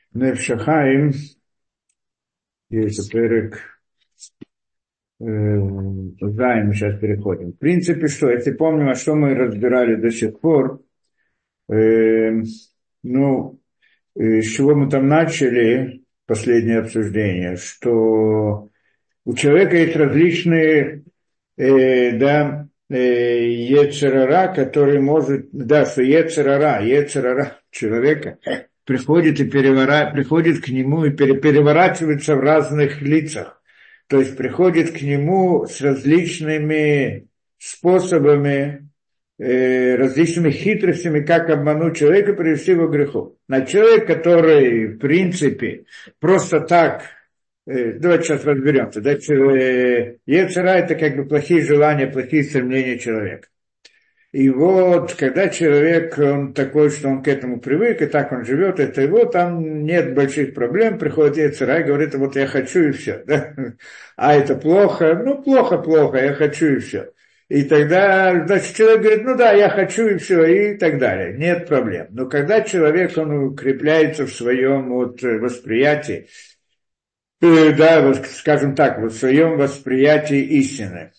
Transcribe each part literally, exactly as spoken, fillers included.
Невшахаим, есть перек, Займ, мы сейчас переходим. В принципе, что, если помним, а что мы разбирали до сих пор, э, ну, э, с чего мы там начали, последнее обсуждение, что у человека есть различные, э, да, э, ецерара, который может, да, что ецерара, ецерара человека приходит и перевора, приходит к нему и пере, переворачивается в разных лицах. То есть приходит к нему с различными способами, э, различными хитростями, как обмануть человека и привести его к греху. На человек, который, в принципе, просто так, э, давайте сейчас разберемся, да, э, Ецера – это как бы плохие желания, плохие стремления человека. И вот, когда человек, он такой, что он к этому привык, и так он живет, это его, там нет больших проблем, приходит Ецера и говорит, вот я хочу и все, да? А это плохо, ну плохо, плохо, я хочу и все. И тогда, значит, человек говорит, ну да, я хочу и все, и так далее, нет проблем. Но когда человек, он укрепляется в своем вот восприятии, э, да, вот, скажем так, вот в своем восприятии истины,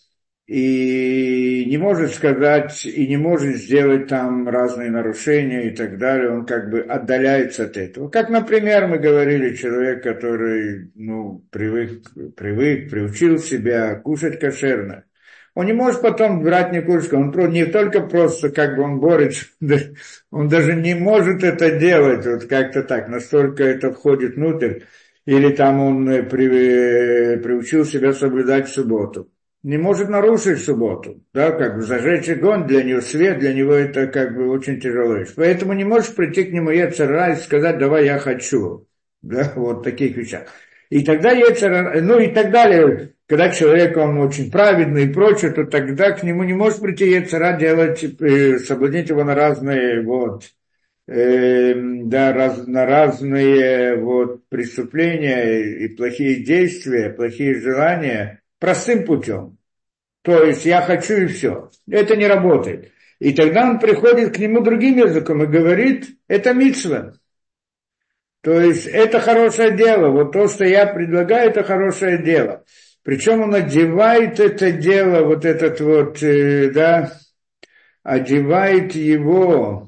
и не может сказать, и не может сделать там разные нарушения и так далее, он как бы отдаляется от этого. Как, например, мы говорили, человек, который, ну, привык, привык, приучил себя кушать кошерно, он не может потом брать не кушать, он не только просто, как бы он борется, он даже не может это делать, вот как-то так, настолько это входит внутрь, или там он при, приучил себя соблюдать субботу. Не может нарушить субботу, да, как бы зажечь огонь, для него свет, для него это как бы очень тяжело. Поэтому не можешь прийти к нему Ецер-ара и сказать, давай я хочу, да, вот таких вещах. И тогда Ецер, ну и так далее, когда человек, он очень праведный и прочее, то тогда к нему не может прийти Ецер-ара делать, э, соблазнить его на разные, вот, э, да, раз, на разные, вот, преступления и плохие действия, плохие желания, простым путем. То есть я хочу и все. Это не работает. И тогда он приходит к нему другим языком и говорит, это мицва. То есть это хорошее дело. Вот то, что я предлагаю, это хорошее дело. Причем он одевает это дело, вот этот вот, э, да, одевает его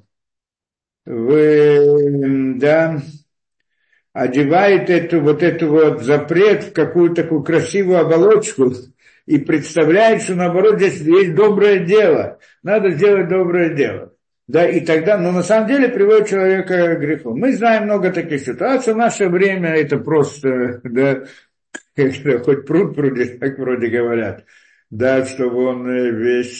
в, да, одевает эту, вот эту вот запрет в какую-то такую красивую оболочку и представляет, что наоборот здесь есть доброе дело. Надо сделать доброе дело. Да, и тогда, но на самом деле приводит человека к греху. Мы знаем много таких ситуаций. В наше время это просто, да, хоть пруд пруди, как вроде говорят, да, чтобы он весь,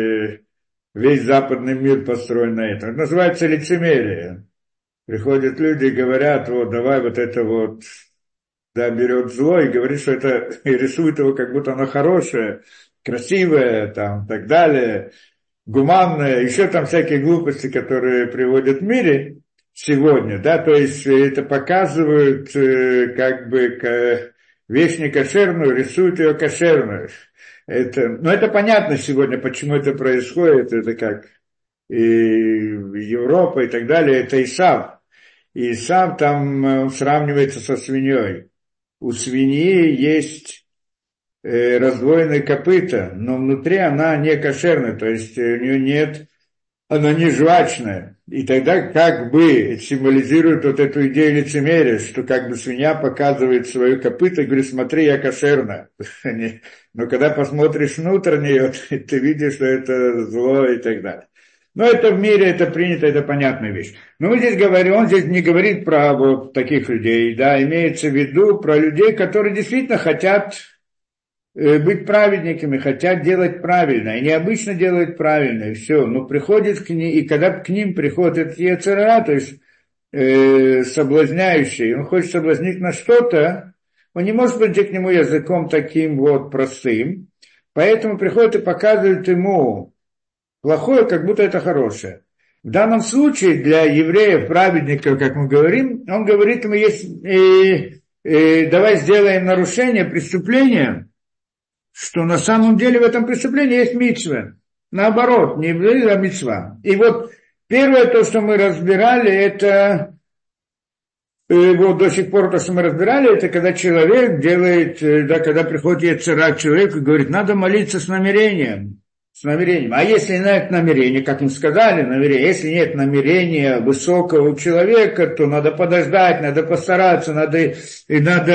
весь западный мир построен на этом. Это называется лицемерие. Приходят люди и говорят, вот давай вот это вот, да, берет зло и говорит, что это, и рисует его, как будто оно хорошее, красивое, там, так далее, гуманное, еще там всякие глупости, которые приводят в мире сегодня, да, то есть это показывают, как бы, вещь не кошерную, рисуют ее кошерную. Это, ну, это понятно сегодня, почему это происходит, это как и Европа и так далее, это Исав. И сам там сравнивается со свиньей. У свиньи есть э, раздвоенные копыта, но внутри она не кошерная, то есть у нее нет, она не жвачная. И тогда как бы символизирует вот эту идею лицемерия, что как бы свинья показывает свое копыто и говорит, смотри, я кошерная. Но когда посмотришь внутрь нее, ты видишь, что это зло и так далее. Но это в мире, это принято, это понятная вещь. Но мы здесь говорим, он здесь не говорит про вот таких людей, да, имеется в виду про людей, которые действительно хотят э, быть праведниками, хотят делать правильно, и необычно делают правильно, и все. Но приходит к ним, и когда к ним приходит этот Ецер-ара, то есть э, соблазняющий, он хочет соблазнить на что-то, он не может прийти к нему языком таким вот простым, поэтому приходит и показывает ему плохое, как будто это хорошее. В данном случае для евреев, праведников, как мы говорим, он говорит ему, есть, э, э, давай сделаем нарушение, преступление, что на самом деле в этом преступлении есть мицва. Наоборот, не евреи, а мицва. И вот первое то, что мы разбирали, это И вот до сих пор то, что мы разбирали, это когда человек делает, да, когда приходит царь к человеку и говорит, надо молиться с намерением. С намерением. А если нет намерения, как мы сказали, намерение, если нет намерения высокого у человека, то надо подождать, надо постараться, надо, и надо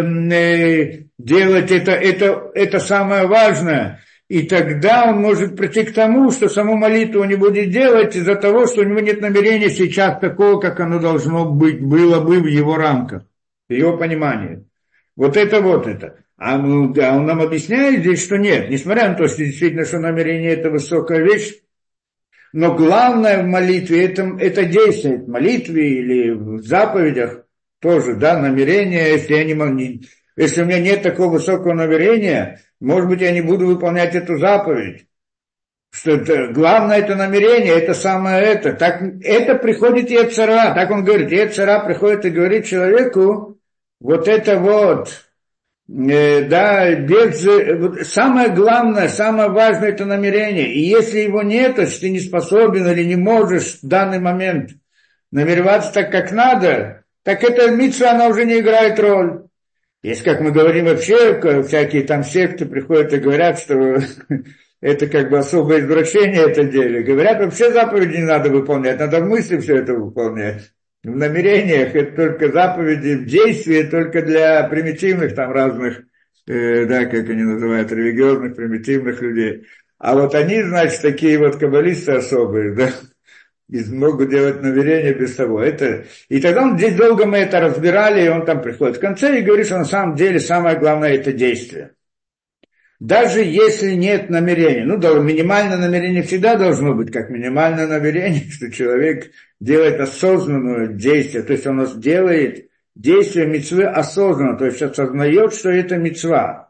э, делать это, это, это самое важное. И тогда он может прийти к тому, что саму молитву он не будет делать из-за того, что у него нет намерения сейчас такого, как оно должно быть, было бы в его рамках, в его понимании. Вот это вот это. А он, да, он нам объясняет здесь, что нет, несмотря на то, что действительно, что намерение это высокая вещь, но главное в молитве это, это действие, в молитве или в заповедях тоже, да, намерение, если я не могу, если у меня нет такого высокого намерения, может быть, я не буду выполнять эту заповедь. Что это, главное это намерение, это самое это. Так, это приходит Йецер-ара, так он говорит, Йецер-ара приходит и говорит человеку, вот это вот, э, да, без, вот, самое главное, самое важное это намерение. И если его нет, то ты не способен или не можешь в данный момент намереваться так, как надо, так эта мицва, она уже не играет роль. Если, как мы говорим вообще, всякие там секты приходят и говорят, что это как бы особое извращение это деле. Говорят, вообще заповеди не надо выполнять, надо в мысли все это выполнять. В намерениях это только заповеди, в действии только для примитивных там разных, э, да, как они называют, религиозных, примитивных людей. А вот они, значит, такие вот каббалисты особые, да, и могут делать намерения без того. Это... И тогда он здесь долго мы это разбирали, и он там приходит в конце и говорит, что на самом деле самое главное это действие. Даже если нет намерения, ну, да, минимальное намерение всегда должно быть, как минимальное намерение, что человек делает осознанное действие, то есть он делает действие мицвы осознанно, то есть осознает, что это мицва.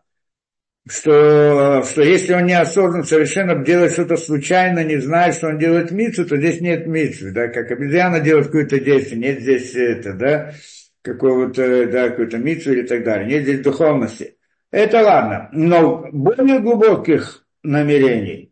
Что, что если он неосознанно совершенно делает что-то случайно, не знает, что он делает мицву, то здесь нет мицвы, да, как обезьяна делает какое-то действие, нет здесь это, да, какого-то, да, какой-то мицвы или так далее, нет здесь духовности. Это ладно, но более глубоких намерений,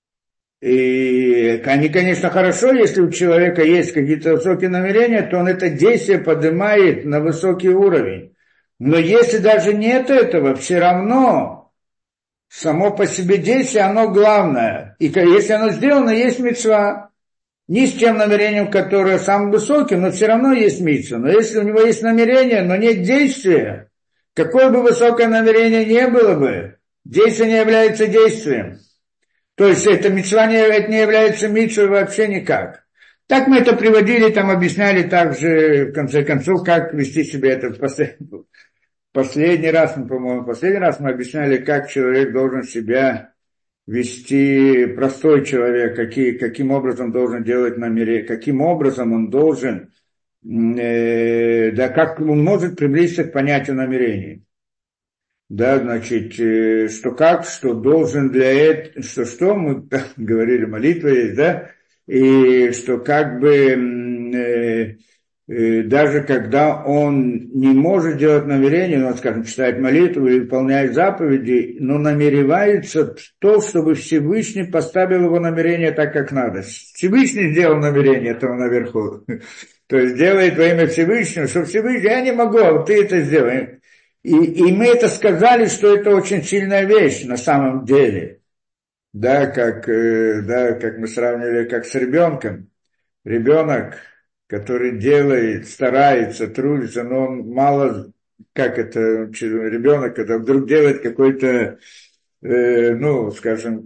и они, конечно, хорошо, если у человека есть какие-то высокие намерения, то он это действие поднимает на высокий уровень. Но если даже нет этого, все равно само по себе действие, оно главное. И если оно сделано, есть мицва. Ни с тем намерением, которое самым высоким, но все равно есть мицва. Но если у него есть намерение, но нет действия, какое бы высокое намерение не было бы, действие не является действием. То есть это мицва не, это не является мицвой вообще никак. Так мы это приводили, там объясняли также, в конце концов, как вести себя это в последнем. Последний раз, мы, по-моему, последний раз мы объясняли, как человек должен себя вести, простой человек, какие, каким образом должен делать намерение, каким образом он должен, э, да, как он может приблизиться к понятию намерений. Да, значит, э, что как, что должен для этого, что что, мы говорили, молитва есть, да, и что как бы... Э, даже когда он не может делать намерение, он, скажем, читает молитву или выполняет заповеди, но намеревается то, чтобы Всевышний поставил его намерение так, как надо. Всевышний сделал намерение этого наверху. То есть делает во имя Всевышнего, что Всевышний, я не могу, а вот ты это сделай. И, и мы это сказали, что это очень сильная вещь на самом деле. Да, как, да, как мы сравнивали, как с ребенком. Ребенок, который делает, старается, трудится, но он мало, как это, ребенок, когда вдруг делает какой-то, э, ну, скажем,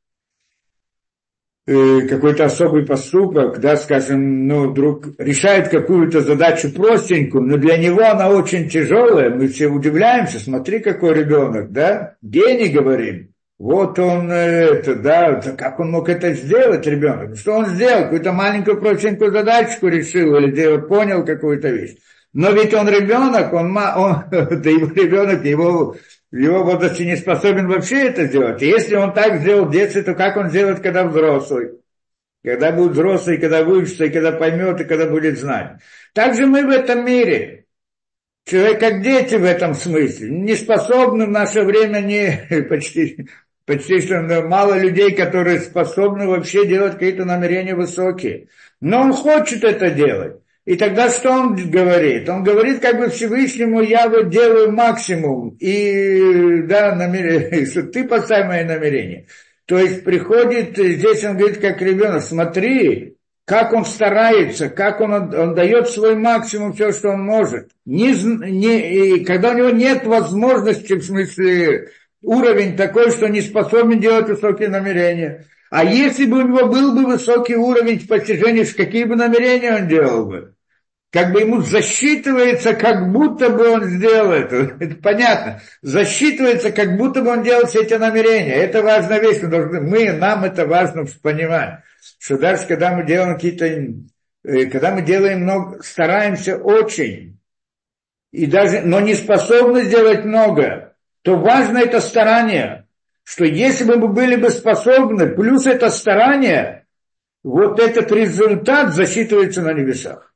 э, какой-то особый поступок, да, скажем, ну, вдруг решает какую-то задачу простенькую, но для него она очень тяжелая, мы все удивляемся, смотри, какой ребенок, да, гений, говорим. Вот он, это, да, как он мог это сделать, ребенок? Что он сделал? Какую-то маленькую простенькую задачку решил или делал, понял какую-то вещь. Но ведь он ребенок, он, он да его ребенок, его, в его возрасте не способен вообще это сделать. И если он так сделал в детстве, то как он сделает, когда взрослый? Когда будет взрослый, когда выучится, и когда поймет, и когда будет знать. Так же мы в этом мире. Человек как дети в этом смысле. Не способны в наше время не почти... Почти что мало людей, которые способны вообще делать какие-то намерения высокие. Но он хочет это делать. И тогда что он говорит? Он говорит как бы Всевышнему, я вот делаю максимум, и да, намерение, что ты поставь мои намерения. То есть приходит, здесь он говорит как ребенок, смотри, как он старается, как он, он дает свой максимум, все, что он может. Не, не, и когда у него нет возможности, в смысле, уровень такой, что не способен делать высокие намерения. А если бы у него был бы высокий уровень в постижении, какие бы намерения он делал бы? Как бы ему засчитывается, как будто бы он сделал это. Это понятно. Засчитывается, как будто бы он делал все эти намерения. Это важная вещь. Мы, должны, мы нам это важно понимать. Что даже когда мы делаем какие-то... Когда мы делаем много, стараемся очень, и даже, но не способны сделать много, то важно это старание. Что если бы мы были бы способны, плюс это старание, вот этот результат засчитывается на небесах.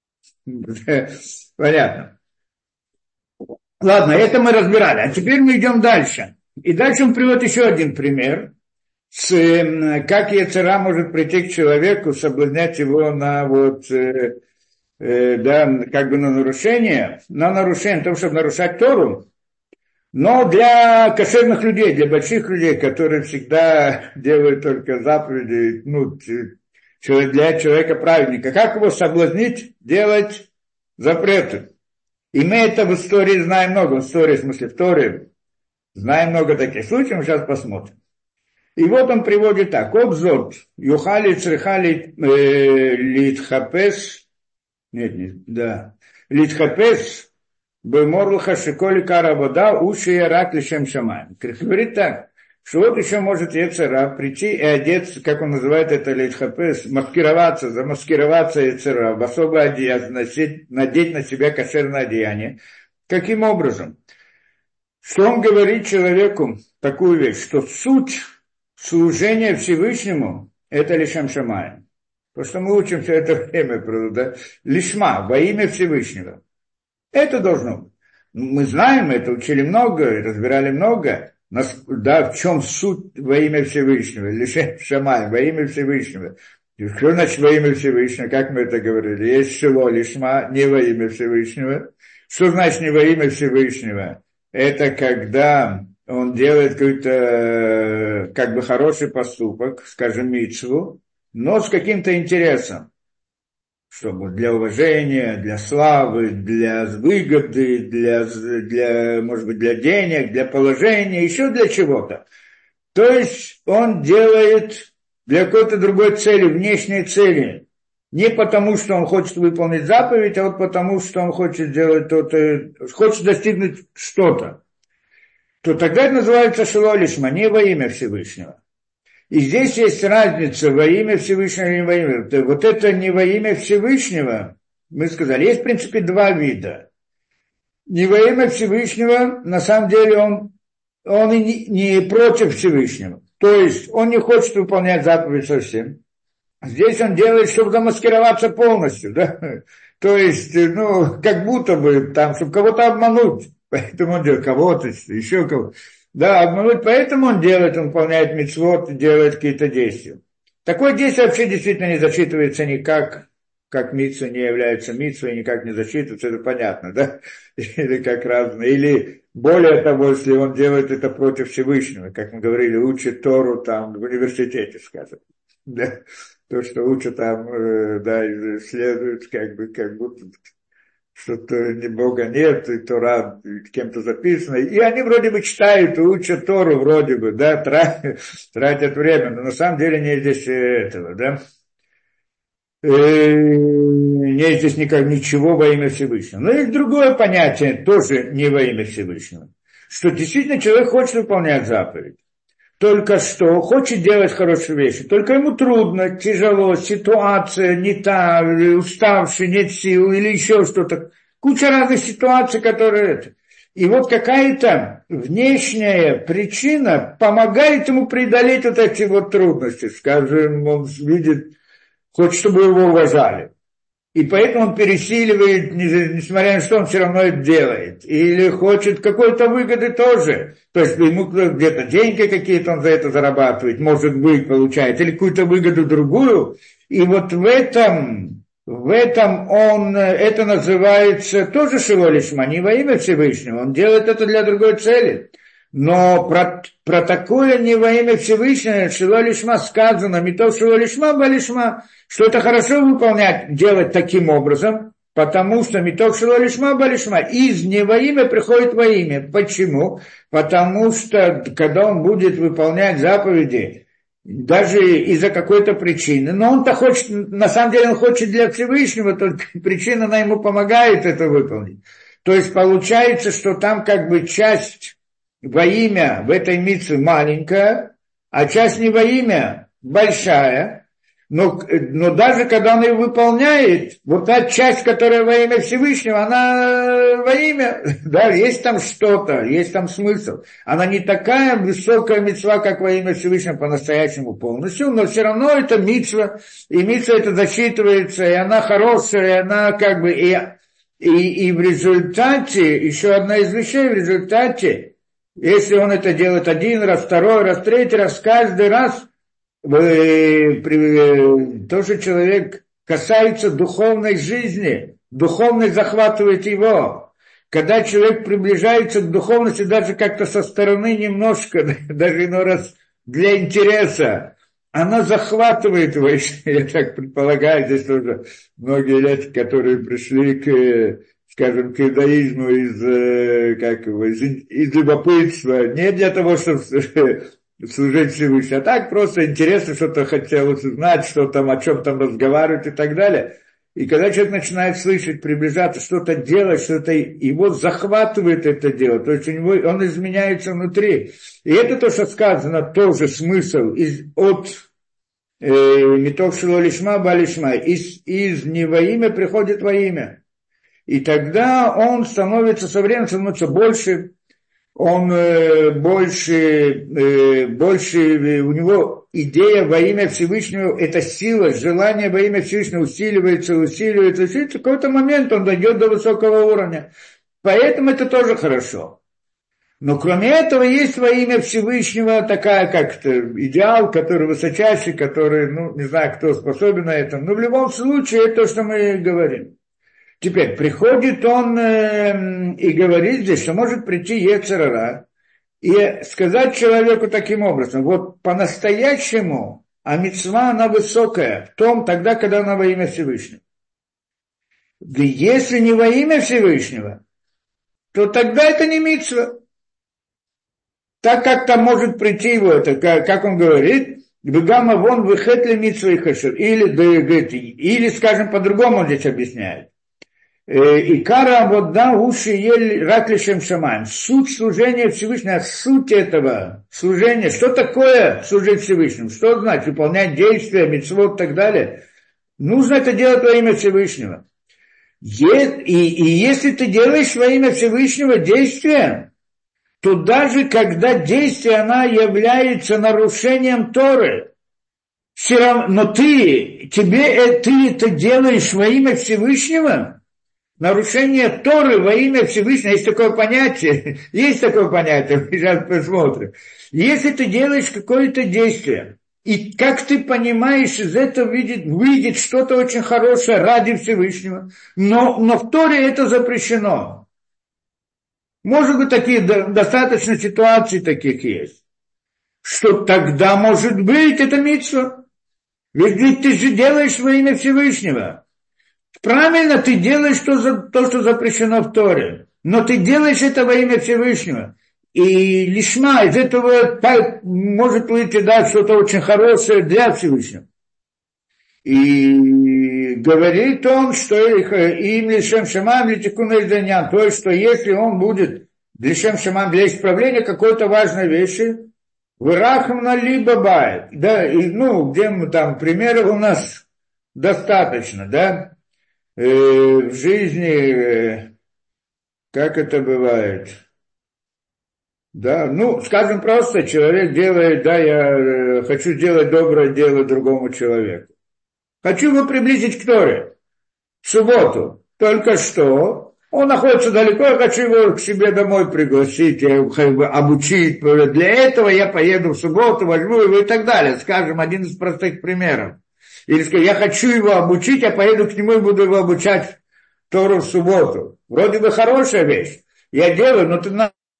Понятно. Ладно, это мы разбирали. А теперь мы идем дальше. И дальше он приводит еще один пример, с, как Йецер ара может прийти к человеку, соблазнять его на вот, э, э, да, как бы на нарушение, на нарушение, того, чтобы нарушать Тору. Но для кошерных людей, для больших людей, которые всегда делают только заповеди, ну, для человека праведника, как его соблазнить делать запреты? И мы это в истории знаем много, в истории, в смысле в Торе, знаем много таких случаев, мы сейчас посмотрим. И вот он приводит так, обзор, юхали црихали литхапес, нет, нет, да, литхапес, Бэморлха шиколи кара вода, уши и рак лишем шамаем. Говорит так, что вот еще может Йецер ара прийти и одеться, как он называет это, литхапес, маскироваться, замаскироваться Йецер ара, в особое одеяние, надеть на себя кошерное одеяние. Каким образом? Что он говорит человеку такую вещь, что суть служения Всевышнему – это лишем шамаем. Потому что мы учим все это время, да? Лишма, во имя Всевышнего. Это должно быть. Мы знаем это, учили много, разбирали много. Нас, да, в чем суть во имя Всевышнего? Лишем шамаем, во имя Всевышнего. И что значит во имя Всевышнего? Как мы это говорили? Есть шило лишма, не во имя Всевышнего. Что значит не во имя Всевышнего? Это когда он делает какой-то, как бы, хороший поступок, скажем, мицву, но с каким-то интересом. Чтобы для уважения, для славы, для выгоды, для, для, может быть, для денег, для положения, еще для чего-то. То есть он делает для какой-то другой цели, внешней цели. Не потому, что он хочет выполнить заповедь, а вот потому, что он хочет сделать то-то, хочет достигнуть что-то. То тогда это называется шило лишма, не во имя Всевышнего. И здесь есть разница во имя Всевышнего и не во имя. Вот это не во имя Всевышнего, мы сказали, есть в принципе два вида. Не во имя Всевышнего, на самом деле он, он и не, не против Всевышнего. То есть он не хочет выполнять заповедь совсем. Здесь он делает, чтобы замаскироваться полностью, да. То есть, ну, как будто бы там, чтобы кого-то обмануть. Поэтому он делает кого-то, еще кого-то. Да, обмануть, поэтому он делает, он выполняет мицвот, делает какие-то действия. Такое действие вообще действительно не засчитывается никак, как мицва не является мицвой, никак не засчитывается, это понятно, да? Или как разные. Или более того, если он делает это против Всевышнего, как мы говорили, учит Тору там в университете, скажем. Да? То, что учат там, да, исследуют, как бы, как будто... что-то ни Бога нет, и Тора кем-то записана. И они вроде бы читают и учат Тору вроде бы, да, тратят, тратят время, но на самом деле нет здесь этого, да. И нет здесь никак, ничего во имя Всевышнего. Но есть другое понятие, тоже не во имя Всевышнего, что действительно человек хочет выполнять заповедь. Только что хочет делать хорошие вещи, только ему трудно, тяжело, ситуация не та, уставший, нет сил или еще что-то. Куча разных ситуаций, которые это. И вот какая-то внешняя причина помогает ему преодолеть вот эти вот трудности. Скажем, он видит, хочет, чтобы его уважали. И поэтому он пересиливает, несмотря на что, он все равно это делает. Или хочет какой-то выгоды тоже. То есть ему где-то деньги какие-то он за это зарабатывает, может быть, получает. Или какую-то выгоду другую. И вот в этом в этом он, это называется тоже шило лишма, не во имя Всевышнего, он делает это для другой цели. Но про, про такое не во имя Всевышнего шило лишма сказано, митов шило лишма балишма, что это хорошо выполнять, делать таким образом, потому что митов шило лишма балишма, из не во имя приходит во имя. Почему? Потому что когда он будет выполнять заповеди, даже из-за какой-то причины, но он-то хочет, на самом деле он хочет для Всевышнего, только причина, она ему помогает это выполнить. То есть получается, что там как бы часть во имя в этой мицве маленькая, а часть не во имя большая, но, но даже когда он ее выполняет, вот та часть, которая во имя Всевышнего, она во имя, да, есть там что-то, есть там смысл. Она не такая высокая мицва, как во имя Всевышнего по-настоящему полностью, но все равно это мицва, и мицва это засчитывается, и она хорошая, и она как бы, и, и, и в результате, еще одна из вещей, в результате, если он это делает один раз, второй раз, третий раз, каждый раз, то, что человек касается духовной жизни, духовность захватывает его. Когда человек приближается к духовности даже как-то со стороны немножко, даже иной раз для интереса, она захватывает его. Я так предполагаю, здесь тоже многие люди, которые пришли к, скажем, к иудаизму из, как его, из, из любопытства, не для того, чтобы служить Всевышнему, а так просто интересно, что-то хотелось узнать, что там, о чем там разговаривать и так далее. И когда человек начинает слышать, приближаться, что-то делать, что-то его захватывает это дело, то есть у него он изменяется внутри. И это то, что сказано, тоже смысл из, от митов шило лишма балишма, из, из не во имя приходит во имя. И тогда он становится со временем становится больше, он э, больше, э, больше, э, у него идея во имя Всевышнего, эта сила, желание во имя Всевышнего усиливается, усиливается, усиливается, в какой-то момент он дойдет до высокого уровня. Поэтому это тоже хорошо. Но кроме этого есть во имя Всевышнего такая как-то идеал, который высочайший, который, ну, не знаю, кто способен на это, но в любом случае это то, что мы говорим. Теперь приходит он э, и говорит здесь, что может прийти йецер ара и сказать человеку таким образом, вот по-настоящему, а мицва она высокая в том, тогда, когда она во имя Всевышнего. Да если не во имя Всевышнего, то тогда это не мицва. Так как там может прийти его, это, как он говорит, бегама вон выхетли мицва и хашер, или, или, скажем, по-другому он здесь объясняет. И кара вот да уши ель раклишем шамаем. Суть служения Всевышнего, суть этого служения, что такое служить Всевышнему, что значит выполнять действия, мицвот и так далее. Нужно это делать во имя Всевышнего. И, и, и если ты делаешь во имя Всевышнего действия, то даже когда действие она является нарушением Торы, все равно, но ты, тебе, ты это делаешь во имя Всевышнего. Нарушение Торы во имя Всевышнего, есть такое понятие, есть такое понятие, мы сейчас посмотрим. Если ты делаешь какое-то действие, и как ты понимаешь, из этого выйдет, выйдет что-то очень хорошее ради Всевышнего, но, но в Торе это запрещено. Может быть, такие достаточно ситуаций таких есть. Что тогда, может быть, это мицва. Ведь ты же делаешь во имя Всевышнего. Правильно, ты делаешь то, за, то, что запрещено в Торе, но ты делаешь это во имя Всевышнего. И лишма из этого может выйти, да, что-то очень хорошее для Всевышнего. И говорит он, что им лишем шамам литикун эльданян, то есть, что если он будет лишем шамам для исправления какой-то важной вещи, вырахмна либо бает, да, и, ну, где мы там, примеров у нас достаточно, да, в жизни, как это бывает, да, ну, скажем просто, человек делает, да, я хочу сделать доброе дело другому человеку. Хочу его приблизить к Торе. В субботу. Только что. Он находится далеко, я хочу его к себе домой пригласить, обучить. Для этого я поеду в субботу, возьму его и так далее. Скажем, один из простых примеров. Или сказать, я хочу его обучить, я поеду к нему и буду его обучать Тору в субботу. Вроде бы хорошая вещь. Я делаю, но ты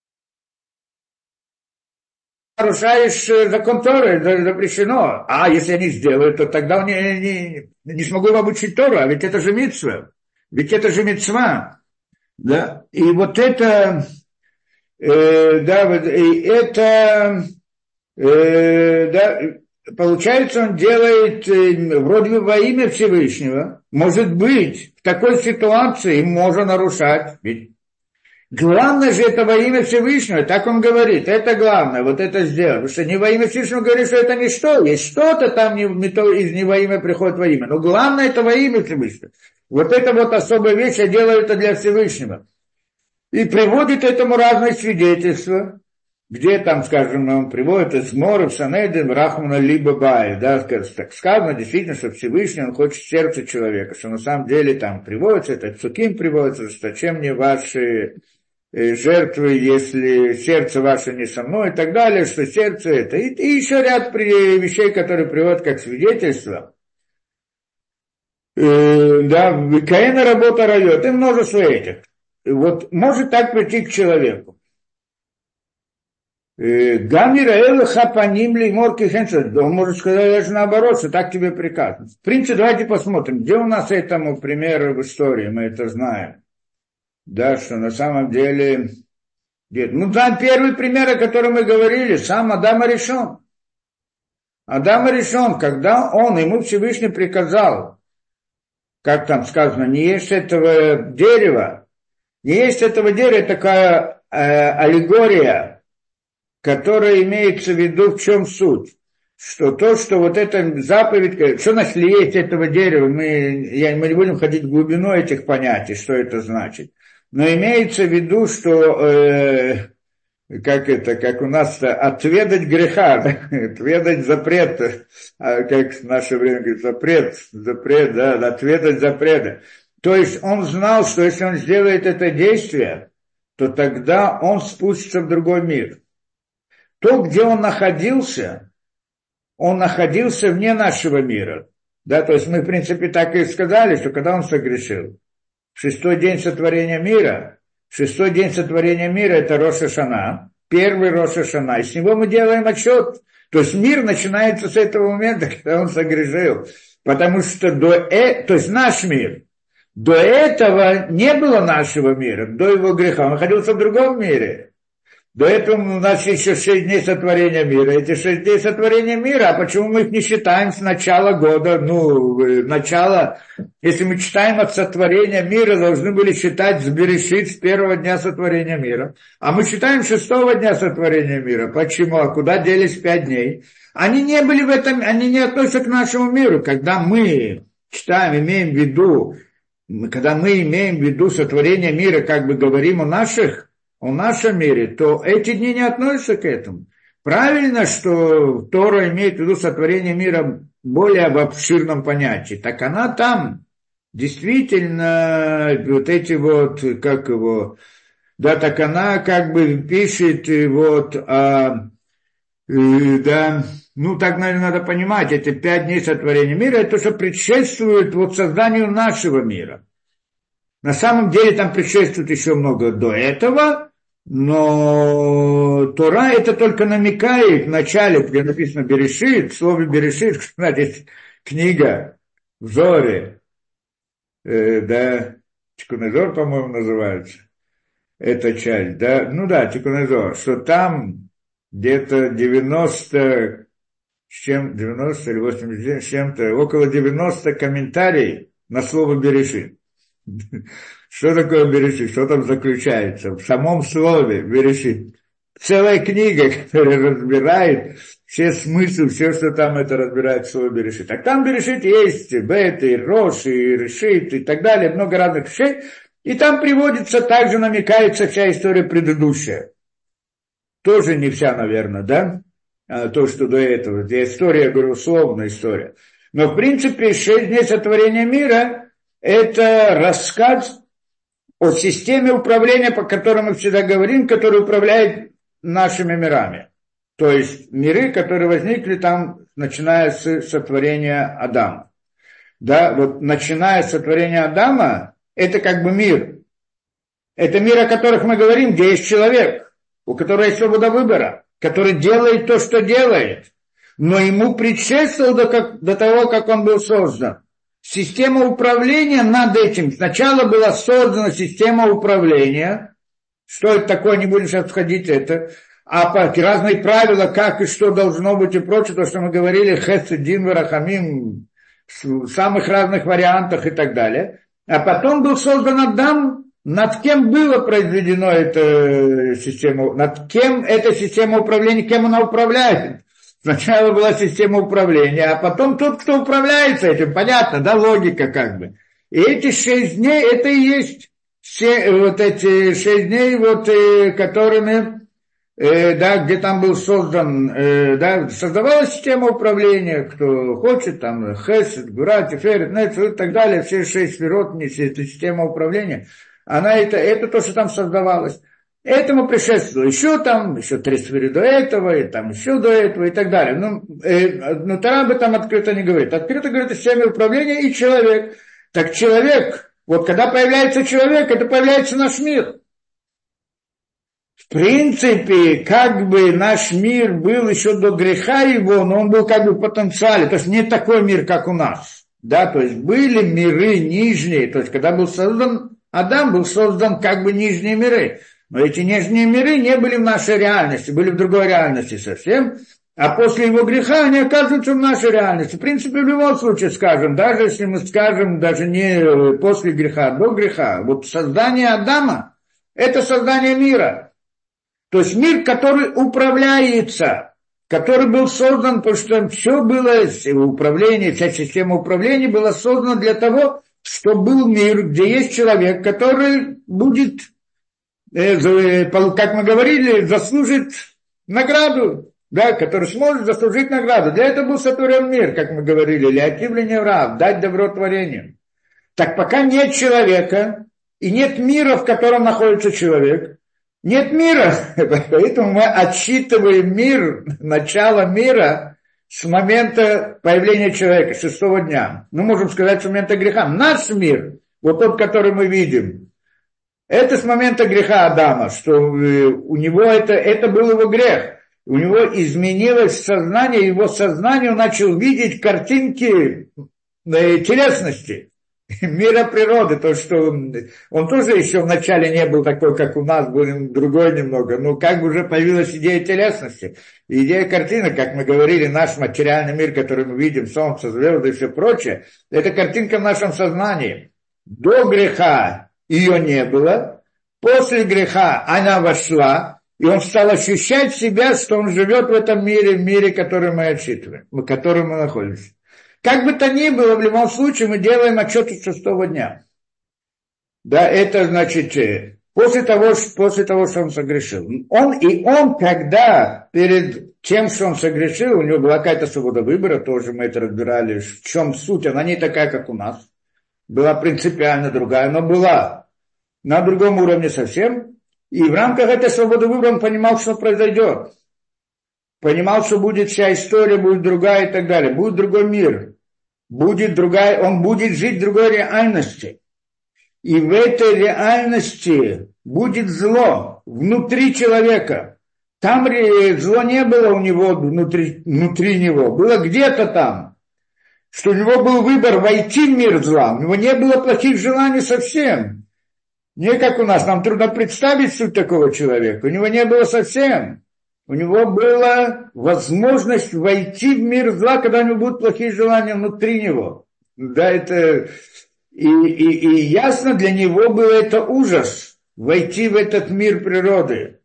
нарушаешь закон Торы, это запрещено. А если я не сделаю, то тогда не, не, не смогу его обучить Тору, а ведь это же мицва. Ведь это же мицва. Да? И вот это, э, да, вот, и это, э, да, получается, он делает э, вроде бы во имя Всевышнего. Может быть, в такой ситуации можно нарушать. Ведь главное же это во имя Всевышнего, так он говорит, это главное, вот это сделать. Потому что не во имя Всевышнего говорит, что это ничто, есть что-то там не, не то, из не во имя приходит во имя. Но главное это во имя Всевышнего. Вот это вот особая вещь, я делаю это для Всевышнего. И приводит этому разные свидетельства, где там, скажем, он приводит из Мора, в Санедрин, Рахмана либо Бай, да, так сказано, действительно, что Всевышний, он хочет сердца человека, что на самом деле там приводится, это Цуким приводится, что чем не ваши жертвы, если сердце ваше не со мной и так далее, что сердце это. И, и еще ряд вещей, которые приводят как свидетельство. Э, да, Каина работа райот, и множество этих. Вот может так прийти к человеку. Гамира Элла Хапаним Лиморки Хенсет. Он может сказать даже наоборот, что так тебе приказано. В принципе, давайте посмотрим, где у нас этому примеры в истории, мы это знаем. Да, что на самом деле... Нет. Ну, там первый пример, о котором мы говорили, сам Адам решен. Адам решен, когда он, ему Всевышний приказал, как там сказано, не есть этого дерева, не есть этого дерева, такая э, аллегория, которая имеется в виду, в чем суть. Что то, что вот эта заповедь, что значит есть этого дерева, мы, я, мы не будем ходить в глубину этих понятий, что это значит. Но имеется в виду, что, э, как это, как у нас-то, отведать греха, да? Отведать запрет, а как в наше время говорит, запрет, запрет, да, отведать запрета. То есть он знал, что если он сделает это действие, то тогда он спустится в другой мир. То, где он находился, он находился вне нашего мира. Да, то есть мы, в принципе, так и сказали, что когда он согрешил, шестой день сотворения мира, шестой день сотворения мира – это Рош ха-Шана, первый Рош ха-Шана, и с него мы делаем отчет. То есть мир начинается с этого момента, когда он согрешил. Потому что до э, то есть наш мир, до этого не было нашего мира, до его греха, он находился в другом мире. До этого у нас еще шесть дней сотворения мира. Эти шесть дней сотворения мира, а почему мы их не считаем с начала года? Ну, начало, если мы читаем от сотворения мира, должны были считать с Берешит, с первого дня сотворения мира. А мы считаем шестого дня сотворения мира. Почему? А куда делись пять дней? Они не были в этом, они не относятся к нашему миру. Когда мы читаем, имеем в виду, когда мы имеем в виду сотворение мира, как бы говорим о наших, о нашем мире, то эти дни не относятся к этому. Правильно, что Тора имеет в виду сотворение мира более в обширном понятии. Так она там действительно вот эти вот, как его, да, так она как бы пишет вот, а, и, да, ну так, наверное, надо понимать, эти пять дней сотворения мира, это то, что предшествует вот созданию нашего мира. На самом деле там предшествует еще много до этого, но Тора это только намекает в начале, где написано Берешит, в слове Берешит, знаете, книга в Зоре, э, да, Тикунезор, по-моему, называется, эта часть, да, ну да, Тикунезор, что там где-то девяносто, с чем, девяносто или восемьдесят с чем-то, около девяноста комментариев на слово Берешит. Что такое Берешит? Что там заключается? В самом слове Берешит. Целая книга, которая разбирает все смыслы, все, что там это разбирает в слове Берешит. А там Берешит есть Бет, и Рош, и Решит, и так далее, много разных вещей. И там приводится, также намекается вся история предыдущая. Тоже не вся, наверное, да? А то, что до этого. Здесь история, я говорю, условная история. Но, в принципе, шесть дней сотворения мира – это рассказ о системе управления, по которой мы всегда говорим, которая управляет нашими мирами. То есть миры, которые возникли там, начиная с сотворения Адама. Да, вот начиная с сотворения Адама, это как бы мир. Это мир, о которых мы говорим, где есть человек, у которого есть свобода выбора, который делает то, что делает. Но ему предшествовало до, как, до того, как он был создан. Система управления над этим. Сначала была создана система управления. Что это такое, не будем сейчас входить в это. А разные правила, как и что должно быть и прочее, то, что мы говорили, хесед, дин, варахамим, в самых разных вариантах и так далее. А потом был создан Адам, над кем было произведено эта система, над кем эта система управления, кем она управляет. Сначала была система управления, а потом тот, кто управляется этим, понятно, да, логика как бы. И эти шесть дней, это и есть все вот эти шесть дней, вот, э, которыми, э, да, где там был создан, э, да, создавалась система управления, кто хочет, там, Хесед, Гура, Тиферет, Нецер и так далее, все шесть сферот, все эта система управления, она это, это то, что там создавалось. Этому предшествовало еще там, еще три сферы до этого, и там еще до этого, и так далее. Ну, э, но Тора об этом открыто не говорит. Открыто говорит о системе управления и человек. Так человек, вот когда появляется человек, это появляется наш мир. В принципе, как бы наш мир был еще до греха его, но он был как бы в потенциале. То есть не такой мир, как у нас. Да, то есть были миры нижние. То есть когда был создан Адам, был создан как бы нижние миры. Но эти нижние миры не были в нашей реальности, были в другой реальности совсем. А после его греха они оказываются в нашей реальности. В принципе, в любом случае скажем, даже если мы скажем, даже не после греха, а до греха, вот создание Адама – это создание мира. То есть мир, который управляется, который был создан, потому что все было, управление, вся система управления была создана для того, чтобы был мир, где есть человек, который будет, как мы говорили, заслужит награду, да, который сможет заслужить награду. Для этого был сотворен мир, как мы говорили, леатив леневрав, дать добро творениям. Так пока нет человека, и нет мира, в котором находится человек, нет мира, поэтому мы отсчитываем мир, начало мира с момента появления человека, шестого дня. Мы можем сказать, с момента греха. Наш мир, вот тот, который мы видим, это с момента греха Адама, что у него это, это был его грех. У него изменилось сознание, его сознание, он начал видеть картинки телесности, мира природы, то, что он, он тоже еще вначале не был такой, как у нас, был другой немного, но как бы уже появилась идея телесности, идея картины, как мы говорили, наш материальный мир, который мы видим, солнце, звезды и все прочее, это картинка в нашем сознании. До греха ее не было, после греха она вошла, и он стал ощущать себя, что он живет в этом мире, в мире, который мы отчитываем, в котором мы находимся. Как бы то ни было, в любом случае мы делаем отчет от шестого дня. Да, это значит, после того, после того, что он согрешил. Он, и он, когда перед тем, что он согрешил, у него была какая-то свобода выбора, тоже мы это разбирали, в чем суть, она не такая, как у нас. Была принципиально другая, но была на другом уровне совсем. И в рамках этой свободы выбора он понимал, что произойдет. Понимал, что будет вся история, будет другая и так далее. Будет другой мир. Будет другая, он будет жить в другой реальности. И в этой реальности будет зло внутри человека. Там зло не было у него внутри, внутри него. Было где-то там. Что у него был выбор войти в мир зла. У него не было плохих желаний совсем. Не как у нас, нам трудно представить суть такого человека. У него не было совсем. У него была возможность войти в мир зла, когда у него будут плохие желания внутри него. Да, это... И, и, и ясно, для него было это ужас. Войти в этот мир природы.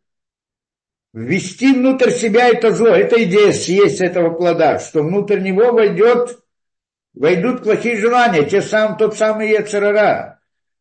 Ввести внутрь себя это зло. Это идея съесть этого плода. Что внутрь него войдет, войдут плохие желания. Те сам, тот самый йецер ара.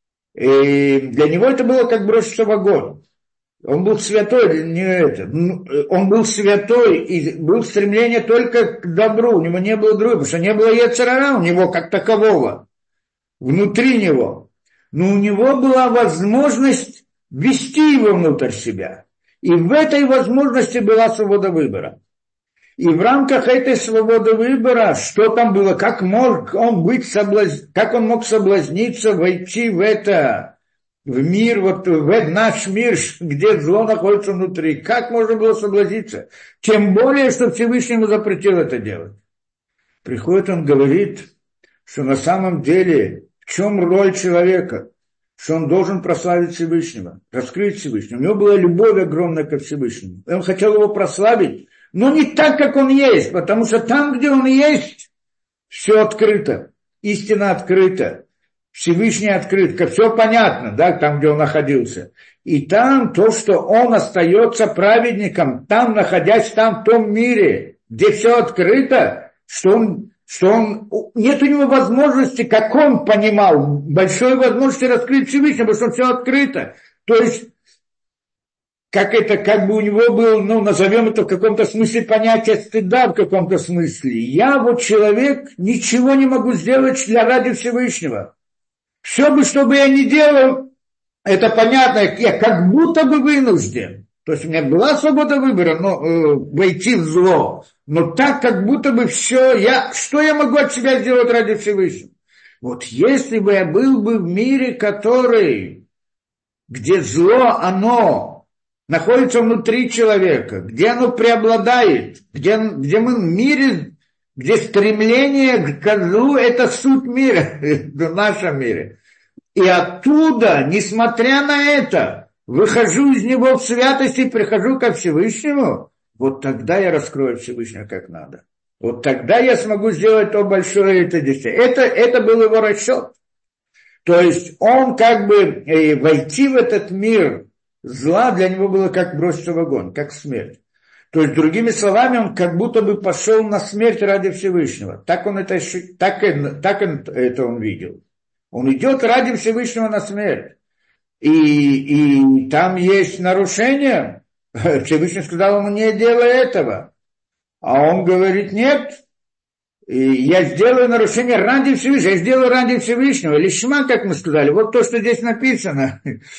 И для него это было как броситься в огонь. Он был святой, не это. Он был святой, и было стремление только к добру. У него не было другого, потому что не было йецер ара у него как такового. Внутри него. Но у него была возможность ввести его внутрь себя. И в этой возможности была свобода выбора. И в рамках этой свободы выбора, что там было, как мог он быть соблаз... как он мог соблазниться, войти в это, в мир, вот в наш мир, где зло находится внутри. Как можно было соблазниться? Тем более, что Всевышний ему запретил это делать. Приходит он, говорит, что на самом деле, в чем роль человека? Что он должен прославить Всевышнего, раскрыть Всевышнего. У него была любовь огромная ко Всевышнему. И он хотел его прославить, но не так, как он есть, потому что там, где он есть, все открыто, истина открыта, Всевышний открыт, все понятно, да, там, где он находился. И там то, что он остается праведником, там, находясь там, в том мире, где все открыто, что он, что он, нет у него возможности, как он понимал, большой возможности раскрыть Всевышнего, потому что все открыто. То есть, как это, как бы у него был, ну, назовем это в каком-то смысле понятие стыда в каком-то смысле. Я вот человек, ничего не могу сделать для ради Всевышнего. Все бы, что бы я ни делал, это понятно, я как будто бы вынужден. То есть у меня была свобода выбора, но э, войти в зло. Но так, как будто бы все, я, что я могу от себя сделать ради Всевышнего? Вот если бы я был бы в мире, который, где зло, оно находится внутри человека, где оно преобладает, где, где мы в мире, где стремление к злу – это суть мира, в нашем мире. И оттуда, несмотря на это, выхожу из него в святости и прихожу ко Всевышнему, вот тогда я раскрою Всевышнего как надо. Вот тогда я смогу сделать то большое это действие. Это, это был его расчет. То есть он как бы э, войти в этот мир зла для него было как броситься в огонь, как смерть. То есть, другими словами, он как будто бы пошел на смерть ради Всевышнего. Так он это, так, так он, это он видел. Он идет ради Всевышнего на смерть. И, и там есть нарушение. Всевышний сказал ему, не делай этого. А он говорит, нет, я сделаю нарушение ради Всевышнего. Я сделаю ради Всевышнего. Лишма, как мы сказали, вот то, что здесь написано.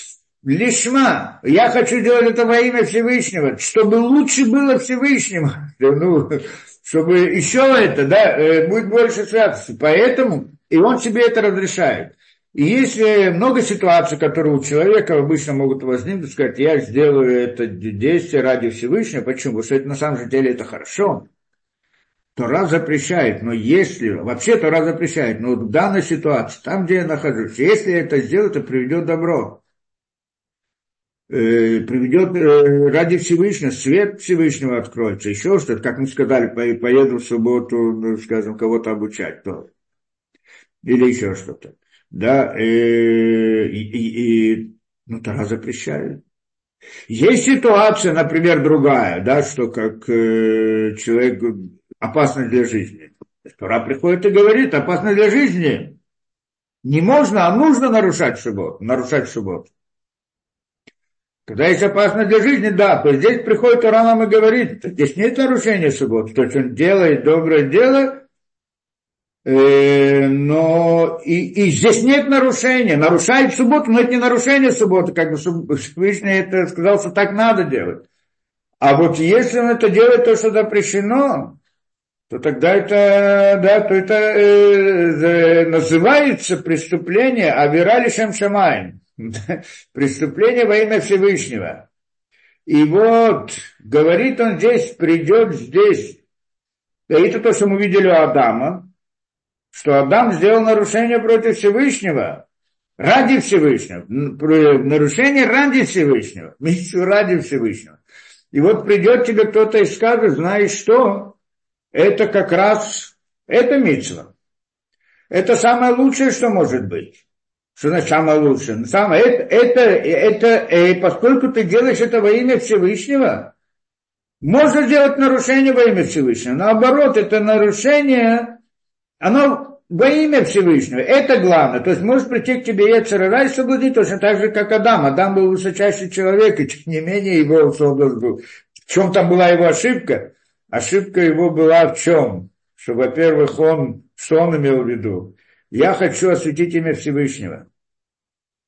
Лишма, я хочу делать это во имя Всевышнего, чтобы лучше было Всевышнему, ну, чтобы еще это, да, будет больше святости. Поэтому и он себе это разрешает. И есть много ситуаций, которые у человека обычно могут возникнуть, сказать, я сделаю это действие ради Всевышнего. Почему? Потому что это на самом деле это хорошо. Тора запрещает, но если, вообще Тора запрещает, но в данной ситуации, там, где я нахожусь, если это сделать, то приведет добро. Приведет ради Всевышнего, свет Всевышнего откроется, еще что-то, как мы сказали, поеду в субботу, скажем, кого-то обучать, то, или еще что-то, да, и, и, и ну, Тора запрещает. Есть ситуация, например, другая, да, что как э, человек опасно для жизни. Тора приходит и говорит, опасно для жизни, не можно, а нужно нарушать субботу, нарушать субботу. Когда есть опасность для жизни, да, то здесь приходит Тора нам и говорит, здесь нет нарушения субботы, то есть он делает доброе дело, э, но и, и здесь нет нарушения, нарушает субботу, но это не нарушение субботы, как бы Всевышний это сказал, что так надо делать. А вот если он это делает, то, что запрещено, то тогда это, да, то это э, называется преступление авира лишем шамаим. Преступление во имя Всевышнего. И вот, говорит он здесь, придет здесь. Это то, что мы видели у Адама, что Адам сделал нарушение против Всевышнего, ради Всевышнего. Нарушение ради Всевышнего. Ради Всевышнего. И вот придет тебе кто-то и скажет, знаешь что, это как раз, это мицва. Это самое лучшее, что может быть. Что значит самое лучшее? Самое, это, это, это, это, поскольку ты делаешь это во имя Всевышнего, можно сделать нарушение во имя Всевышнего. Наоборот, это нарушение, оно во имя Всевышнего. Это главное. То есть может прийти к тебе Йецер ара и соблазнить точно так же, как Адам. Адам был высочайший человек, и тем не менее его соблазн был. В чем там была его ошибка? Ошибка его была в чем? Что, во-первых, он, что он имел в виду? Я хочу осветить имя Всевышнего.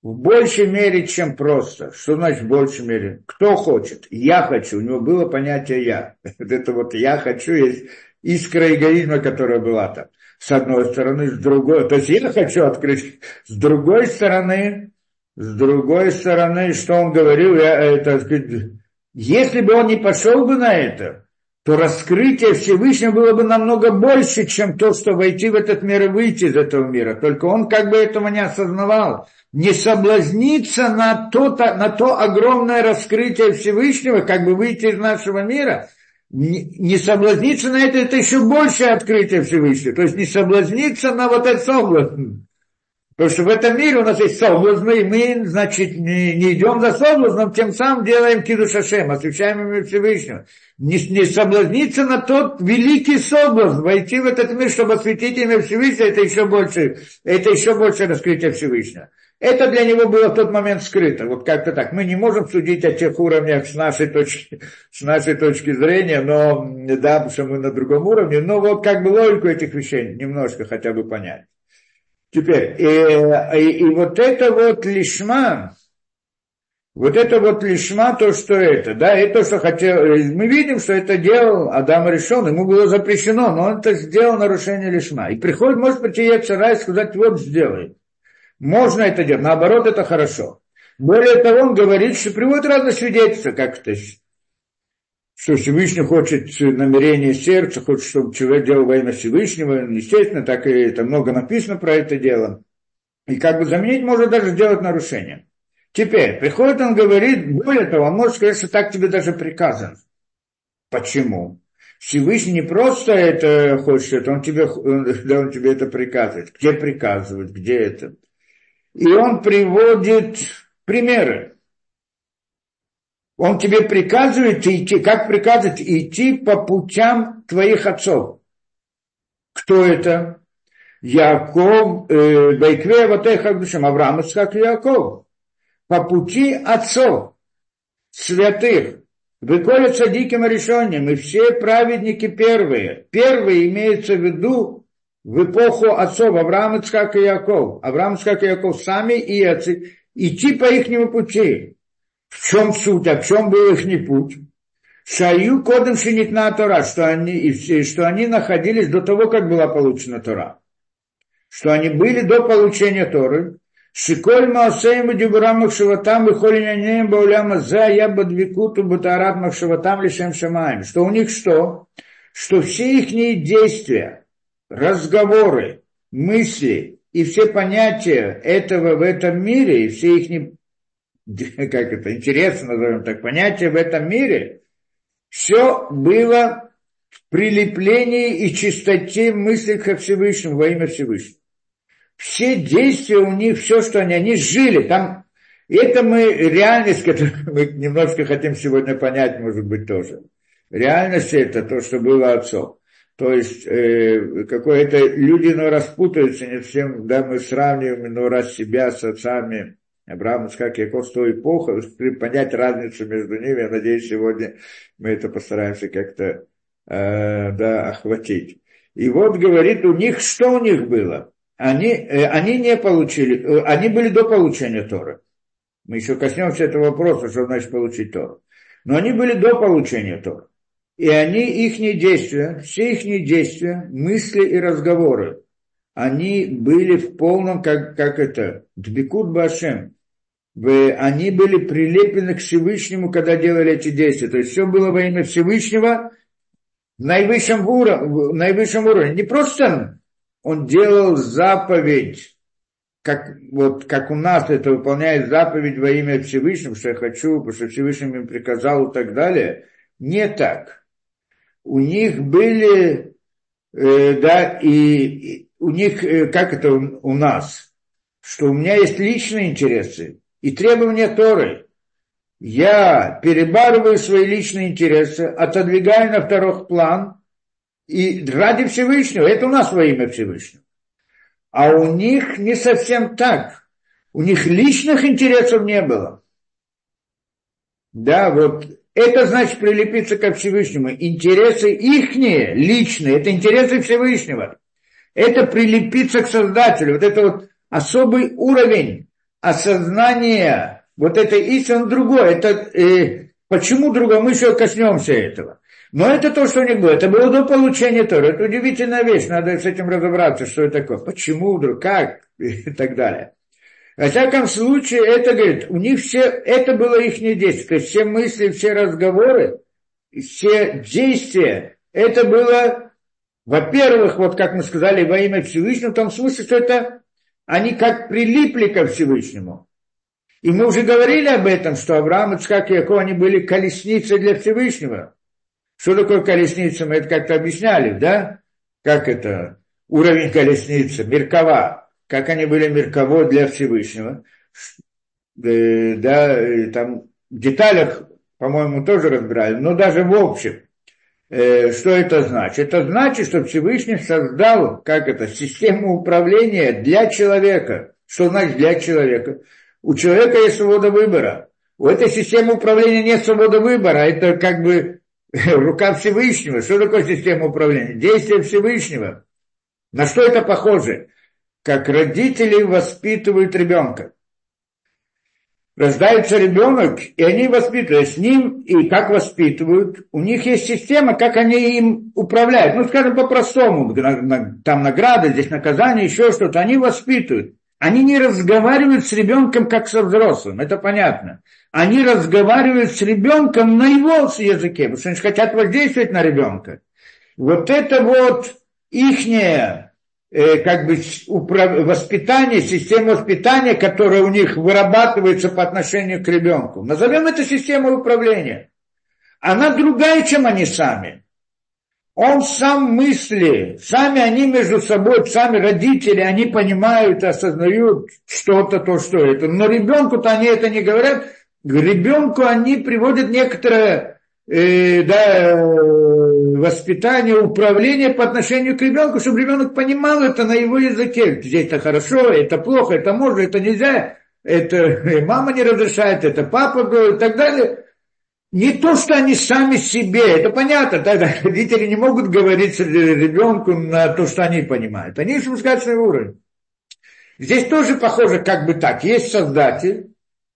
в большей мере, чем просто. Что значит в большей мере? Кто хочет? Я хочу. У него было понятие «я». Вот это вот «я хочу» есть искра эгоизма, которая была там. С одной стороны, с другой. То есть я хочу открыть. С другой стороны, с другой стороны, что он говорил, я, это, если бы он не пошел бы на это, то раскрытие Всевышнего было бы намного больше, чем то, что войти в этот мир и выйти из этого мира. Только он как бы этого не осознавал. Не соблазниться на то, на то огромное раскрытие Всевышнего, как бы выйти из нашего мира, не, не соблазниться на это, это еще большее открытие Всевышнего. То есть не соблазниться на вот этот соблазн. Потому что в этом мире у нас есть соблазны, и мы, значит, не, не идем за соблазном, тем самым делаем кидуш Ашем, освящаем имя Всевышнего. Не, не соблазниться на тот великий соблазн, войти в этот мир, чтобы осветить имя Всевышнего, это еще больше, это еще больше раскрытие Всевышнего. Это для него было в тот момент скрыто. Вот как-то так. Мы не можем судить о тех уровнях с нашей точки, с нашей точки зрения, но, да, потому что мы на другом уровне, но вот как бы логику этих вещей немножко хотя бы понять. Теперь, и, и, и вот это вот лишма, вот это вот лишма, то, что это, да, и то, что хотел, мы видим, что это делал Адам Ришон, ему было запрещено, но он это сделал нарушение лишма. И приходит, может прийти Йецер Ара и сказать, вот сделай. Можно это делать, наоборот, это хорошо. Более того, он говорит, что приводит разные свидетельства, как это, что Всевышний хочет намерение сердца, хочет, чтобы человек делал во имя Всевышнего, естественно, так и это много написано про это дело. И как бы заменить можно даже сделать нарушение. Теперь, приходит он, говорит, более того, он может сказать, что так тебе даже приказано. Почему? Всевышний не просто это хочет, это он тебе, да, он тебе это приказывает. Где приказывает, где это? И он приводит примеры. Он тебе приказывает идти, как приказывает идти по путям твоих отцов. Кто это? Яков, Байкве, Ватеха, Авраам, Ицхак и Яков. По пути отцов, святых. Выколя цадиким решением, и все праведники первые. Первые имеется в виду в эпоху отцов Авраам, Ицхак и Яков. Авраам, Ицхак и Яков сами и отцы. Идти по ихнему пути. В чем суть, а в чем был их путь? Шаю кодом шинитна Тора, что они, что они находились до того, как была получена Тора. Что они были до получения Торы. Шиколь маасеем и дюбурам махшаватам выхолинянеем бауляма за я бадвикуту бутарат махшаватам лишем шамаем. Что у них что? Что все их действия, разговоры, мысли и все понятия этого в этом мире, и все их, как это, интересно, назовем так, понятия в этом мире, все было в прилеплении и чистоте мысли ко Всевышнему, во имя Всевышнего. Все действия у них, все, что они, они жили там. Это мы, реальность, которую мы немножко хотим сегодня понять, может быть, тоже. Реальность это то, что было отцом. То есть, э, какое-то люди, но распутаются, не всем, да, мы сравниваем, но раз себя с отцами Авраам, Ицхак, Яков, с той эпохой, понять разницу между ними. Я надеюсь, сегодня мы это постараемся как-то, э, да, охватить. И вот говорит, у них, что у них было? Они, э, они не получили, э, они были до получения Торы. Мы еще коснемся этого вопроса, что значит получить Тору. Но они были до получения Торы. И они, их действия, все их действия, мысли и разговоры, они были в полном, как, как это, дбикут башем. Они были прилеплены к Всевышнему, когда делали эти действия. То есть все было во имя Всевышнего в наивысшем уровне. В наивысшем уровне. Не просто он делал заповедь, как, вот, как у нас это выполняет заповедь во имя Всевышнего, что я хочу, потому что Всевышний им приказал и так далее. Не так. У них были, э, да, и, и у них, э, как это у, у нас, что у меня есть личные интересы и требования Торы. Я перебарываю свои личные интересы, отодвигаю на второй план, и ради Всевышнего, это у нас во имя Всевышнего. А у них не совсем так. У них личных интересов не было. Да, вот это значит прилепиться ко Всевышнему. Интересы ихние, личные, это интересы Всевышнего. Это прилепиться к Создателю. Вот это вот особый уровень осознание вот этой истины другое. Это, э, почему другое? Мы еще коснемся этого. Но это то, что у них было. Это было до получения Торы. Это удивительная вещь. Надо с этим разобраться, что это такое. Почему вдруг, как и так далее. Во всяком случае, это, говорит, у них все, это было их действие. То есть все мысли, все разговоры, все действия, это было, во-первых, вот как мы сказали, во имя Всевышнего, в том смысле, что это они как прилипли ко Всевышнему. И мы уже говорили об этом, что Авраам, Ицхак и Яков, они были колесницей для Всевышнего. Что такое колесница? Мы это как-то объясняли, да? Как это? Уровень колесницы, меркава. Как они были мерковой для Всевышнего. Да, там в деталях, по-моему, тоже разбирали, но даже в общем. Что это значит? Это значит, что Всевышний создал, как это, систему управления для человека. Что значит для человека? У человека есть свобода выбора. У этой системы управления нет свободы выбора. Это как бы рука Всевышнего. Что такое система управления? Действие Всевышнего. На что это похоже? Как родители воспитывают ребенка. Рождается ребенок, и они воспитывают с ним, и как воспитывают. У них есть система, как они им управляют. Ну, скажем, по-простому, там награды, здесь наказание, еще что-то. Они воспитывают. Они не разговаривают с ребенком, как со взрослым, это понятно. Они разговаривают с ребенком на его языке, потому что они хотят воздействовать на ребенка. Вот это вот ихнее, э, как бы, управ... воспитание, система воспитания, которая у них вырабатывается по отношению к ребенку. Назовем это системой управления. Она другая, чем они сами. Он сам мысли, сами они между собой, сами родители, они понимают, осознают что-то, то, что это. Но ребенку-то они это не говорят. К ребенку они приводят некоторое э, да, воспитание, управление по отношению к ребенку, чтобы ребенок понимал это на его языке. Здесь это хорошо, это плохо, это можно, это нельзя, это мама не разрешает, это папа говорит и так далее. Не то, что они сами себе, это понятно, тогда родители не могут говорить ребенку на то, что они понимают. Они спускают свой уровень. Здесь тоже похоже как бы так. Есть создатель,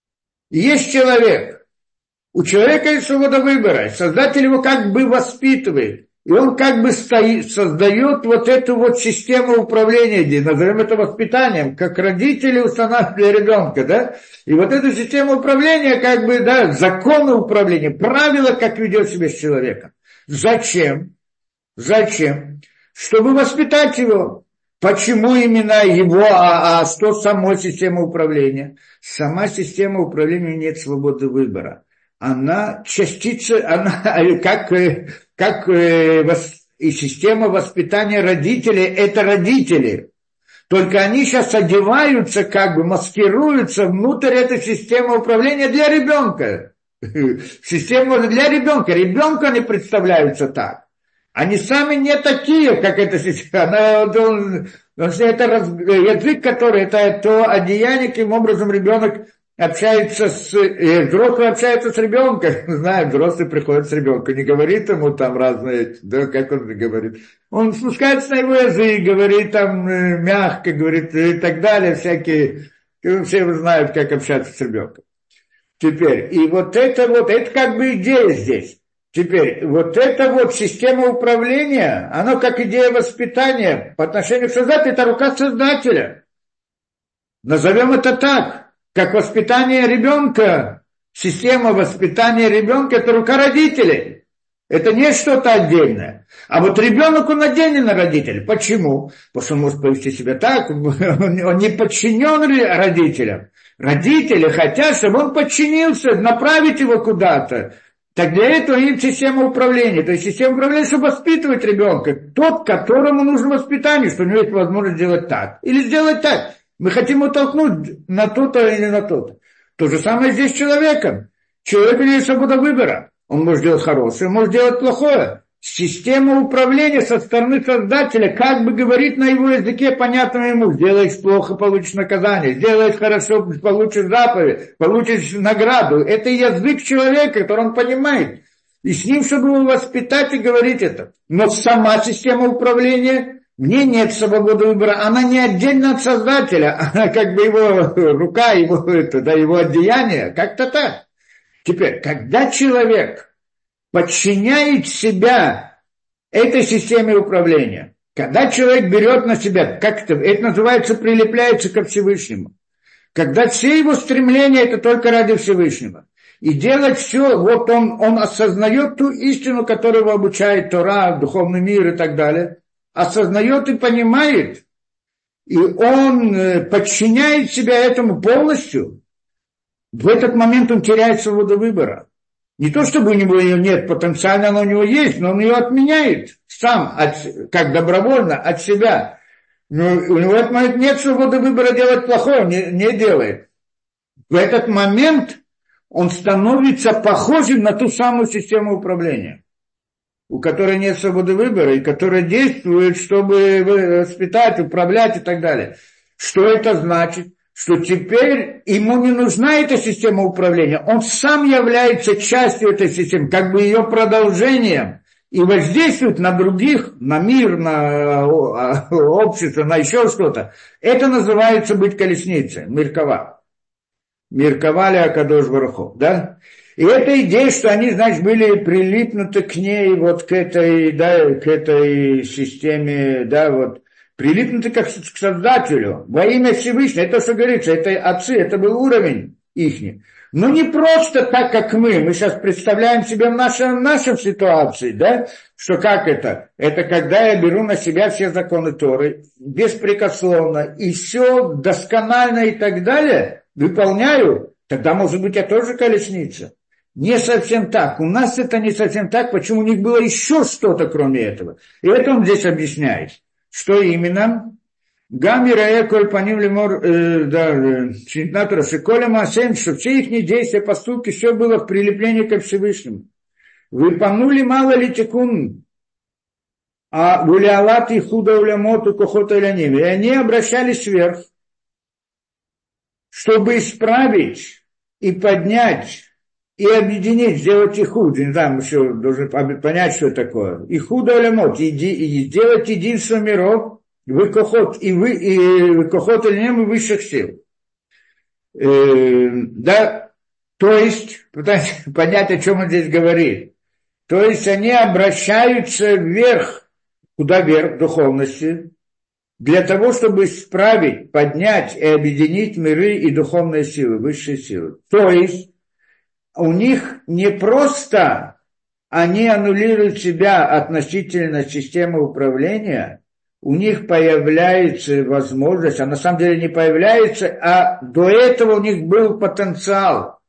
есть человек. У человека есть свобода выбора. Создатель его как бы воспитывает. И он как бы стоит, создает вот эту вот систему управления, назовем это воспитанием, как родители устанавливают для ребенка, да? И вот эту систему управления, как бы, да, законы управления, правила, как ведет себя с человеком. Зачем? Зачем? Чтобы воспитать его. Почему именно его, а, а что самой система управления? Сама система управления нет свободы выбора. Она частица, она как, как и система воспитания родителей, это родители. Только они сейчас одеваются, как бы маскируются внутрь этой системы управления для ребенка. Система для ребенка. Ребенку они представляются так. Они сами не такие, как эта система. Она, он, он, это раз, язык, который, это то одеяние, каким образом ребенок общается с, э, взрослый общается с ребенком, знаю, взрослый приходит с ребенком, не говорит ему там разные, да, как он говорит, он спускается на его язык, говорит там э, мягко, говорит и так далее, всякие, все знают, как общаться с ребенком. Теперь, и вот это вот, это как бы идея здесь. Теперь, вот эта вот система управления, она как идея воспитания по отношению к Создателю, это рука Создателя. Назовем это так. Как воспитание ребенка, система воспитания ребенка – это рука родителей. Это не что-то отдельное. А вот ребенок, он отдельный на родителей. Почему? Потому что он может повести себя так, он не подчинен родителям. Родители хотят, чтобы он подчинился, направить его куда-то. Так для этого им система управления. То есть система управления, чтобы воспитывать ребенка. Тот, которому нужно воспитание, что у него есть возможность сделать так. Или сделать так. Мы хотим его толкнуть на то-то или на то-то. То же самое здесь с человеком. Человек имеет свободу выбора. Он может делать хорошее, может делать плохое. Система управления со стороны Создателя как бы говорит на его языке, понятно ему. Сделаешь плохо, получишь наказание. Сделаешь хорошо, получишь заповедь, получишь награду. Это язык человека, который он понимает. И с ним, чтобы его воспитать и говорить это. Но сама система управления Мне нет свободы выбора, она не отдельно от Создателя, она как бы его рука, его, это, да, его одеяние, как-то так. Теперь, когда человек подчиняет себя этой системе управления, когда человек берет на себя, как это, это называется, прилепляется ко Всевышнему, когда все его стремления это только ради Всевышнего, и делать все, вот он, он осознает ту истину, которую его обучает Тора, духовный мир и так далее, осознает и понимает, и он подчиняет себя этому полностью, в этот момент он теряет свободу выбора. Не то, чтобы у него ее нет, потенциально она у него есть, но он ее отменяет сам, от, как добровольно, от себя. Но у него в этот момент нет свободы выбора делать плохое, не, не делает. В этот момент он становится похожим на ту самую систему управления, у которой нет свободы выбора, и которая действует, чтобы воспитать, управлять и так далее. Что это значит? Что теперь ему не нужна эта система управления, он сам является частью этой системы, как бы ее продолжением, и воздействует на других, на мир, на общество, на еще что-то. Это называется быть колесницей, Меркава. Меркава ля Акадош Барух Ху, да? И эта идея, что они, значит, были прилипнуты к ней, вот к этой, да, к этой системе, да, вот, прилипнуты как к Создателю, во имя Всевышнего, это то, что говорится, это отцы, это был уровень ихний. Но не просто так, как мы, мы сейчас представляем себе в нашей, в нашей ситуации, да, что как это? Это когда я беру на себя все законы Торы, беспрекословно, и все досконально и так далее, выполняю, тогда, может быть, я тоже колесница. Не совсем так. У нас это не совсем так, почему у них было еще что-то, кроме этого. И это он здесь объясняет. Что именно? Гамирая коль паним лемор, да, чинтнатура, шиколя маасем, что все их действия, поступки, все было в прилеплении ко Всевышнему. Вы панули мало ли текун, а гулялат и худо улямоту кохота иляним. И они обращались вверх, чтобы исправить и поднять, и объединить, сделать ихуд. Не знаю, мы еще должны понять, что это такое. Ихуда улямот, и, и сделать единство миров, выкохот, и, вы, и выкохот иляним, и высших сил. Э, да, то есть, пытаюсь понять, о чем он здесь говорит. То есть они обращаются вверх, куда вверх, духовности, для того, чтобы исправить, поднять и объединить миры и духовные силы, высшие силы. То есть, у них не просто они аннулируют себя относительно системы управления, у них появляется возможность, а на самом деле не появляется, а до этого у них был потенциал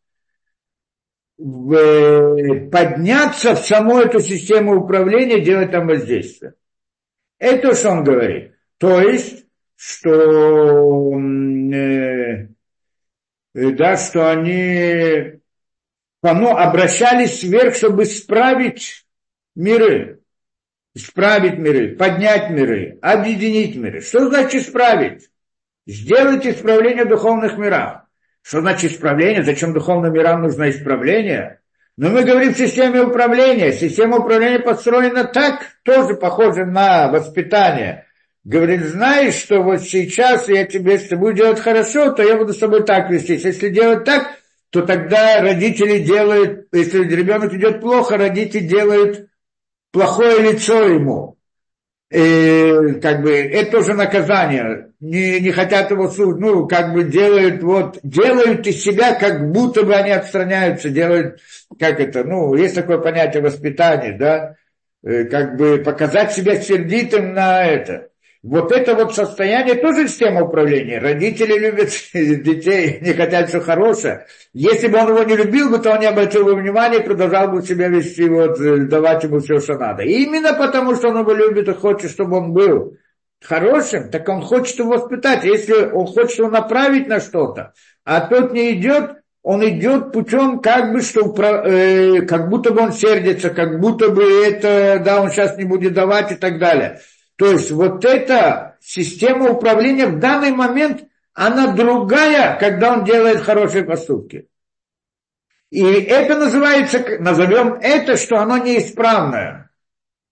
подняться в саму эту систему управления, делать там воздействие. Это то, что он говорит. То есть, что, э, да, что они но обращались вверх, чтобы исправить миры, исправить миры, поднять миры, объединить миры. Что значит исправить? Сделать исправление в духовных мирах. Что значит исправление? Зачем духовным мирам нужно исправление? Но мы говорим о системе управления. Система управления построена так, тоже похоже на воспитание. Говорит, знаешь, что вот сейчас я тебе, если буду делать хорошо, то я буду с тобой так вестись. Если делать так, то тогда родители делают, если ребенок идет плохо, родители делают плохое лицо ему. И, как бы, это тоже наказание. Не, не хотят его суд, ну, как бы делают, вот, делают из себя, как будто бы они отстраняются, делают, как это, ну, есть такое понятие воспитания, да, как бы показать себя сердитым на это. Вот это вот состояние тоже система управления. Родители любят детей, не хотят все хорошее. Если бы он его не любил бы, то он не обратил бы внимания и продолжал бы себя вести, вот, давать ему все, что надо. И именно потому, что он его любит и хочет, чтобы он был хорошим, так он хочет его воспитать. Если он хочет его направить на что-то, а тот не идет, он идет путем, как бы, что, э, как будто бы он сердится, как будто бы это, да, он сейчас не будет давать и так далее. То есть вот эта система управления в данный момент, она другая, когда он делает хорошие поступки. И это называется, назовем это, что оно неисправное.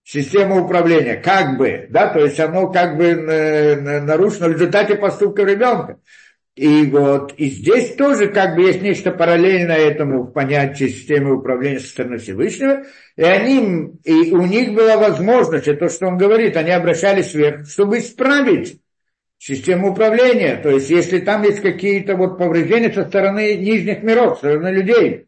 система управления, как бы, да, то есть оно как бы нарушено в результате поступка ребенка. И вот, и здесь тоже как бы есть нечто параллельное этому в понятии системы управления со стороны Всевышнего, и они, и у них была возможность, это то, что он говорит, они обращались вверх, чтобы исправить систему управления, то есть если там есть какие-то вот повреждения со стороны нижних миров, со стороны людей,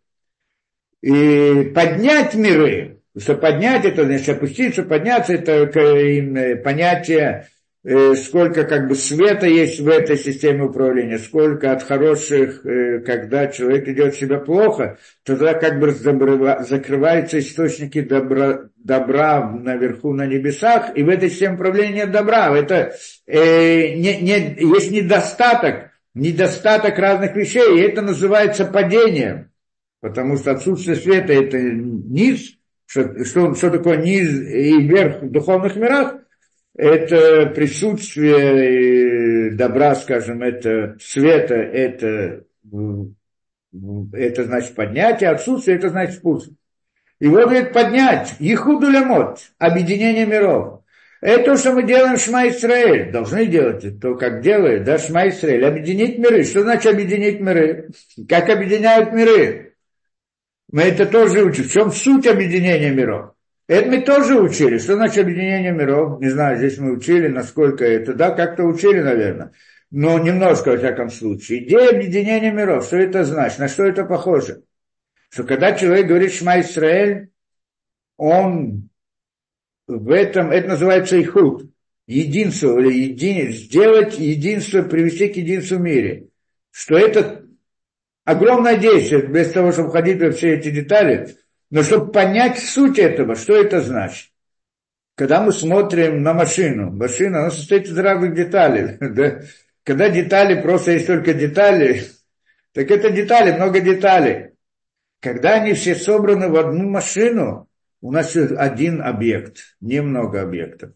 и поднять миры, потому что поднять это, значит, опуститься, подняться, это понятие, сколько как бы света есть в этой системе управления, сколько от хороших, когда человек ведет себя плохо, то тогда как бы закрываются источники добра, добра наверху на небесах, и в этой системе управления нет добра. Это, э, не, не, есть недостаток, недостаток разных вещей, и это называется падением, потому что отсутствие света – это низ, что, что, что такое низ и верх в духовных мирах. Это присутствие добра, скажем, это света, это, это значит поднятие, отсутствие, это значит спуск. И вот говорит поднять, ехуду лямот, объединение миров. Это то, что мы делаем в Шма Исраэль, должны делать это, то, как делает, да, Шма Исраэль, объединить миры. Что значит объединить миры? Как объединяют миры? Мы это тоже учим. В чем суть объединения миров? Это мы тоже учили. Что значит объединение миров? Не знаю, здесь мы учили, насколько это. Да, как-то учили, наверное. Но немножко, во всяком случае. Идея объединения миров. Что это значит? На что это похоже? Что когда человек говорит Шма Исраэль, он в этом, это называется ихуд. Единство, или еди, сделать единство, привести к единству в мире. Что это огромное действие, без того, чтобы входить во все эти детали. Но чтобы понять суть этого, что это значит? Когда мы смотрим на машину, машина, она состоит из разных деталей. Да? Когда детали, просто есть только детали, так это детали, много деталей. Когда они все собраны в одну машину, у нас один объект, немного объектов.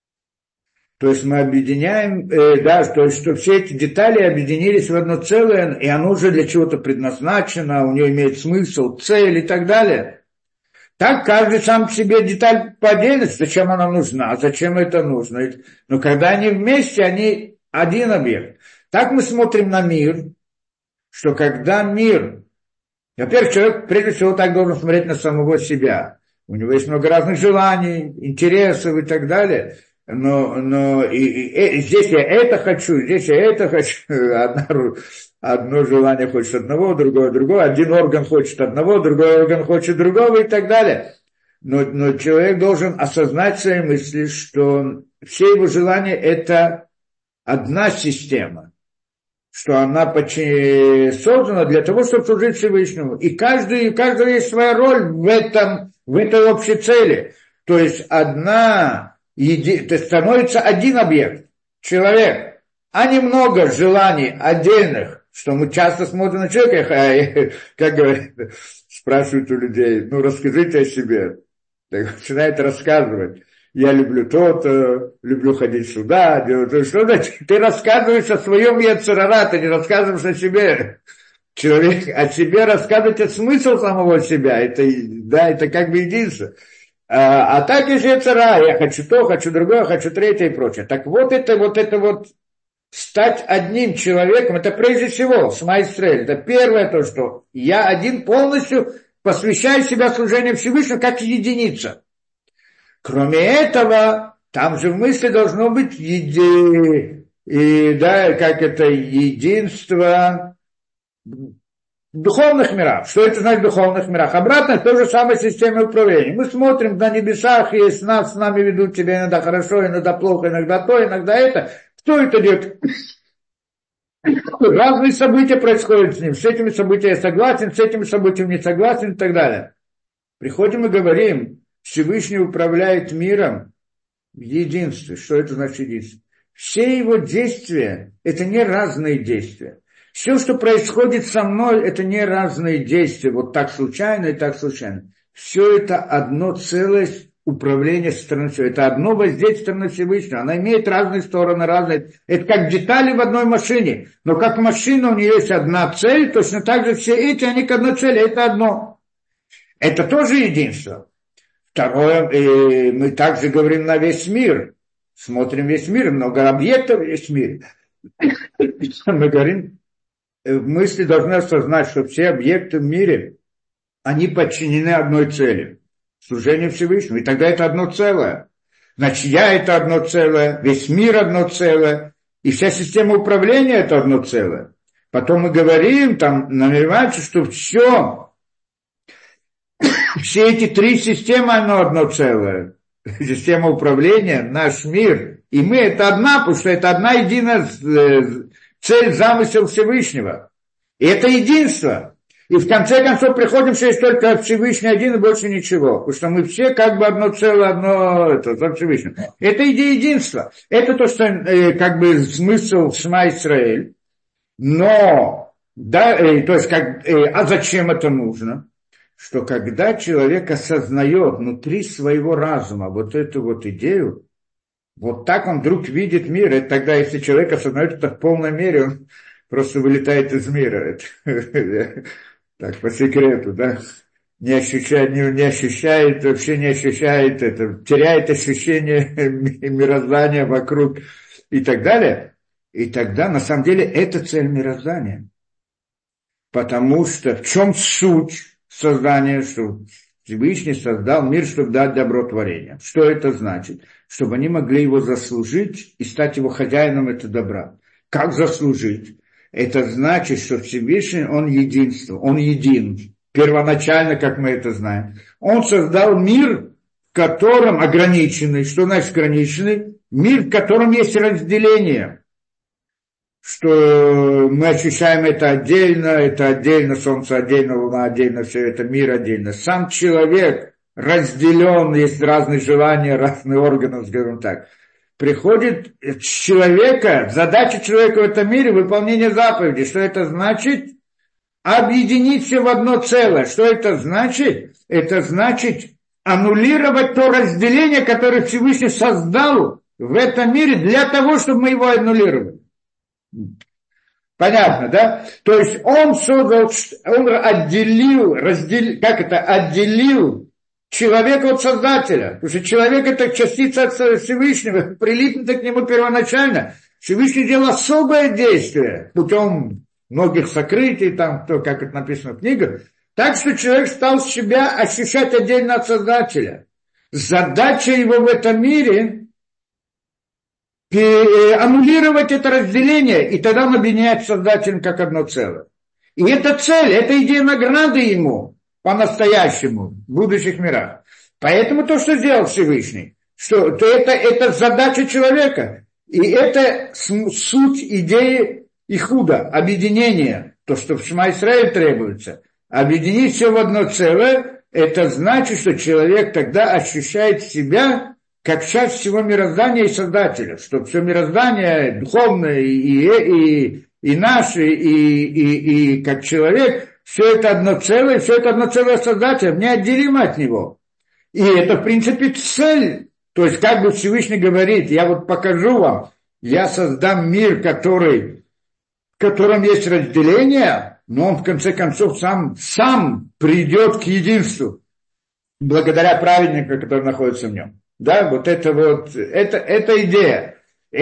То есть мы объединяем, э, да, то есть что все эти детали объединились в одно целое, и оно уже для чего-то предназначено, у нее имеет смысл, цель и так далее. Так каждый сам по себе деталь по отдельности, зачем она нужна, зачем это нужно. Но когда они вместе, они один объект. Так мы смотрим на мир, что когда мир... Во-первых, человек прежде всего так должен смотреть на самого себя. У него есть много разных желаний, интересов и так далее. Но, но и, и, и здесь я это хочу, здесь я это хочу. Одна, одно желание хочет одного, другое другого. Один орган хочет одного, другой орган хочет другого и так далее. Но, но человек должен осознать свои мысли, что все его желания – это одна система. Что она создана для того, чтобы служить Всевышнему. И каждый, у каждого есть своя роль в этом, в этой общей цели. То есть одна... Еди... То есть становится один объект, человек, а не много желаний отдельных, что мы часто смотрим на человека, как говорят, спрашивают у людей, ну расскажите о себе, так начинает рассказывать, я люблю то-то, люблю ходить сюда, делать, что значит, ты рассказываешь о своем йецер ара, ты не рассказываешь о себе. Человек о себе рассказывает, это смысл самого себя, это, да, это как бы единство. А, а так есть йецер ара, я хочу то, хочу другое, хочу третье и прочее. Так вот это вот это вот стать одним человеком, это прежде всего Шма Исраэль. Это первое то, что я один полностью посвящаю себя служению Всевышнему как единица. Кроме этого, там же в мысли должно быть еди, и, да, как это единство в духовных мирах. Что это значит в духовных мирах? Обратно то же самое система управления. Мы смотрим на небесах, и с, нас, с нами ведут себя иногда хорошо, иногда плохо, иногда то, иногда это. Кто это делает? Разные события происходят с ним. С этими событиями я согласен, с этими событиями не согласен и так далее. Приходим и говорим, Всевышний управляет миром в единстве. Что это значит единство? Все его действия – это не разные действия. Все, что происходит со мной, это не разные действия, вот так случайно и так случайно. Все это одно целое управление со стороны Всевышнего. Это одно воздействие со стороны Всевышнего. Она имеет разные стороны, разные. Это как детали в одной машине. Но как машина, у нее есть одна цель, точно так же все эти, они к одной цели, это одно. Это тоже единство. Второе, э, мы также говорим на весь мир. Смотрим весь мир, много объектов весь мир. Мы говорим, в мысли должны осознать, что все объекты в мире, они подчинены одной цели – служению Всевышнему. И тогда это одно целое. Значит, я – это одно целое, весь мир – одно целое, и вся система управления – это одно целое. Потом мы говорим, там намеревается, что все, все эти три системы, оно одно целое. Система управления, наш мир, и мы – это одна, потому что это одна единая цель, замысел Всевышнего. И это единство. И в конце концов приходим, что есть только Всевышний один и больше ничего. Потому что мы все как бы одно целое, одно это, за Всевышним. Это идея единства. Это то, что э, как бы смысл Шма Исраэль. Но, да, э, то есть, как, э, а зачем это нужно? Что когда человек осознает внутри своего разума вот эту вот идею, вот так он вдруг видит мир, и тогда, если человек осознает это в полной мере, он просто вылетает из мира. Так, по секрету, да, не ощущает, не, не ощущает, вообще не ощущает это, теряет ощущение мироздания вокруг и так далее. И тогда, на самом деле, это цель мироздания. Потому что в чем суть создания, что Всевышний создал мир, чтобы дать добро творения. Что это значит? Чтобы они могли его заслужить и стать его хозяином этого добра. Как заслужить? Это значит, что Всевышний, он единство, он един. Первоначально, как мы это знаем. Он создал мир, в котором ограниченный. Что значит ограниченный? Мир, в котором есть разделение. Что мы ощущаем это отдельно, это отдельно, солнце отдельно, луна отдельно, все это мир отдельно. Сам человек разделен, есть разные желания, разные органы, скажем так. Приходит с человека, задача человека в этом мире – выполнение заповедей. Что это значит? Объединить все в одно целое. Что это значит? Это значит аннулировать то разделение, которое Всевышний создал в этом мире для того, чтобы мы его аннулировали. Понятно, да? То есть он создал, он отделил, разделил, как это, отделил человека от Создателя. Потому что человек – это частица от Всевышнего, прилипнута к нему первоначально. Всевышний делал особое действие путем многих сокрытий, там, то, как это написано в книгах. Так что человек стал себя ощущать отдельно от Создателя. Задача его в этом мире – аннулировать это разделение, и тогда он объединяет Создателем как одно целое. И это цель, это идея награды ему по-настоящему в будущих мирах. Поэтому то, что сделал Всевышний, что, то это, это задача человека. И это суть идеи Ихуда, объединения, то, что в Шма Исраэль требуется. Объединить все в одно целое, это значит, что человек тогда ощущает себя как часть всего мироздания и Создателя, что все мироздание духовное и, и, и наше, и, и, и как человек, все это одно целое, все это одно целое Создателя, неотделимо от него. И это, в принципе, цель. То есть, как бы Всевышний говорит, я вот покажу вам, я создам мир, который, в котором есть разделение, но он, в конце концов, сам, сам придет к единству, благодаря праведнику, который находится в нем. Да, вот это вот, это, это идея.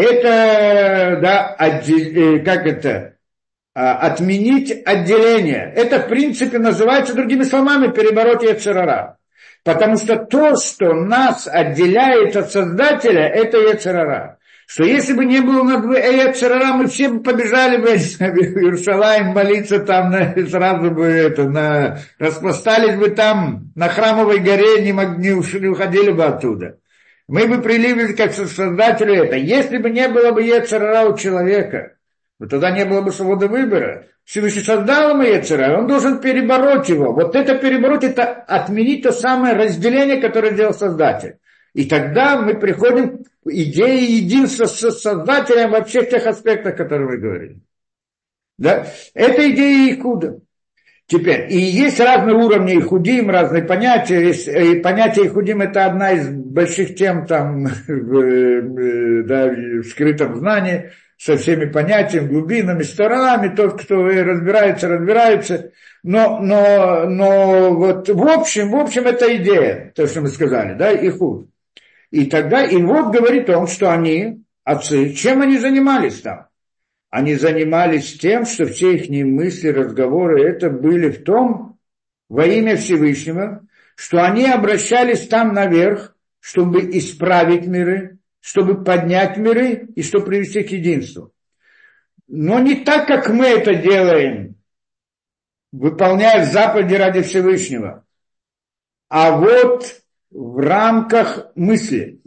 Это, да, отдел, как это, отменить отделение. Это, в принципе, называется, другими словами, перебороть йецер ара. Потому что то, что нас отделяет от Создателя, это йецер ара. Что если бы не было йецер ара, мы все бы побежали бы в Иерусалим молиться там, на, сразу бы это, на, распластались бы там на Храмовой горе, не, мог, не уходили бы оттуда. Мы бы прилипли как Создателю это. Если бы не было бы йецер ара у человека, то тогда не было бы свободы выбора. Всевышний создал ему йецер ара, он должен перебороть его. Вот это перебороть, это отменить то самое разделение, которое делал Создатель. И тогда мы приходим к идее единства с Создателем во всех тех аспектах, которые мы говорили. Да? Это идея Ихуда. Теперь, и есть разные уровни Ихудим, разные понятия. Есть, и понятие Ихудим – это одна из больших тем там, да, в скрытом знании. со всеми понятиями, глубинами, сторонами, тот, кто разбирается, разбирается. Но, но, но вот в общем, в общем, это идея, то, что мы сказали, да, ихуд. И тогда, и вот говорит он, что они, отцы, чем они занимались там? Они занимались тем, что все их мысли, разговоры, это были в том, во имя Всевышнего, что они обращались там наверх, чтобы исправить миры, чтобы поднять миры и чтобы привести к единству. Но не так, как мы это делаем, выполняя заповеди ради Всевышнего, а вот в рамках мысли.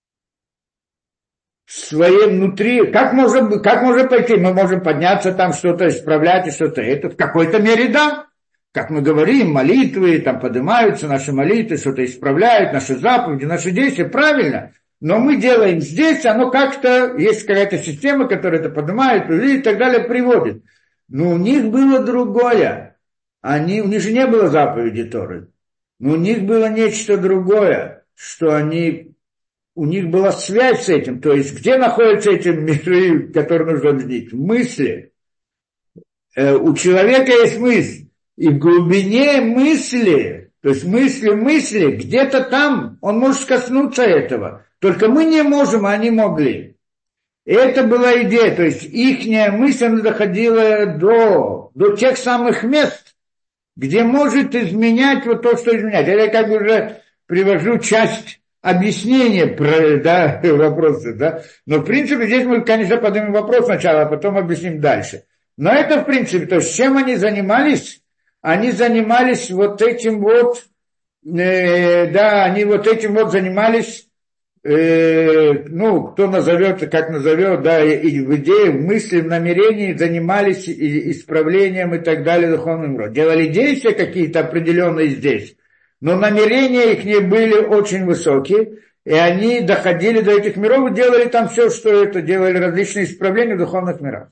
Своей внутри, как можно, как можно пойти? Мы можем подняться там, что-то исправлять и что-то. Это в какой-то мере да. Как мы говорим, молитвы, там поднимаются наши молитвы, что-то исправляют, наши заповеди, наши действия, правильно. Но мы делаем здесь, оно как-то, есть какая-то система, которая это поднимает и так далее, приводит. Но у них было другое. Они, у них же не было заповеди Торы. Но у них было нечто другое, что они... У них была связь с этим, то есть где находятся эти миры, которые нужно объяснить? В мысли. Э, у человека есть мысль. И в глубине мысли, то есть мысли мысли, где-то там он может коснуться этого. Только мы не можем, а они могли. И это была идея, то есть ихняя мысль она доходила до, до тех самых мест, где может изменять вот то, что изменять. Я как бы уже привожу часть объяснение про, да, вопросы, да. Но, в принципе, здесь мы, конечно, поднимем вопрос сначала, а потом объясним дальше. Но это, в принципе, то есть, чем они занимались? Они занимались вот этим вот, э, да, они вот этим вот занимались, э, ну, кто назовет, как назовет, да, и, и в идее, в мысли, в намерении занимались и, исправлением и так далее духовным родом. Делали действия какие-то определенные здесь. Но намерения их не были очень высокие, и они доходили до этих миров и делали там все, что это, делали различные исправления в духовных мирах.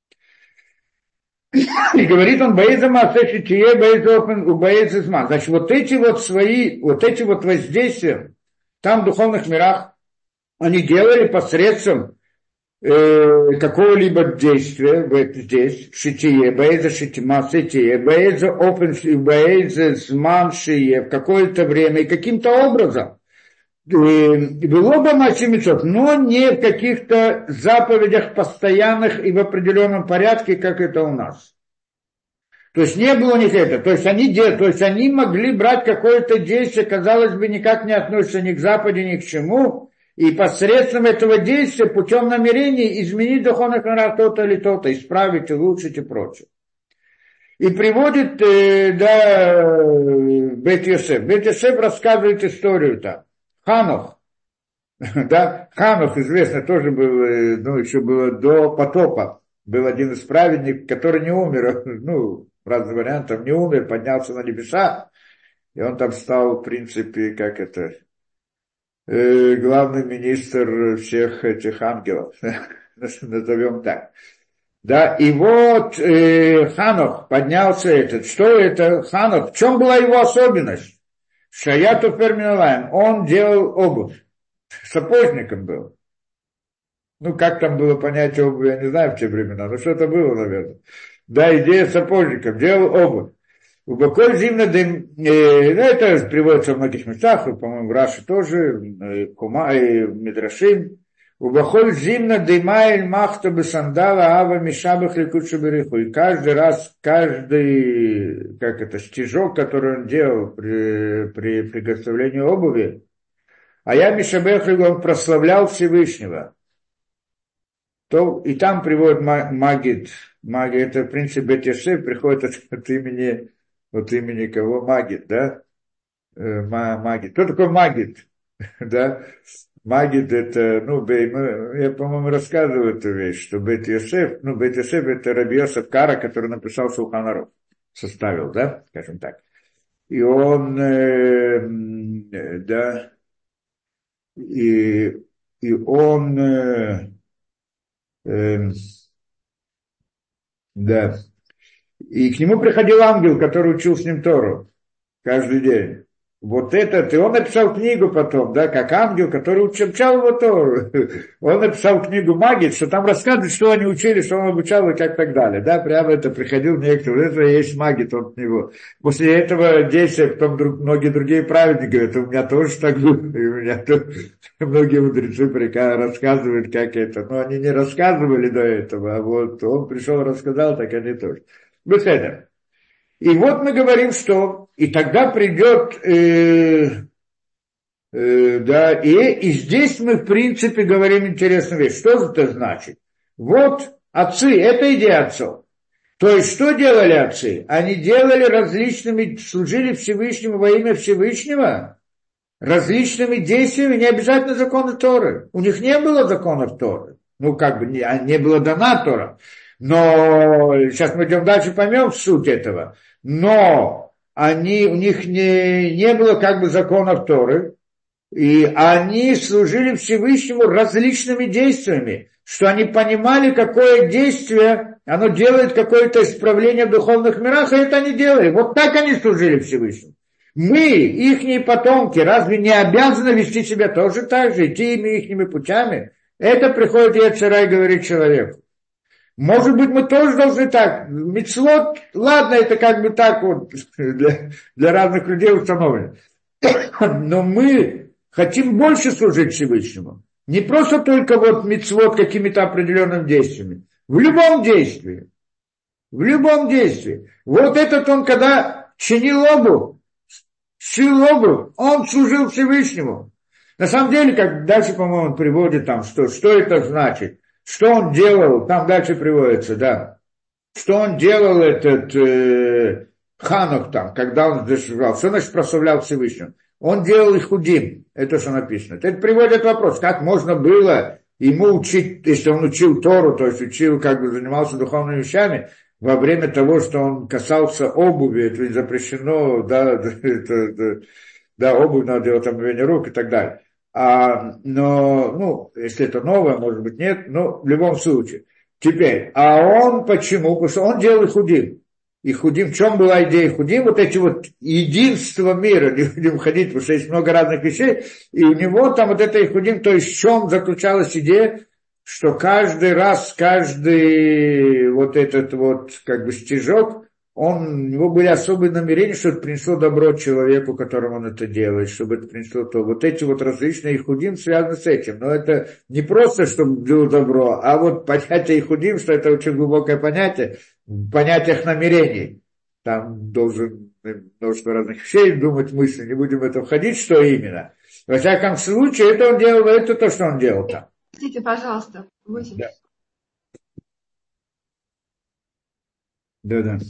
И говорит он, боится массы чие, боится опен, боится зма. Значит, вот эти вот свои, вот эти вот воздействия там в духовных мирах они делали посредством э, какого-либо действия здесь, шитие, боится шитима, сетие, боится опен, боится зман шие, в какое-то время и каким-то образом. Было бы мачимицот, но не в каких-то заповедях постоянных и в определенном порядке, как это у нас. То есть не было у них это. То есть они, то есть они могли брать какое-то действие, казалось бы, никак не относится ни к Западе, ни к чему, и посредством этого действия, путем намерений, изменить духовный мир то-то или то-то, исправить, улучшить и прочее. И приводит, э, да, Бет Йосеф. Бет Йосеф рассказывает историю там. Ханох, да, Ханох, известно, тоже был, ну, еще было до потопа, был один из праведников, который не умер, ну, разных вариантов, не умер, поднялся на небеса, и он там стал, в принципе, как это, э, главный министр всех этих ангелов, назовем так. Да, и вот э, Ханох поднялся этот, что это Ханох, в чем была его особенность? Шаяту Ферминалаем, он делал обувь, сапожником был. Ну, как там было понятие обуви, я не знаю в те времена, но что-то было, наверное. Да, идея сапожников, делал обувь. У Баколь зимна дым, э, ну, это приводится в многих местах, по-моему, в Раши тоже, э, Кума, э, Мидрашим. У Баколь зимна дымайль махта бесандала ава мишабах ликучу береху. И каждый раз, каждый, как это, стежок, который он делал при, при приготовлении обуви, а я мишабах он прославлял Всевышнего. То, и там приводит Магид. Магид, это, в принципе, Бет Йосеф приходит от, от имени, от имени кого? Магид, да? Магид. Кто такой Магид? Да? Магид это, ну, я, по-моему, рассказываю эту вещь, что Бет Йосеф, ну, Бет Йосеф это Раби Йосеф Кара, который написал Шулхан Арух, составил, да, скажем так. И он, э, да, и, и он, э, э, да, и к нему приходил ангел, который учил с ним Тору каждый день. Вот этот, и он написал книгу потом, да, как ангел, который учил его Тору. Он написал книгу магии, что там рассказывает, что они учили, что он обучал и как так далее. Да, прямо это приходил некто, вот это есть магия от него. После этого действия потом друг, многие другие праведники говорят, у меня тоже так было, и у меня тоже многие мудрецы рассказывают, как это. Но они не рассказывали до этого, а вот он пришел, рассказал, так они тоже. Вот это. И вот мы говорим, что и тогда придет, э, э, да, и, и здесь мы, в принципе, говорим интересную вещь. Что же это значит? Вот отцы, это идея отцов. То есть, что делали отцы? Они делали различными, служили Всевышнему во имя Всевышнего, различными действиями, не обязательно законы Торы. У них не было законов Торы. Ну, как бы, не, не было дана Тора. Но сейчас мы идем дальше, поймем суть этого. Но они, у них не, не было как бы законов Торы, и они служили Всевышнему различными действиями, что они понимали, какое действие, оно делает какое-то исправление в духовных мирах, и это они делали. Вот так они служили Всевышнему. Мы, ихние потомки, разве не обязаны вести себя тоже так же, идти ими, ихними путями? Это приходит Йецер Ара и говорит человеку. Может быть, мы тоже должны так. Мицвот, ладно, это как бы так вот для, для разных людей установлено. Но мы хотим больше служить Всевышнему. Не просто только вот мицвот какими-то определенными действиями. В любом действии. В любом действии. Вот этот он, когда чинил обувь, шил обувь, он служил Всевышнему. На самом деле, как дальше, по-моему, он приводит там, что, что это значит. Что он делал, там дальше приводится, да. Что он делал этот э, Ханух там, когда он зажигал. Что значит прославлял Всевышнего? Он делал их худим. Это что написано. Это приводит вопрос, как можно было ему учить, если он учил Тору, то есть учил, как бы занимался духовными вещами, во время того, что он касался обуви, это ведь запрещено, да, это, да, обувь надо делать омовение рук и так далее. А, но, ну, если это новое, может быть, нет, но в любом случае. Теперь, а он почему? Потому что он делал худим. И худим, в чем была идея худим? Вот эти вот единства мира, не будем ходить, потому что есть много разных вещей, и у него там вот это и худим, то есть в чем заключалась идея, что каждый раз, каждый вот этот вот как бы стежок, он, у него были особые намерения, что это принесло добро человеку, которому он это делает, чтобы это принесло то. Вот эти вот различные ихудим связаны с этим. Но это не просто, чтобы было добро, а вот понятие ихудим, что это очень глубокое понятие, в понятиях намерений. Там должен множество разных вещей думать, мысли, не будем в это входить, что именно. Во всяком случае, это он делал, это то, что он делал там. Простите, пожалуйста. Да. Да-да.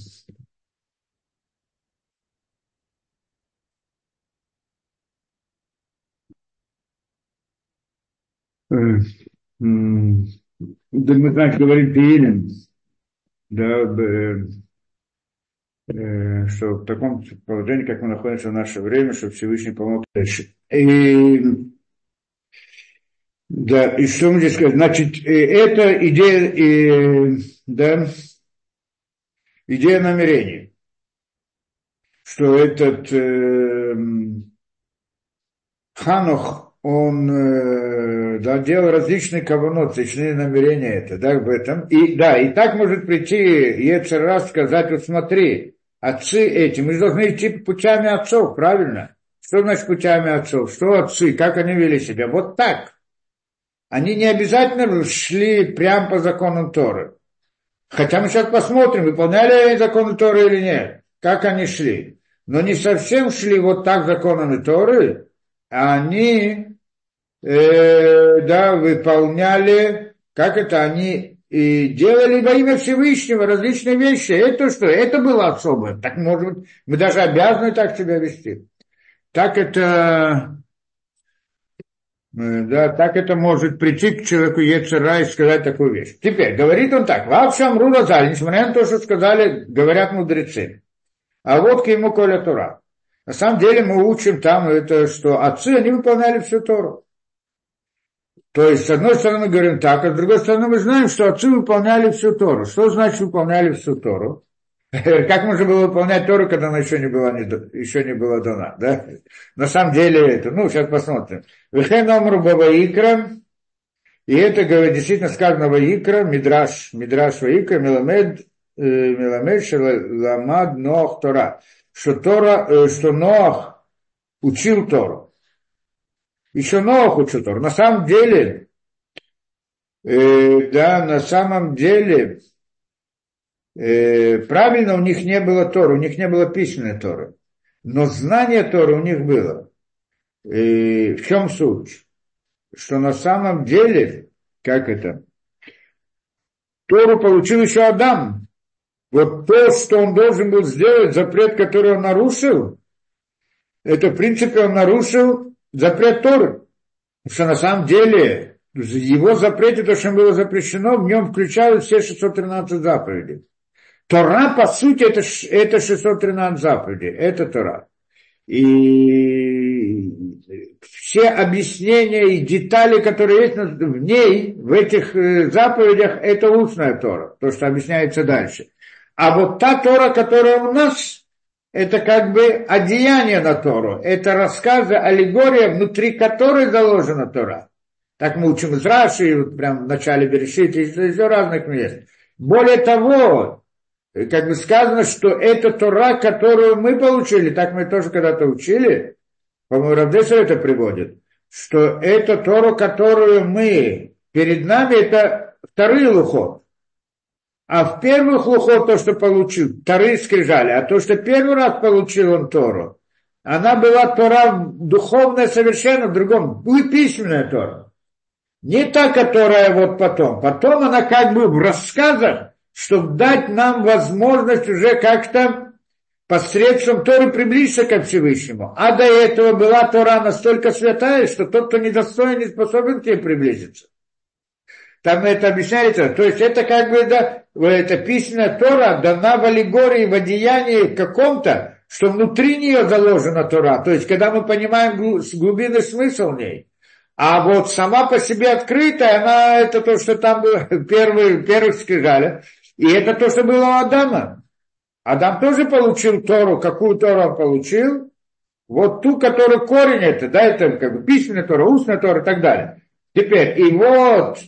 Да, мы, значит, говорим Тиилим, да, э, э, что в таком положении, как мы находимся в наше время, чтобы Всевышний помог дальше. И, да, и что мы здесь сказать? Значит, это идея, и, да, идея намерений, что этот э, Ханох, он э, да, делал различные каванот, личные намерения это, да, в этом. И да, и так может прийти Йецер Ара сказать, вот смотри, отцы эти, мы же должны идти путями отцов, правильно? Что значит путями отцов? Что отцы, как они вели себя? Вот так. Они не обязательно шли прямо по законам Торы. Хотя мы сейчас посмотрим, выполняли они законы Торы или нет, как они шли. Но не совсем шли вот так законами Торы, а они э, да, выполняли, как это, они и делали во имя Всевышнего различные вещи. Это что? Это было особое. Так, может быть, мы даже обязаны так себя вести. Так это, э, да, так это может прийти к человеку Йецер Ара и сказать такую вещь. Теперь, говорит он так, «Вавшам ру лазаль», несмотря на то, что сказали, говорят мудрецы. А вот к ему коля Тора. На самом деле мы учим там, это, что отцы, они выполняли всю Тору. То есть, с одной стороны, мы говорим так, а с другой стороны, мы знаем, что отцы выполняли всю Тору. Что значит выполняли всю Тору? Как можно было выполнять Тору, когда она еще не была, не, еще не была дана, да? На самом деле это, ну, сейчас посмотрим. Вехен омру баваикра, и это, говорит, действительно сказано ваикра, мидраш, мидраш ваикра, меламед, э, меламед, шеламад Ноах Тора. Что Тора, э, что Ноах учил Тору. Еще Ноах учил Тору. На самом деле, э, да, на самом деле, правильно, у них не было Торы, у них не было письменной Торы. Но знание Торы у них было. И в чем суть? Что на самом деле, как это, Тору получил еще Адам. Вот то, что он должен был сделать, запрет, который он нарушил, это, в принципе, он нарушил запрет Торы. Потому что на самом деле его запрете, то, что было запрещено, в нем включалось все шестьсот тринадцать заповедей. Тора, по сути, это, это шестьсот тринадцать заповедей, это Тора. И все объяснения и детали, которые есть в ней, в этих заповедях, это устная Тора, то, что объясняется дальше. А вот та Тора, которая у нас, это как бы одеяние на Тору, это рассказы, аллегория, внутри которой заложена Тора. Так мы учим из Раши, вот прямо в начале Берешит, еще разных мест. Более того, как бы сказано, что это Тора, которую мы получили, так мы тоже когда-то учили, по-моему, Равдесер это приводит, что это Тора, которую мы, перед нами, это вторые лухот. А в первых лухот то, что получил, вторые скрижали, а то, что первый раз получил он Тору, она была Тора духовная совершенно в другом, была письменная Тора. Не та, которая вот потом. Потом она как бы в рассказах, чтобы дать нам возможность уже как-то посредством Торы приблизиться ко Всевышнему. А до этого была Тора настолько святая, что тот, кто недостоин, не способен к ней приблизиться. Там это объясняется. То есть это как бы, да, эта письменная Тора дана в аллегории, в одеянии каком-то, что внутри нее заложена Тора. То есть когда мы понимаем с глубины смысл в ней. А вот сама по себе открытая, она, это то, что там было первый, первых скрижалях. И это то, что было у Адама. Адам тоже получил Тору. Какую Тору он получил? Вот ту, которую корень это, да, это как бы письменная Тора, устная Тора и так далее. Теперь, и вот,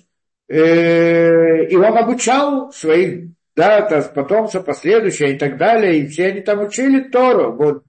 э, и он обучал своих, да, потомцев, последующие и так далее, и все они там учили Тору. Вот,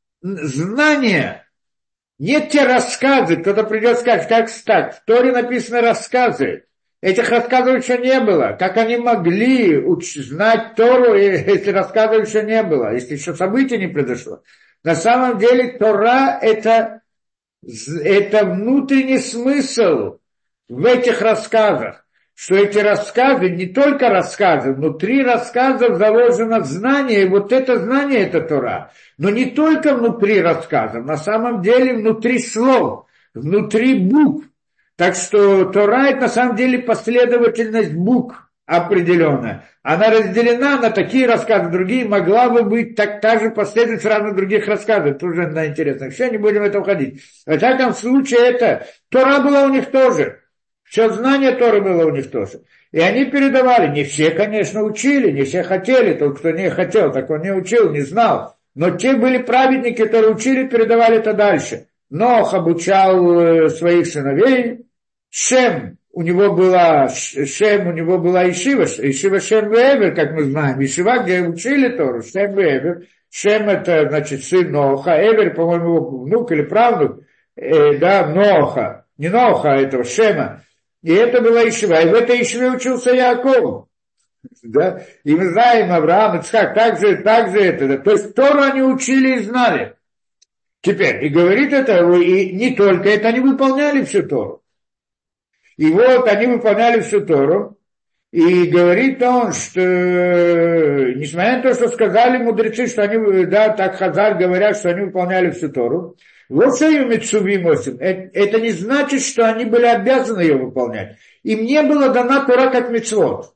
знания, не те рассказы, кто-то придет сказать, как стать. В Торе написаны рассказы. Этих рассказов еще не было. Как они могли уч- знать Тору, если рассказов еще не было, если еще событие не произошло. На самом деле Тора это, это внутренний смысл в этих рассказах. Что эти рассказы, не только рассказы, внутри рассказов заложено знание, и вот это знание это Тора. Но не только внутри рассказов, на самом деле внутри слов, внутри букв. Так что Тора это на самом деле последовательность букв определенная. Она разделена на такие рассказы, другие могла бы быть так, та же последовательность разных других рассказов. Это уже на интересно. Все, не будем в это входить. В всяком случае, это Тора была у них тоже. Все знание Торы было у них тоже. И они передавали. Не все, конечно, учили, не все хотели. Тот, кто не хотел, так он не учил, не знал. Но те были праведники, которые учили, передавали это дальше. Нох обучал своих сыновей. Шем, у него была, Шем, у него была Ишива, Ишива Шем Вевер, как мы знаем. Ишива, где учили Тору, Шем Вевер. Шем это, значит, сын Ноха. Эвер, по-моему, его внук или правнук, э, да, Ноха. Не Ноха, а этого Шема. И это была Ишива. И в этой Ишиве учился Яаков. Да? И мы знаем, Авраам, Ицхак, так же, так же это. Да? То есть Тору они учили и знали. Теперь, и говорит это, и не только это, они выполняли всю Тору. И вот они выполняли всю Тору. И говорит он, что, несмотря на то, что сказали мудрецы, что они, да, так Хазаль говорят, что они выполняли всю Тору, вот что им Мицувим осим. Это не значит, что они были обязаны ее выполнять. Им не была дана Тора как мицвот,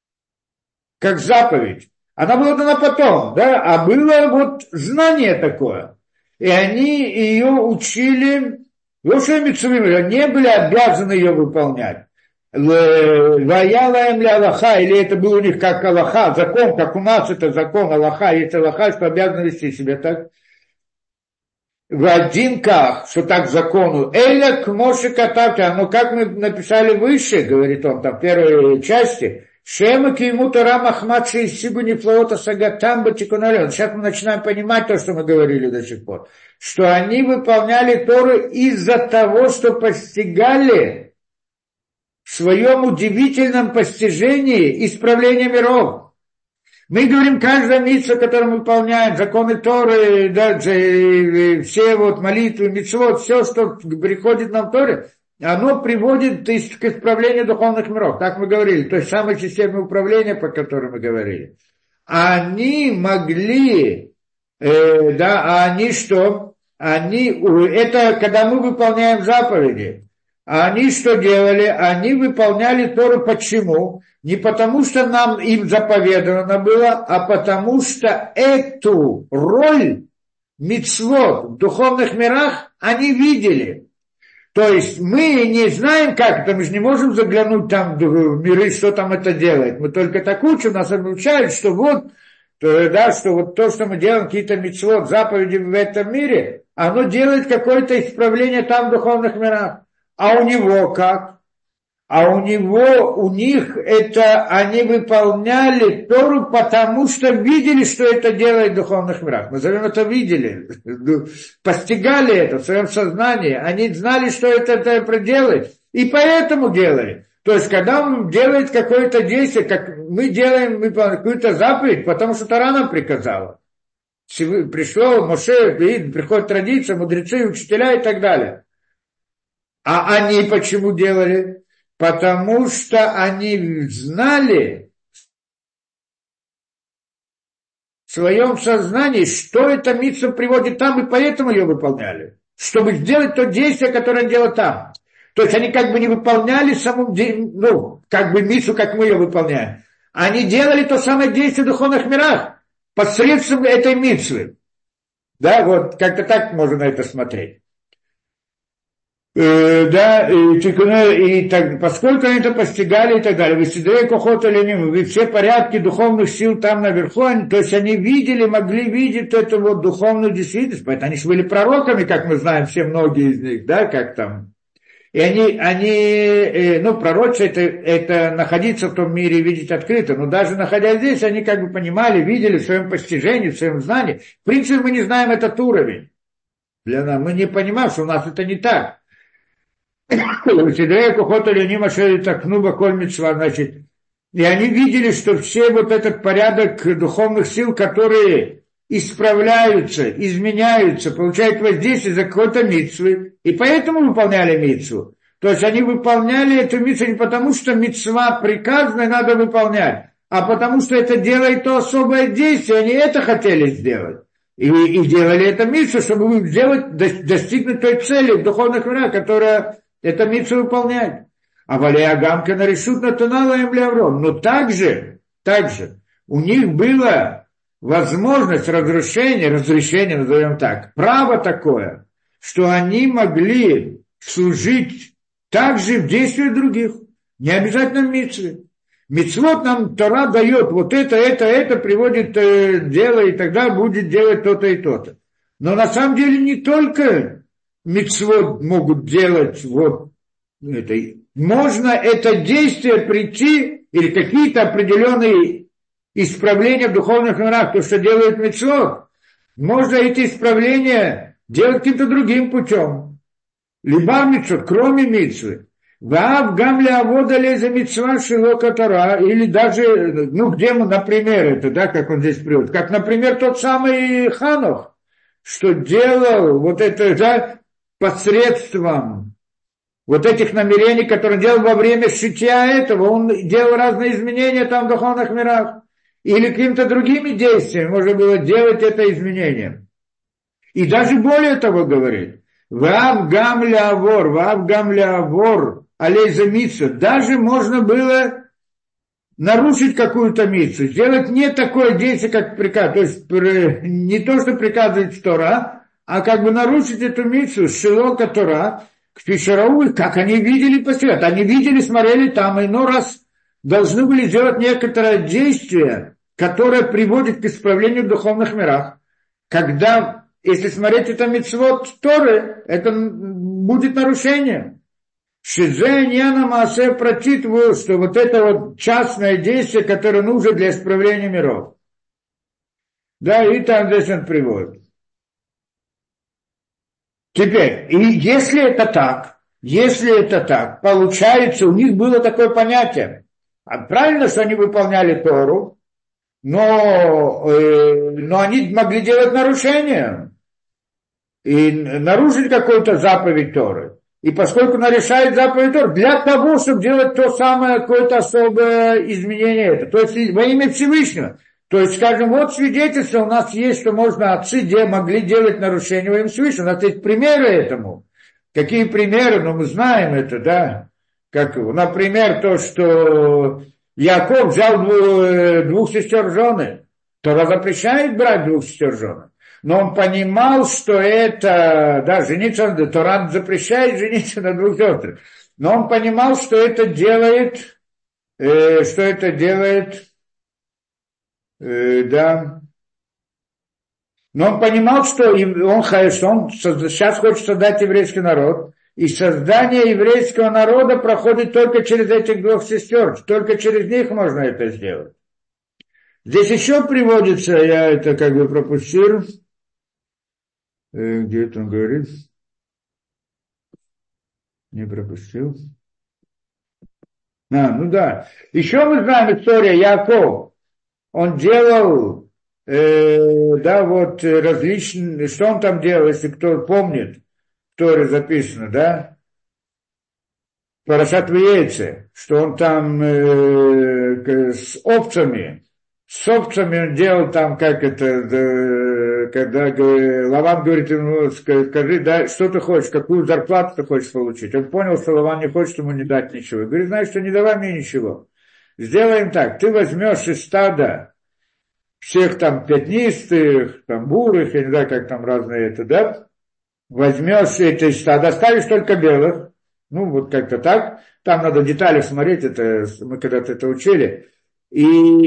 как заповедь. Она была дана потом, да, а было вот знание такое. И они ее учили, вот что им Мицувим, они не были обязаны ее выполнять. Ваялаем ли Аллаха, или это был у них как Аллаха, закон, как у нас это закон Аллаха, есть Аллаха, что обязан вести себя так. В один ках, что так закону, Эля к Моше Катавта, ну как мы написали выше, говорит он там в первой части, Шема к ему Тора Махмад Шейсигу Нефлоота Сагатам Батикунален. Сейчас мы начинаем понимать то, что мы говорили до сих пор, что они выполняли Тору из-за того, что постигали в своем удивительном постижении исправления миров. Мы говорим, каждая митцва, которую мы выполняем, законы Торы, да, все вот молитвы, митцвот, все, что приходит нам в Торе, оно приводит к исправлению духовных миров. Так мы говорили, то есть самая система управления, по которой мы говорили. Они могли, э, да, а они что? Они, это когда мы выполняем заповеди. А они что делали? Они выполняли Тору почему? Не потому, что нам им заповедано было, а потому, что эту роль мицвот в духовных мирах они видели. То есть мы не знаем, как это, мы же не можем заглянуть там в миры, что там это делает. Мы только так учим, нас обучают, что вот, да, что вот то, что мы делаем, какие-то мицвот, заповеди в этом мире, оно делает какое-то исправление там в духовных мирах. А у него как? А у него, у них это, они выполняли Тору, потому что видели, что это делает в духовных мирах. Мы назовем это видели, постигали это в своем сознании. Они знали, что это, это проделает, и поэтому делали. То есть, когда он делает какое-то действие, как мы делаем мы какую-то заповедь, потому что Тора нам приказала. Пришло Моше, приходит традиция, мудрецы, учителя и так далее. А они почему делали? Потому что они знали в своем сознании, что эта митцва приводит там, и поэтому ее выполняли. Чтобы сделать то действие, которое он делал там. То есть они как бы не выполняли саму, ну, как бы митцву, как мы ее выполняем. Они делали то самое действие в духовных мирах посредством этой митцвы. Да, вот как-то так можно на это смотреть. Э, да, и, и так, поскольку они это постигали и так далее, вы сидрей кохота леним, вы все порядки духовных сил там наверху, они, то есть они видели, могли видеть эту вот духовную действительность, поэтому они же были пророками, как мы знаем, все многие из них, да, как там. И они, они э, ну, пророчество это, это находиться в том мире и видеть открыто, но даже находясь здесь, они как бы понимали, видели в своем постижении, в своем знании. В принципе, мы не знаем этот уровень. Для нас, мы не понимаем, что у нас это не так. Значит, и они видели, что все вот этот порядок духовных сил, которые исправляются, изменяются, получают воздействие за какой-то мицвы, и поэтому выполняли мицву. То есть они выполняли эту мицву не потому, что мицва приказана и надо выполнять, а потому что это делает то особое действие, они это хотели сделать. И, и делали это мицву, чтобы сделать, достигнуть той цели в духовных мирах, которая это мицву выполняет. А валия гамка на решут на тонала им лявром. Но также, также у них была возможность разрешения, разрешения, назовем так, право такое, что они могли служить также в действии других, не обязательно в мицве. Мицвот нам Тора дает, вот это, это, это приводит э, дело, и тогда будет делать то-то и то-то. Но на самом деле не только мицвот могут делать вот это. Можно это действие прийти, или какие-то определенные исправления в духовных мирах, то, что делает мицвот, можно эти исправления делать каким-то другим путем. Либо мицвот, кроме мицвы. Ваав гамля авода леза мицва шилока Тора, или даже, ну, где мы, например, это, да, как он здесь приводит, как, например, тот самый Ханох, что делал вот это, да, посредством вот этих намерений, которые он делал во время шитья этого, он делал разные изменения там в духовных мирах, или какими-то другими действиями можно было делать это изменение. И даже более того говорит, Ваав гамля авор, ваав гамля авор, алей за митцву, даже можно было нарушить какую-то митцву, сделать не такое действие, как приказ, то есть не то, что приказывает Тора, а как бы нарушить эту митцву, шилока Тора, к Пишерауль, как они видели по свету. Они видели, смотрели там, и но раз должны были сделать некоторое действие, которое приводит к исправлению в духовных мирах. Когда, если смотреть это мицвот Торы, это будет нарушением. Шизе Ньяна Маасе прочитываю, что вот это вот частное действие, которое нужно для исправления миров. Да, и там здесь он приводит. Теперь, и если это так, если это так, получается, у них было такое понятие. А правильно, что они выполняли Тору, но, э, но они могли делать нарушения и нарушить какую-то заповедь Торы. И поскольку она решает заповедь Торы, для того, чтобы делать то самое, какое-то особое изменение, это, то есть во имя Всевышнего. То есть, скажем, вот свидетельство у нас есть, что можно отцы где могли делать нарушения во имя Всевышнего. У нас есть примеры этому. Какие примеры? Ну, мы знаем это, да. Как, например, то, что Яков взял двух сестер жены. Тора запрещает брать двух сестер жены. Но он понимал, что это, да, жениться, Тора запрещает жениться на двух сестрах. Но он понимал, что это делает, э, что это делает, э, да. Но он понимал, что он, что он сейчас хочет создать еврейский народ. И создание еврейского народа проходит только через этих двух сестер. Только через них можно это сделать. Здесь еще приводится, я это как бы пропустил. Где это он говорит? Не пропустил. А, ну да. Еще мы знаем историю Яков. Он делал, э, да, вот различные, что он там делал, если кто помнит, в Торе записано, да? Парашат Ваейце, что он там э, с овцами, с овцами он делал там, как это, да, когда Лаван говорит ему, скажи, да, что ты хочешь, какую зарплату ты хочешь получить. Он понял, что Лаван не хочет ему не дать ничего. Говорит, знаешь, что не давай мне ничего. Сделаем так, ты возьмешь из стада всех там пятнистых, там бурых, я не знаю, как там разные это, да, возьмешь эти стада, оставишь только белых, ну, вот как-то так, там надо детали смотреть, это мы когда-то это учили, и,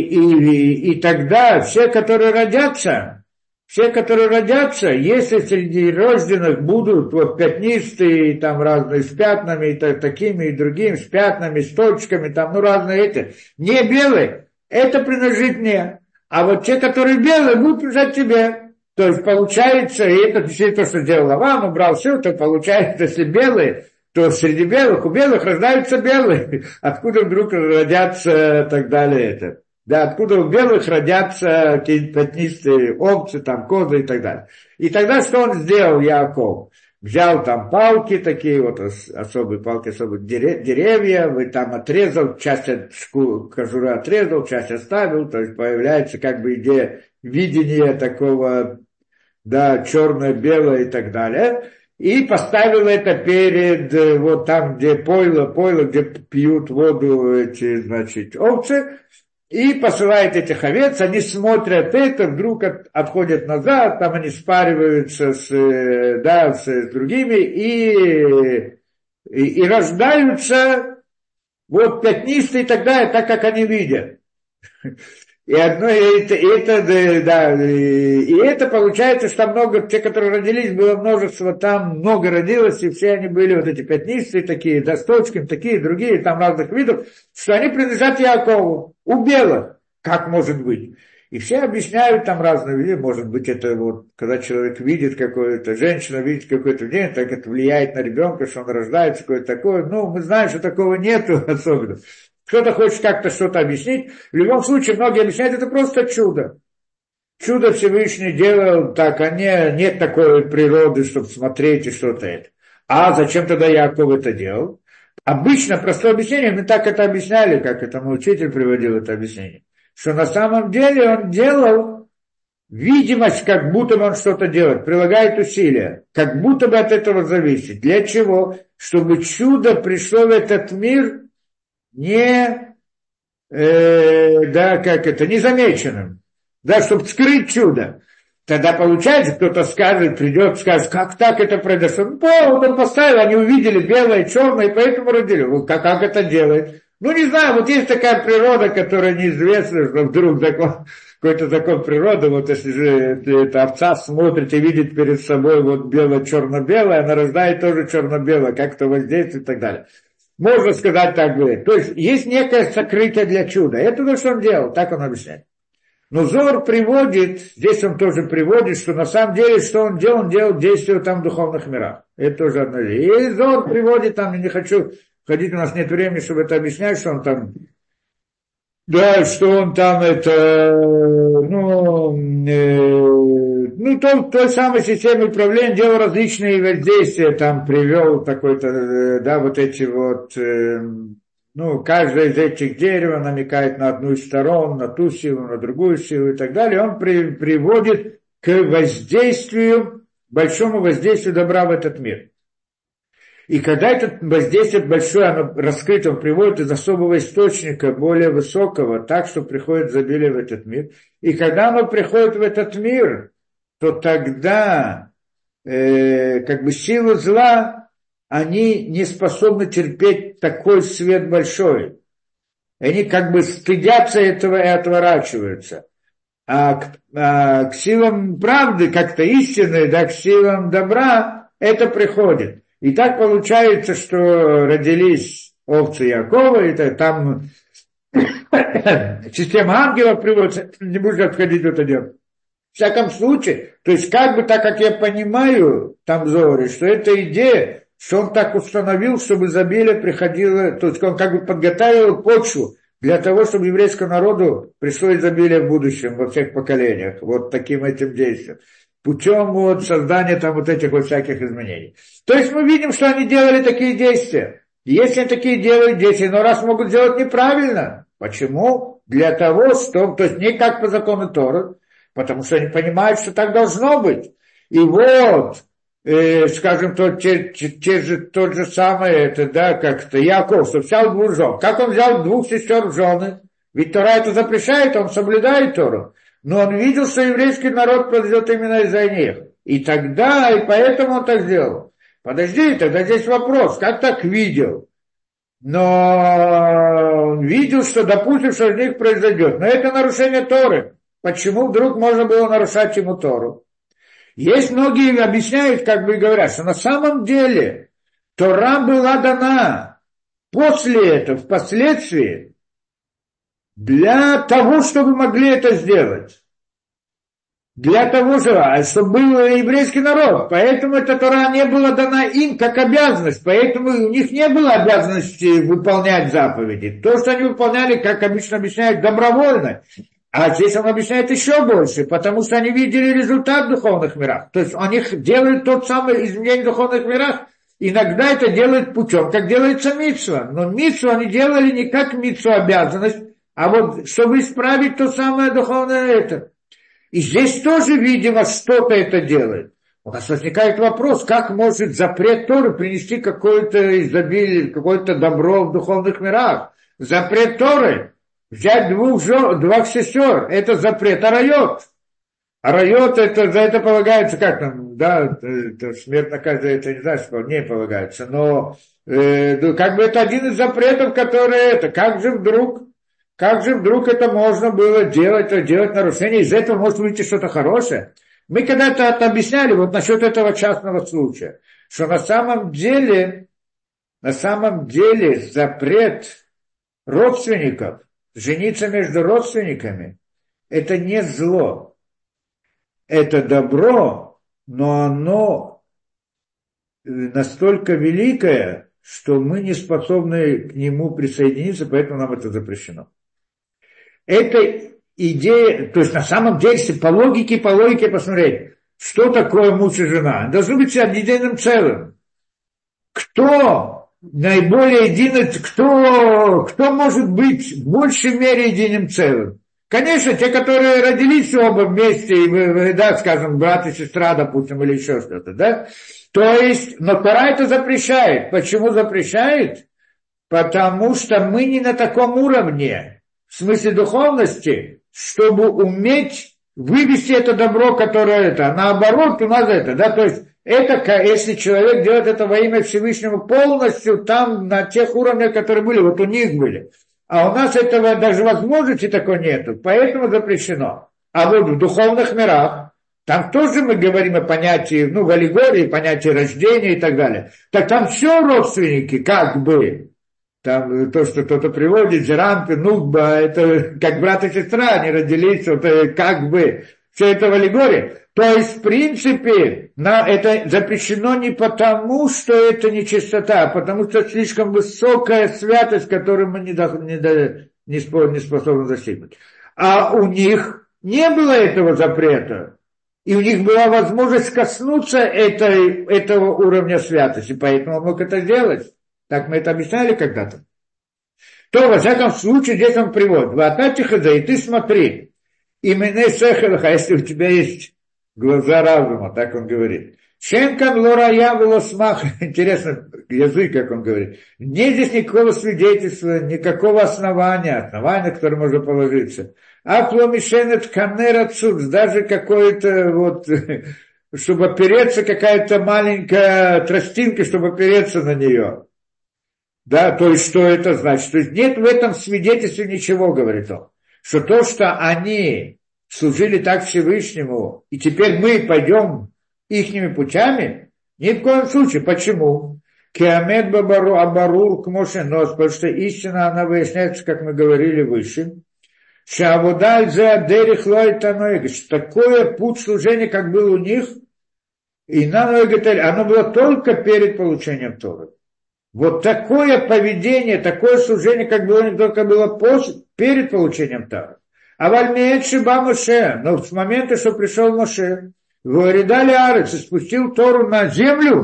и, и тогда все, которые родятся, все, которые родятся, если среди рожденных будут вот пятнистые, там разные с пятнами, и так, такими и другими, с пятнами, с точками, там, ну, разные эти, не белые, это принадлежит мне. А вот те, которые белые, будут принадлежать тебе. То есть получается, и это действительно то, что делал Лаван, убрал все, то получается, если белые, то среди белых, у белых рождаются белые. Откуда вдруг родятся так далее это? Да, откуда у белых родятся какие-то пятнистые овцы, там, козы и так далее. И тогда что он сделал, Яков? Взял там палки такие, вот особые палки, особые деревья, вы там отрезал, часть от кожуры отрезал, часть оставил, то есть появляется как бы идея видения такого, да, черно-белое и так далее. И поставил это перед, вот там, где пойло, пойло, где пьют воду эти, значит, овцы, и посылает этих овец, они смотрят это, вдруг от, отходят назад, там они спариваются с, да, с, с другими, и, и, и рождаются вот пятнистые и так далее, так как они видят. И одно, и это, и это, да, и, и это получается, что много, те, которые родились, было множество, там много родилось, и все они были вот эти пятнистые такие, да, с точками, такие, другие, там разных видов, что они принадлежат Якову, у белых, как может быть. И все объясняют там разные виды, может быть, это вот, когда человек видит какое-то, женщина видит какое-то видение, так это влияет на ребенка, что он рождается, какое-то такое, ну, мы знаем, что такого нету особенно. Кто-то хочет как-то что-то объяснить. В любом случае, многие объясняют, это просто чудо. Чудо Всевышний делал так, а не, нет такой природы, чтобы смотреть и что-то это. А зачем тогда Яков это делал? Обычно простое объяснение, мы так это объясняли, как это мой учитель приводил это объяснение, что на самом деле он делал видимость, как будто бы он что-то делает, прилагает усилия, как будто бы от этого зависит. Для чего? Чтобы чудо пришло в этот мир не, э, да, как это, незамеченным, да, чтобы скрыть чудо. Тогда получается, кто-то скажет, придет, скажет, как так это произошло? Ну, вот он поставил, они увидели белое, черное, и поэтому родили. Вот как, как это делает? Ну, не знаю, вот есть такая природа, которая неизвестна, что вдруг закон, какой-то закон природы, вот если же эта овца смотрит и видит перед собой вот бело-черно-белое, она рождает тоже черно-белое, как-то воздействует и так далее. Можно сказать так говорит. То есть есть некое сокрытие для чуда. Это то, что он делал, так он объясняет. Но Зор приводит, здесь он тоже приводит, что на самом деле, что он делал, он делал действия там в духовных мирах. Это тоже одна вещь. И Зор приводит там, я не хочу ходить, у нас нет времени, чтобы это объяснять, что он там, да, что он там это, ну, э, ну, то, той самой системы управления делал различные воздействия, там привел такой-то, э, да, вот эти вот, э, ну, каждое из этих деревьев намекает на одну из сторон, на ту силу, на другую силу и так далее. Он при, приводит к воздействию, большому воздействию добра в этот мир. И когда это воздействие большое, оно раскрыто, он приводит из особого источника, более высокого, так, что приходит изобилие в этот мир. И когда оно приходит в этот мир, то тогда э, как бы силы зла, они не способны терпеть такой свет большой. Они как бы стыдятся этого и отворачиваются. А к, а к силам правды, как-то истинной, да, к силам добра, это приходит. И так получается, что родились овцы Якова, и там система ангелов приводится, не буду отходить в это дело. В всяком случае, то есть как бы так, как я понимаю, там Зоре, что эта идея, что он так установил, чтобы изобилие приходило, то есть он как бы подготовил почву для того, чтобы еврейскому народу пришло изобилие в будущем, во всех поколениях, вот таким этим действием, путем вот создания там вот этих вот всяких изменений. То есть мы видим, что они делали такие действия. И если они такие делают действия, но раз могут сделать неправильно, почему? Для того, чтобы, то есть не как по закону Торы, потому что они понимают, что так должно быть. И вот, э, скажем, тот, те, те же, тот же самый, это, да, как-то Яков, что взял двух жен. Как он взял двух сестер в жены? Ведь Тора это запрещает, он соблюдает Тору. Но он видел, что еврейский народ произойдет именно из-за них. И тогда, и поэтому он так сделал. Подожди, тогда здесь вопрос, как так видел? Но он видел, что, допустим, что из них произойдет. Но это нарушение Торы. Почему вдруг можно было нарушать ему Тору? Есть многие объясняют, как бы говорят, что на самом деле Тора была дана после этого, впоследствии, для того, чтобы могли это сделать. Для того же, чтобы был еврейский народ. Поэтому эта Тора не была дана им как обязанность. Поэтому у них не было обязанности выполнять заповеди. То, что они выполняли, как обычно объясняют, добровольно. А здесь он объясняет еще больше, потому что они видели результат в духовных мирах. То есть они делают тот самый изменение в духовных мирах. Иногда это делают путем, как делается мицва. Но мицву они делали не как мицву обязанность, а вот чтобы исправить то самое духовное это. И здесь тоже, видимо, что-то это делает. У нас возникает вопрос, как может запрет Торы принести какое-то изобилие, какое-то добро в духовных мирах. Запрет Торы взять двух, жен, двух сестер, это запрет арайот. Арайот, это, за это полагается, как там, да, это, смерть наказание, это не знаю, что не полагается, но э, как бы это один из запретов, которые это, как же вдруг Как же вдруг это можно было делать, делать нарушение? Из этого может выйти что-то хорошее. Мы когда-то это объясняли вот насчет этого частного случая, что на самом деле, на самом деле запрет родственников, жениться между родственниками, это не зло. Это добро, но оно настолько великое, что мы не способны к нему присоединиться, поэтому нам это запрещено. Это идея, то есть на самом деле, если по логике, по логике посмотреть, что такое муж и жена, должны быть единым целым. Кто наиболее единый, кто, кто может быть в большей мере единым целым? Конечно, те, которые родились оба вместе, и, да, скажем, брат и сестра, допустим, или еще что-то, да? То есть, но Тора это запрещает. Почему запрещает? Потому что мы не на таком уровне, в смысле духовности, чтобы уметь вывести это добро, которое это, а наоборот у нас это, да, то есть это, если человек делает это во имя Всевышнего полностью, там на тех уровнях, которые были, вот у них были. А у нас этого даже возможности такой нету, поэтому запрещено. А вот в духовных мирах, там тоже мы говорим о понятии, ну, в аллегории, понятии рождения и так далее. Так там все родственники, как бы. Там то, что кто-то приводит, Джерампи, Нукба, это как брат и сестра, они родились, вот, как бы, все это в аллегории. То есть, в принципе, на, это запрещено не потому, что это нечистота, а потому что слишком высокая святость, которую мы не, до, не, до, не, спо, не способны достигнуть. А у них не было этого запрета. И у них была возможность коснуться этой, этого уровня святости, поэтому он мог это сделать. Так мы это объясняли когда-то. То, во всяком случае, здесь он приводит. Вататиха, и ты смотри. Именно Сехелаха, если у тебя есть глаза разума, так он говорит. Шенкан лорая волосмах. Интересно, язык, как он говорит. Нет здесь никакого свидетельства, никакого основания, основания, которое можно положиться. Апломишенет канера цуц, даже какое-то вот, чтобы опереться, какая-то маленькая тростинка, чтобы опереться на нее. Да, то есть, что это значит? То есть, нет в этом свидетельстве ничего, говорит он. Что то, что они служили так Всевышнему, и теперь мы пойдем ихними путями, ни в коем случае. Почему? Киамед бабару абарур кмошен нос, потому что истина, она выясняется, как мы говорили выше. Шавудаль зе адерих лойтаноига, что такое путь служения, как был у них, и наноигатель, оно было только перед получением Торы. Вот такое поведение, такое служение, как было, только было после, перед получением Торы. А вальмеет шиба Моше, но с момента, что пришел Моше, выридали арец и спустил Тору на землю,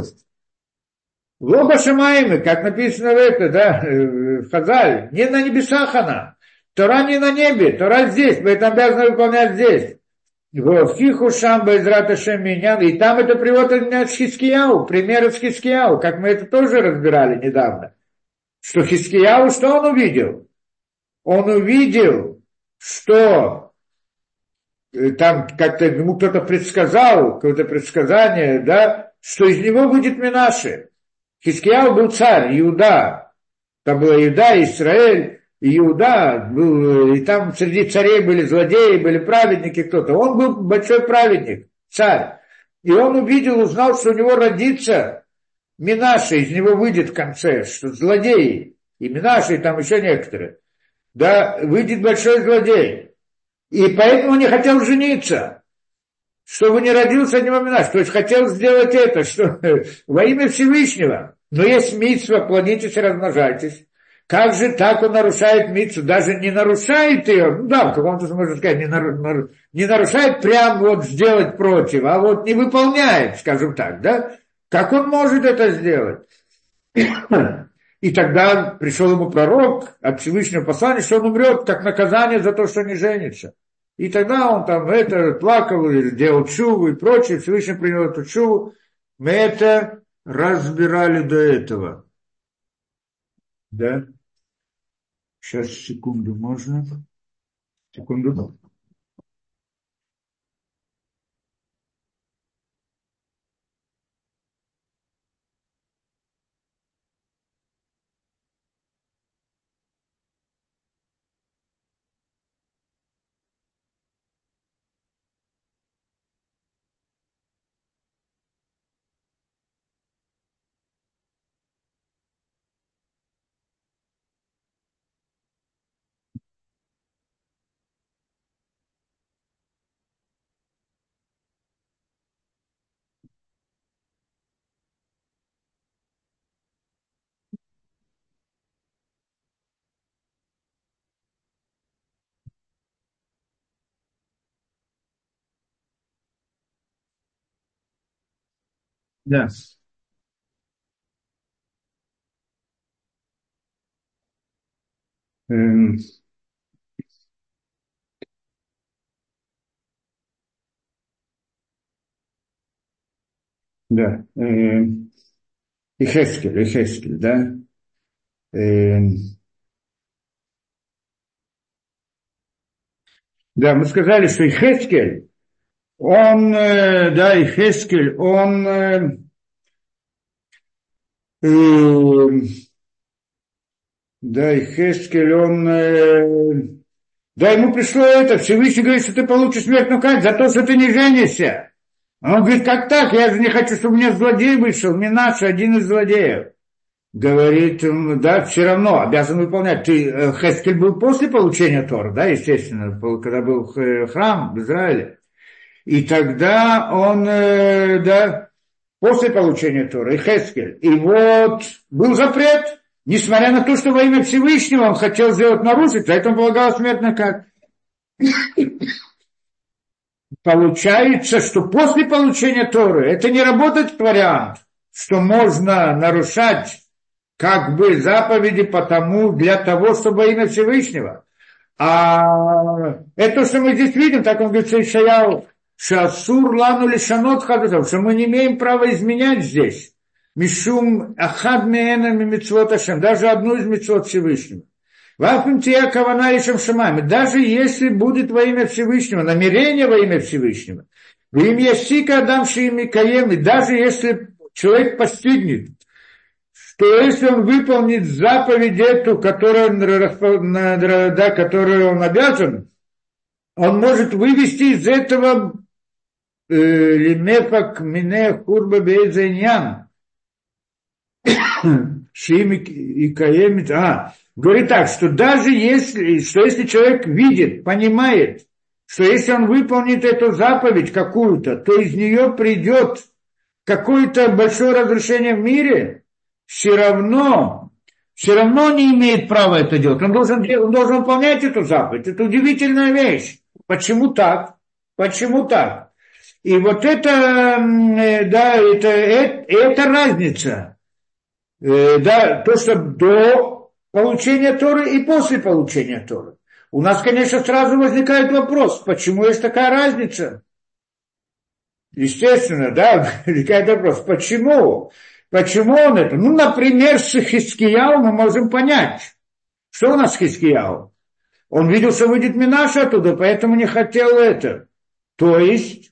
лоба шамаимы, как написано в это, да, в Хазаль, не на небесах она. Тора не на небе, Тора здесь, мы это обязаны выполнять здесь. Хиху Шамба из Раташем Миньян, и там это приводит от Хискияу, пример из Хискияу, как мы это тоже разбирали недавно. Что Хискияу, что он увидел? Он увидел, что там как-то ему кто-то предсказал, какое-то предсказание, да, что из него будет Менаше. Хискияу был царь, Иуда, там была Иуда, Израиль, и Иуда был, и там среди царей были злодеи, были праведники кто-то. Он был большой праведник, царь. И он увидел, узнал, что у него родится Минаша, из него выйдет в конце, что злодеи. И Минаша, и там еще некоторые. Да, выйдет большой злодей. И поэтому он не хотел жениться, чтобы не родился от него Минаш. То есть хотел сделать это, что во имя Всевышнего. Но есть мицва, плодитесь и размножайтесь. Как же так он нарушает мицву? Даже не нарушает ее, ну да, в каком-то смысле можно сказать, не, нару, не нарушает прям вот сделать против, а вот не выполняет, скажем так, да? Как он может это сделать? И тогда пришел ему пророк от Всевышнего послания, что он умрет как наказание за то, что не женится. И тогда он там это плакал, или делал чуву и прочее, Всевышний принял эту чуву. Мы это разбирали до этого. Да? Сейчас, секунду, можно? Секунду. Да. Эм, да. Эм, Ихескель, Ихескель, да. Эм, Да, мы сказали, что Ихескель, он, э, да, Ихескель, он, э, э, да, Ихескель, он, э, да, ему пришло это, Всевышний говорит, что ты получишь смертную казнь за то, что ты не женишься. Он говорит, как так? Я же не хочу, чтобы у меня злодей вышел, Минаш, один из злодеев. Говорит, да, все равно обязан выполнять. Ты, э, Хескель был после получения Тора, да, естественно, когда был храм в Израиле. И тогда он, э, да, после получения Тора, и Хескель. И вот был запрет, несмотря на то, что во имя Всевышнего он хотел сделать нарушить, поэтому полагалось смертная казнь. Получается, что после получения Торы это не работает вариант, что можно нарушать как бы заповеди потому, для того, чтобы во имя Всевышнего. А это, что мы здесь видим, так он говорит, Ишаяу, Шасур лану лишанот хадутов, что мы не имеем права изменять здесь. Мишум ахад меэнами митцвот Ашем, даже одну из митцвот Всевышнего. Вафим тия кавана ишем шамами, даже если будет во имя Всевышнего, намерение во имя Всевышнего. В имя Сика Адамши и Микаем, даже если человек постигнет, что если он выполнит заповедь эту, которую, да, которую он обязан, он может вывести из этого лимефак мине хурба бейзайнян. Шими и каемит. А, говорит так, что даже если, что если человек видит, понимает, что если он выполнит эту заповедь какую-то, то из нее придет какое-то большое разрушение в мире, все равно, все равно не имеет права это делать. Он должен, он должен выполнять эту заповедь. Это удивительная вещь. Почему так? Почему так? И вот это, да, это, это, это разница. Да, то, что до получения Торы и после получения Торы. У нас, конечно, сразу возникает вопрос, почему есть такая разница? Естественно, да, возникает вопрос, почему? Почему он это? Ну, например, с Хискияу мы можем понять. Что у нас с Хискияу? Он видел, что выйдет Минаш оттуда, поэтому не хотел это. То есть,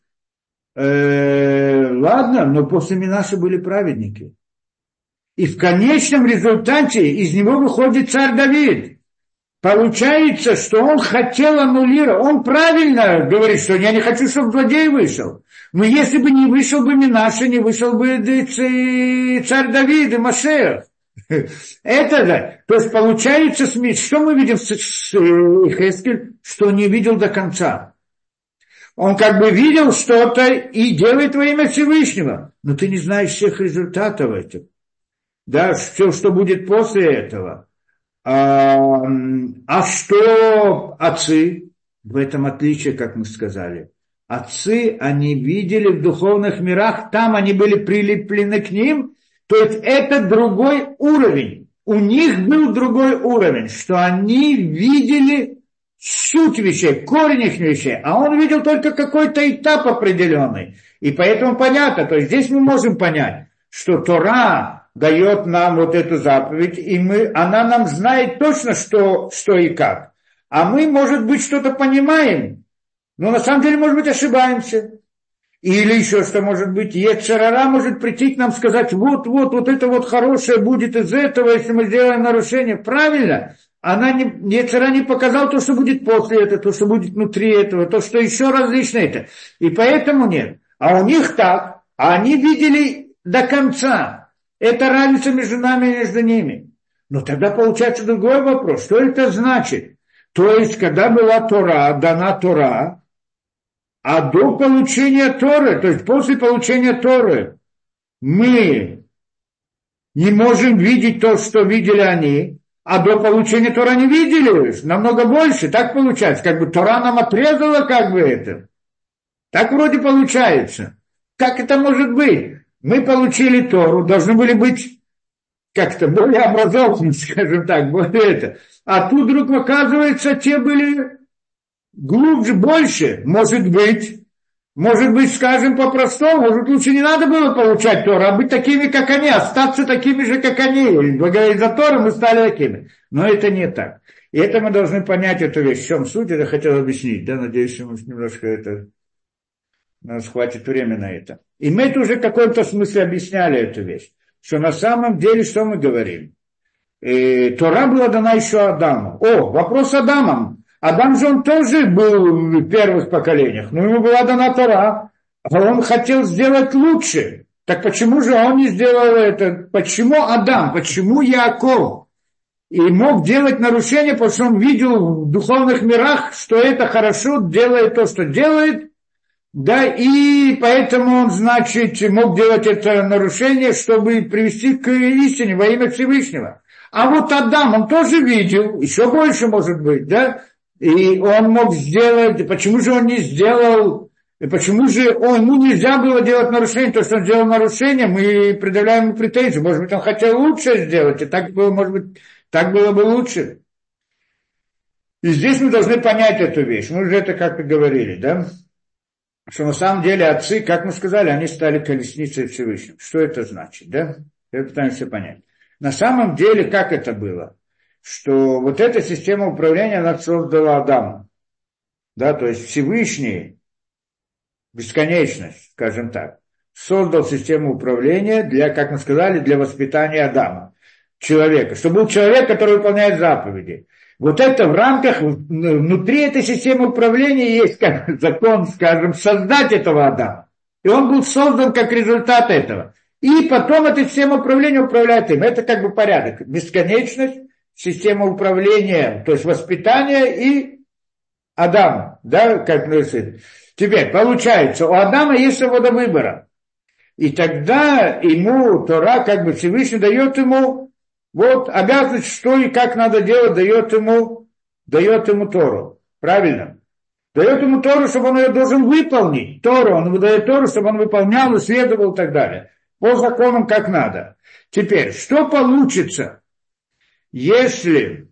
э, ладно, но после Минаша были праведники. И в конечном результате из него выходит царь Давид. Получается, что он хотел аннулировать. Он правильно говорит, что я не хочу, чтобы злодей вышел. Но если бы не вышел бы Минаша, не вышел бы царь Давид и Машех. Это да. То есть получается, что мы видим с Хескель, что не видел до конца. Он как бы видел что-то и делает во имя Всевышнего. Но ты не знаешь всех результатов этого. Да, все, что будет после этого. А, а что отцы? В этом отличие, как мы сказали. Отцы, они видели в духовных мирах, там они были прилеплены к ним, то есть это другой уровень. У них был другой уровень, что они видели суть вещей, корень их вещей, а он видел только какой-то этап определенный. И поэтому понятно, то есть здесь мы можем понять, что Тора дает нам вот эту заповедь, и мы, она нам знает точно, что, что и как. А мы, может быть, что-то понимаем, но на самом деле, может быть, ошибаемся. Или еще что может быть, Йецер ара может прийти к нам сказать, вот, вот, вот это вот хорошее будет из этого, если мы сделаем нарушение. Правильно? Она не, Йецер ара не показал то, что будет после этого, то, что будет внутри этого, то, что еще различно это. И поэтому нет. А у них так, а они видели до конца. Это разница между нами и между ними. Но тогда получается другой вопрос. Что это значит? То есть, когда была Тора, дана Тора, а до получения Торы, то есть после получения Торы, мы не можем видеть то, что видели они, а до получения Торы они видели намного больше. Так получается, как бы Тора нам отрезала как бы это. Так вроде получается. Как это может быть? Мы получили Тору, должны были быть как-то более образованными, скажем так, более это. А тут вдруг, оказывается, те были глубже, больше. Может быть, может быть, скажем по-простому, может, лучше не надо было получать Тору, а быть такими, как они, остаться такими же, как они. Благодаря за Тору мы стали такими. Но это не так. И это мы должны понять, эту вещь. В чем суть, это хотел объяснить. Да, надеюсь, что мы немножко это... У нас хватит времени на это. И мы это уже в каком-то смысле объясняли эту вещь. Что на самом деле, что мы говорим? И Тора была дана еще Адаму. О, вопрос с Адамом. Адам же он тоже был в первых поколениях. Но ему была дана Тора. А он хотел сделать лучше. Так почему же он не сделал это? Почему Адам? Почему Яаков? И мог делать нарушения, потому что он видел в духовных мирах, что это хорошо, делает то, что делает. Да, и поэтому он, значит, мог делать это нарушение, чтобы привести к истине во имя Всевышнего. А вот Адам, он тоже видел, еще больше может быть, да, и он мог сделать, почему же он не сделал, почему же он, ему нельзя было делать нарушение, то, что он сделал нарушение, мы предъявляем ему претензии, может быть, он хотел лучше сделать, и так было, может быть, так было бы лучше. И здесь мы должны понять эту вещь, мы уже это как-то говорили, да, что на самом деле отцы, как мы сказали, они стали колесницей Всевышнего. Что это значит, да? Это пытаемся понять. На самом деле, как это было? Что вот эта система управления, она создала Адама. Да, то есть Всевышний, бесконечность, скажем так, создал систему управления для, как мы сказали, для воспитания Адама, человека. Чтобы был человек, который выполняет заповеди. Вот это в рамках, внутри этой системы управления есть как закон, скажем, создать этого Адама. И он был создан как результат этого. И потом эта система управления управляет им. Это как бы порядок. Бесконечность, система управления, то есть воспитание и Адам. Да, как мы... Теперь, получается, у Адама есть свобода выбора. И тогда ему Тора, как бы Всевышний дает ему вот обязанность, что и как надо делать, дает ему, дает ему Тору. Правильно? Дает ему Тору, чтобы он ее должен выполнить. Тору, он ему дает Тору, чтобы он выполнял, исследовал и так далее. По законам как надо. Теперь, что получится, если,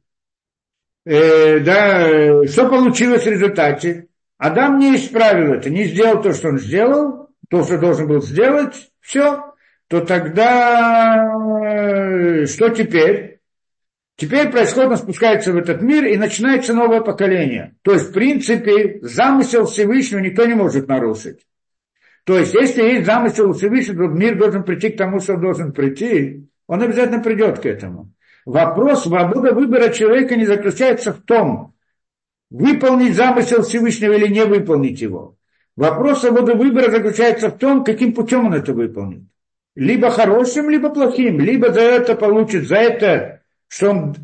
э, да, что получилось в результате? Адам не исправил это, не сделал то, что он сделал, то, что должен был сделать, все. То тогда что теперь? Теперь происходит, он спускается в этот мир, и начинается новое поколение. То есть, в принципе, замысел Всевышнего никто не может нарушить. То есть, если есть замысел Всевышнего, то мир должен прийти к тому, что он должен прийти, он обязательно придет к этому. Вопрос свободы выбора человека не заключается в том, выполнить замысел Всевышнего или не выполнить его. Вопрос свободы выбора заключается в том, каким путем он это выполнит. Либо хорошим, либо плохим. Либо за это получит, за это, что он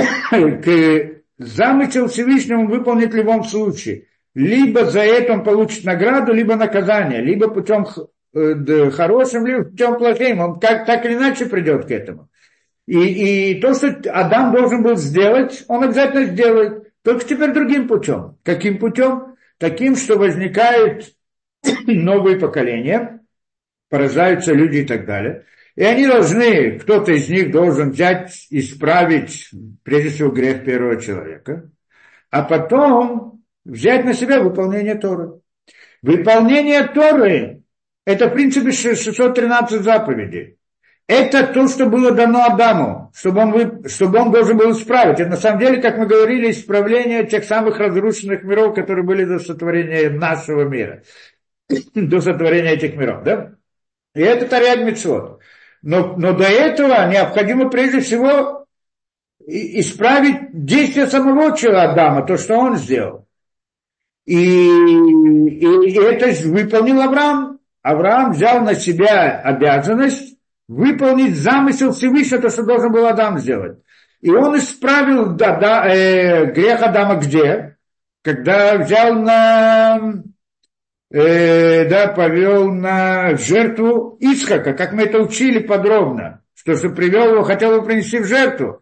замысел Всевышнего выполнит в любом случае. Либо за это он получит награду, либо наказание. Либо путем хорошим, либо путем плохим. Он как, так или иначе придет к этому. И, и то, что Адам должен был сделать, он обязательно сделает. Только теперь другим путем. Каким путем? Таким, что возникают новые поколения, поражаются люди и так далее. И они должны, кто-то из них должен взять, исправить, прежде всего, грех первого человека, а потом взять на себя выполнение Торы. Выполнение Торы – это, в принципе, шестьсот тринадцать заповедей. Это то, что было дано Адаму, чтобы он, чтобы он должен был исправить. Это, на самом деле, как мы говорили, исправление тех самых разрушенных миров, которые были до сотворения нашего мира, до сотворения этих миров, да? И это Тарьяг Мицвот. Но, но до этого необходимо прежде всего исправить действия самого человека Адама, то, что он сделал. И, и, и это выполнил Авраам. Авраам взял на себя обязанность выполнить замысел Всевышнего, то, что должен был Адам сделать. И он исправил да, да, э, грех Адама где? Когда взял на... Э, да, повел на жертву Ицхака, как мы это учили подробно, что, что привел его, хотел его принести в жертву.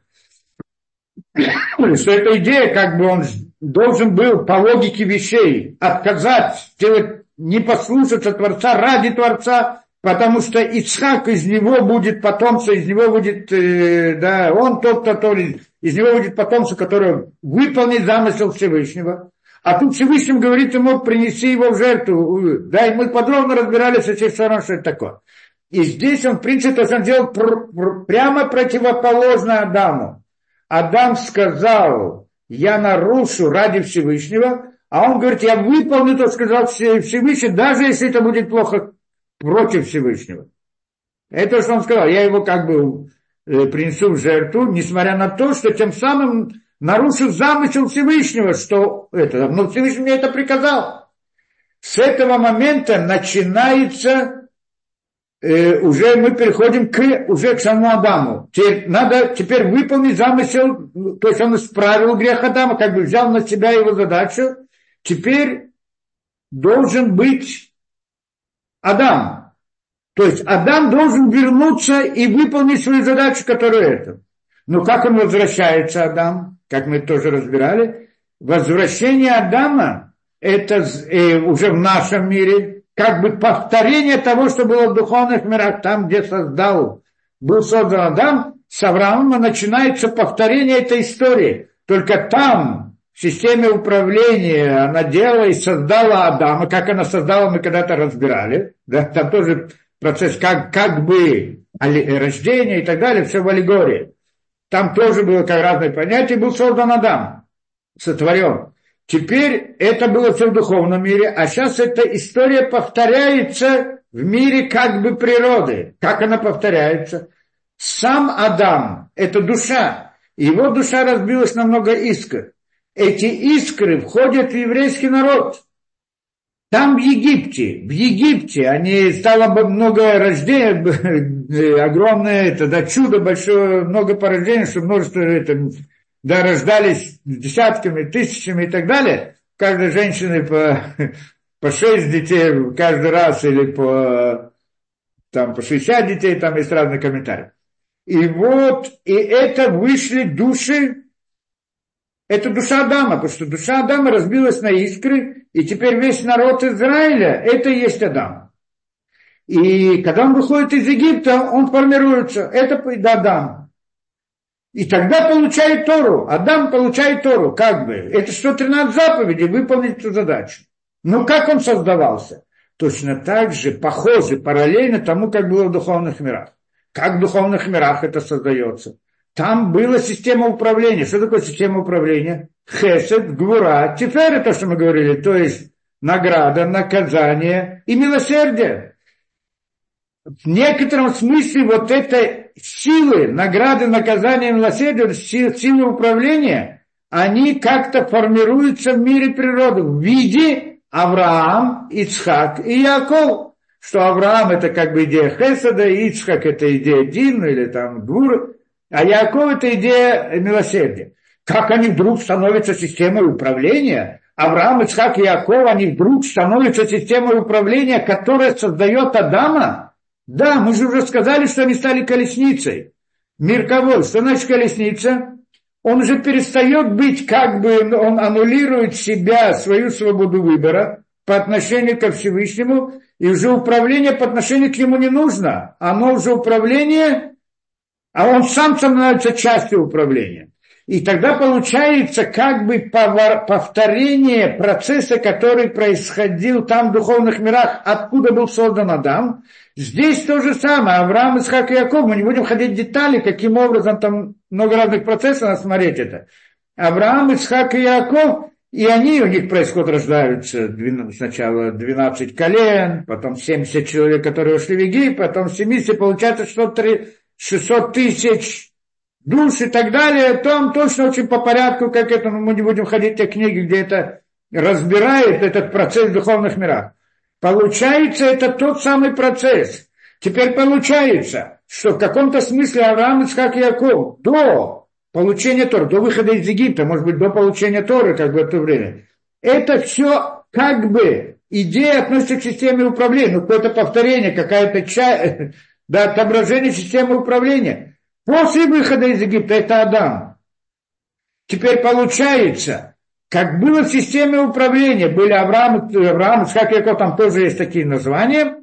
Что эта идея, как бы он должен был по логике вещей отказать, сделать, не послушаться Творца ради Творца, потому что Ицхак, из него будет потомство, из него будет, э, да, он тот, который, из него будет потомство, которое выполнит замысел Всевышнего. А тут Всевышний говорит ему принеси его в жертву. Да, и мы подробно разбирались со всех сторон, что это такое. И здесь он, в принципе, он делал пр- пр- прямо противоположно Адаму. Адам сказал, я нарушу ради Всевышнего, а он говорит, я выполню то, что сказал Всевышний, даже если это будет плохо против Всевышнего. Это то, что он сказал, я его как бы принесу в жертву, несмотря на то, что тем самым нарушу замысел Всевышнего, что это, но Всевышний мне это приказал. С этого момента начинается, э, уже мы переходим к, уже к самому Адаму. Теперь надо теперь выполнить замысел, то есть он исправил грех Адама, как бы взял на себя его задачу. Теперь должен быть Адам. То есть Адам должен вернуться и выполнить свою задачу, которую это. Но как он возвращается, Адам, как мы тоже разбирали, возвращение Адама, это э, уже в нашем мире, как бы повторение того, что было в духовных мирах, там, где создал, был создан Адам, с Авраама начинается повторение этой истории. Только там, в системе управления, она делала и создала Адама, как она создала, мы когда-то разбирали, да, там тоже процесс как, как бы рождение и так далее, все в аллегории. Там тоже было как разные понятия, был создан Адам, сотворен. Теперь это было все в духовном мире, а сейчас эта история повторяется в мире как бы природы. Как она повторяется? Сам Адам – это душа, его душа разбилась на много искр. Эти искры входят в еврейский народ. Там в Египте, в Египте, они стало бы много рождений, огромное это, да, чудо большое, много порождений, что множество это, да, рождались десятками, тысячами и так далее. Каждой женщине по, по шесть детей каждый раз или по, там, по шестьдесят детей, там есть разные комментарии. И вот, и это вышли души, это душа Адама, потому что душа Адама разбилась на искры, и теперь весь народ Израиля, это и есть Адам. И когда он выходит из Египта, он формируется, это Адам. И тогда получает Тору, Адам получает Тору, как бы. Это сто тринадцать заповедей, выполнить эту задачу. Но как он создавался? Точно так же, похоже, параллельно тому, как было в духовных мирах. Как в духовных мирах это создается? Там была система управления. Что такое система управления? Хесед, гвура, тифер, это что мы говорили, то есть награда, наказание и милосердие. В некотором смысле вот это силы, награды, наказания, милосердия, силы управления, они как-то формируются в мире природы в виде Авраам, Ицхак и Яков. Что Авраам это как бы идея Хеседа, Ицхак это идея Дин или там Гвура, а Яков это идея милосердия. Как они вдруг становятся системой управления? Авраам, Ицхак и Яков, они вдруг становятся системой управления, которая создает Адама? Да, мы же уже сказали, что они стали колесницей. Мир кого? Что значит колесница? Он уже перестает быть, как бы, он аннулирует себя, свою свободу выбора по отношению ко Всевышнему, и уже управление по отношению к нему не нужно. Оно уже управление, а он сам становится частью управления. И тогда получается как бы повторение процесса, который происходил там в духовных мирах, откуда был создан Адам. Здесь то же самое. Авраам, Ицхак и Яков. Мы не будем ходить в детали, каким образом там много разных процессов, надо смотреть это. Авраам, Ицхак и Яков, и они, у них происходит, рождаются сначала двенадцать колен, потом семьдесят человек, которые ушли в Египет, потом семьдесят, получается что-то шестьсот тысяч душ и так далее. Там точно очень по порядку, как это, мы не будем ходить в те книги, где это разбирает этот процесс в духовных мирах. Получается, это тот самый процесс. Теперь получается, что в каком-то смысле Авраам, Ицхак и Яков до получения Торы, до выхода из Египта, может быть, до получения Торы, как бы в то время, это все как бы идея относится к системе управления, ну, какое-то повторение, какая-то часть, да, отображение системы управления. После выхода из Египта это Адам. Теперь получается, как было в системе управления, были Авраам, Авраам, Ицхак и Яков, там тоже есть такие названия,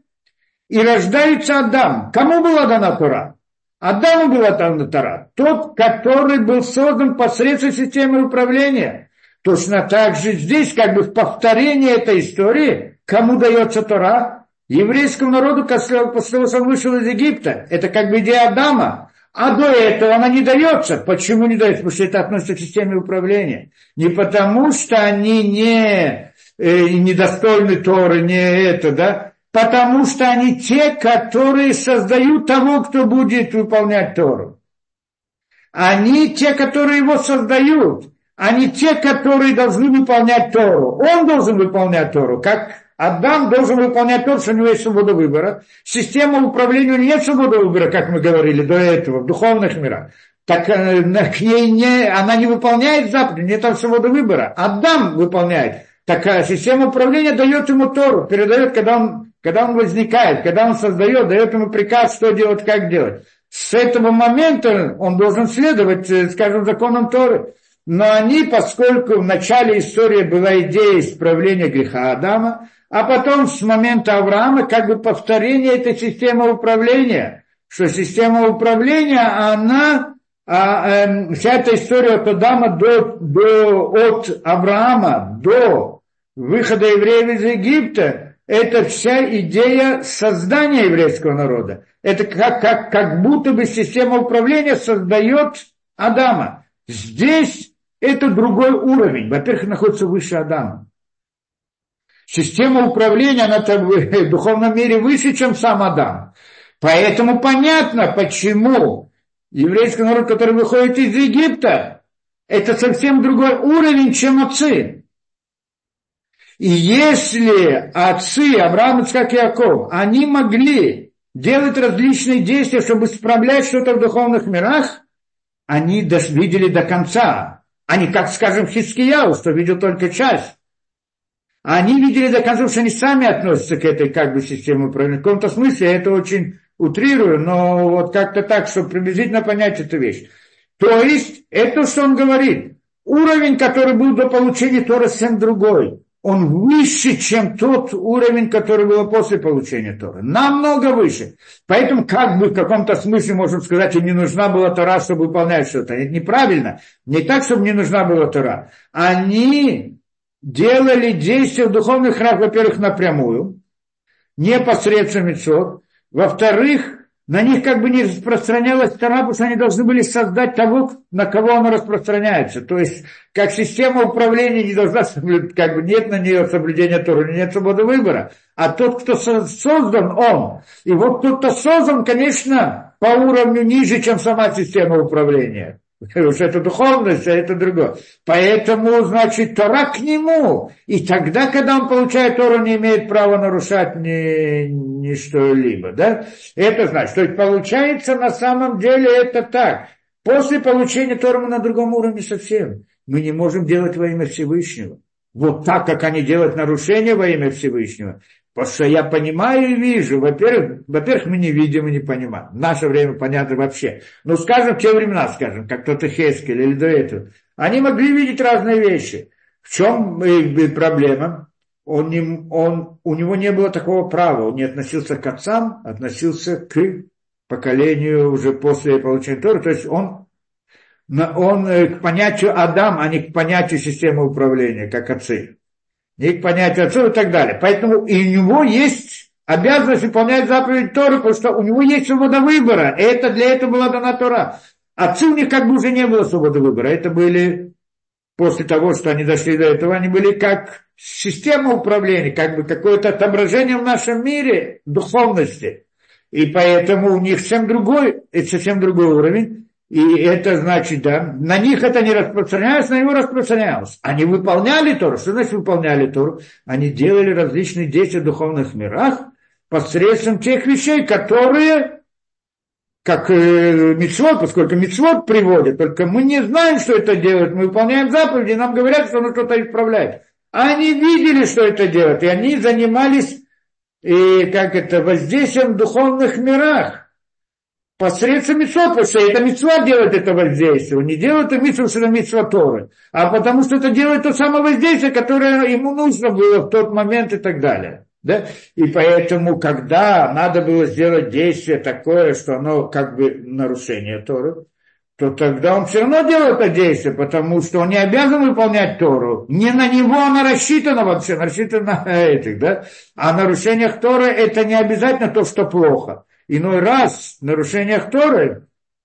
и рождается Адам. Кому была дана Тора? Адаму была дана Тора. Тот, который был создан посредством системы управления. Точно так же здесь, как бы в повторении этой истории, кому дается Тора? Еврейскому народу, после того, как он вышел из Египта. Это как бы идея Адама. А до этого она не дается. Почему не дается? Потому что это относится к системе управления. Не потому, что они не, э, недостойны Торы, не это, да? Потому что они те, которые создают того, кто будет выполнять Тору. Они те, которые его создают. Они те, которые должны выполнять Тору. Он должен выполнять Тору, как Адам должен выполнять Тору, что у него есть свобода выбора. Система управления, у него нет свободы выбора, как мы говорили до этого, в духовных мирах. Так к ней не, она не выполняет заповеди, нет там свободы выбора. Адам выполняет. Такая система управления дает ему Тору, передает, когда он, когда он возникает, когда он создает, дает ему приказ, что делать, как делать. С этого момента он должен следовать, скажем, законам Торы. Но они, поскольку в начале истории была идея исправления греха Адама, а потом с момента Авраама как бы повторение этой системы управления, что система управления, она, а, э, вся эта история от Адама до, до, от Авраама до выхода евреев из Египта, это вся идея создания еврейского народа. Это как, как, как будто бы система управления создает Адама. Здесь это другой уровень. Во-первых, находится выше Адама. Система управления, она в духовном мире выше, чем сам Адам. Поэтому понятно, почему еврейский народ, который выходит из Египта, это совсем другой уровень, чем отцы. И если отцы, Авраам, Ицхак и Яков, они могли делать различные действия, чтобы исправлять что-то в духовных мирах, они видели до конца. Они, как, скажем, Хискияу, что видел только часть. Они видели до конца, что они сами относятся к этой как бы системе управления. В каком-то смысле я это очень утрирую, но вот как-то так, чтобы приблизительно понять эту вещь. То есть, это что он говорит. Уровень, который был до получения Торы, совсем другой. Он выше, чем тот уровень, который был после получения Торы. Намного выше. Поэтому как бы в каком-то смысле можем сказать, им не нужна была Тора, чтобы выполнять что-то. Это неправильно. Не так, чтобы не нужна была Тора. Они делали действия в духовных храмах, во-первых, напрямую, не посредством мицвот. Во-вторых, на них как бы не распространялась Тора, потому что они должны были создать того, на кого оно распространяется. То есть, как система управления не должна соблюдать, как бы нет на нее соблюдения Торы, нет свободы выбора. А тот, кто создан, он. И вот тот, кто создан, конечно, по уровню ниже, чем сама система управления. Потому что это духовность, а это другое. Поэтому, значит, Тора к нему. И тогда, когда он получает Тору, не имеет права нарушать ни, ни что-либо. Да? Это значит, то есть получается на самом деле это так. После получения Торы мы на другом уровне совсем. Мы не можем делать во имя Всевышнего. Вот так, как они делают нарушения во имя Всевышнего. Потому что я понимаю и вижу. Во-первых, во-первых, мы не видим и не понимаем. В наше время понятно вообще. Ну, скажем, в те времена, скажем, как тот Хескель или до этого. Они могли видеть разные вещи. В чем проблема? Он не, он, у него не было такого права. Он не относился к отцам, относился к поколению уже после получения Торы. То есть он, он к понятию Адам, а не к понятию системы управления, как отцы. Не к понятию отцов и так далее. Поэтому и у него есть обязанность выполнять заповедь Торы, потому что у него есть свобода выбора. И это, для этого была дана Тора. Отцы у них как бы уже не было свободы выбора. Это были, после того, что они дошли до этого, они были как система управления, как бы какое-то отображение в нашем мире духовности. И поэтому у них совсем другой, это совсем другой уровень. И это значит, да, на них это не распространялось, на него распространялось. Они выполняли Тору. Что значит выполняли Тору? Они делали различные действия в духовных мирах посредством тех вещей, которые, как э, мицвот, поскольку мицвот приводит, только мы не знаем, что это делать, мы выполняем заповеди, нам говорят, что оно что-то исправляет. А они видели, что это делать, и они занимались, и, как это, воздействием в духовных мирах. Посредством мицвот, потому что это мицва делает это воздействие. Он не делает это мицва, что это мицва Торы, а потому что это делает то самое воздействие, которое ему нужно было в тот момент и так далее. Да? И поэтому, когда надо было сделать действие такое, что оно как бы нарушение Торы, то тогда он все равно делает это действие, потому что он не обязан выполнять Тору. Не на него она рассчитана вообще, она рассчитана на этих, да? А нарушениях Торы это не обязательно то, что плохо. Иной раз в нарушениях Торы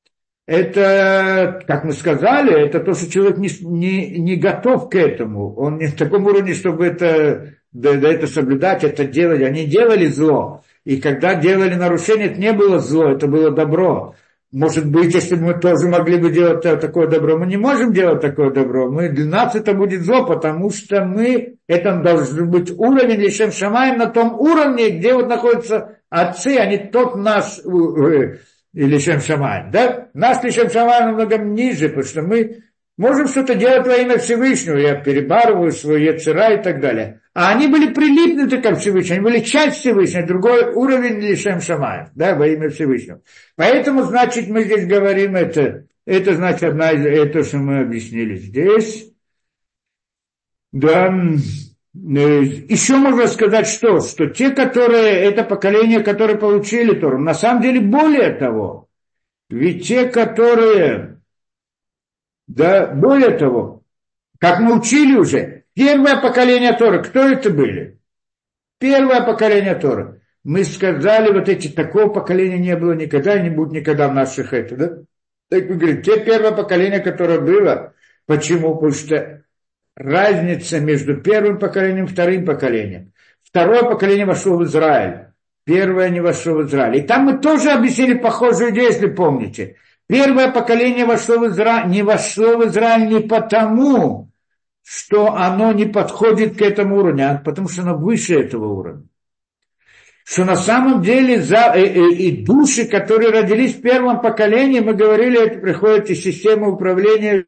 это, как мы сказали, это то, что человек не, не, не готов к этому. Он не в таком уровне, чтобы это, да, да, это соблюдать, это делать. Они делали зло. И когда делали нарушение, это не было зло, это было добро. Может быть, если бы мы тоже могли бы делать такое добро, мы не можем делать такое добро. Мы, для нас это будет зло, потому что мы, это должен быть уровень лишем шамаем на том уровне, где вот находятся отцы, а не тот наш лишем шамаем. Да? Наш лишем шамаем намного ниже, потому что мы можем что-то делать во имя Всевышнего. Я перебарываю свой яцера и так далее. А они были прилипнуты ко Всевышнему, они были часть Всевышнего, другой уровень лишем шамаев, да, во имя Всевышнего. Поэтому, значит, мы здесь говорим это, это значит одна из, это, что мы объяснили здесь. Да, еще можно сказать что, что те, которые, это поколение, которые получили Тору, на самом деле более того, ведь те, которые, да, более того, как мы учили уже, первое поколение Торы, кто это были? Первое поколение Торы. Мы сказали, вот эти, такого поколения не было никогда, и не будет никогда в наших это, да? Так мы говорим, те первое поколение, которое было, почему? Потому что разница между первым поколением и вторым поколением. Второе поколение вошло в Израиль, первое не вошло в Израиль. И там мы тоже объяснили похожую идею, если помните. Первое поколение вошло в Израиль, не вошло в Израиль не потому, что оно не подходит к этому уровню, а потому что оно выше этого уровня. Что на самом деле за, и, и, и души, которые родились в первом поколении, мы говорили, это приходит из системы управления.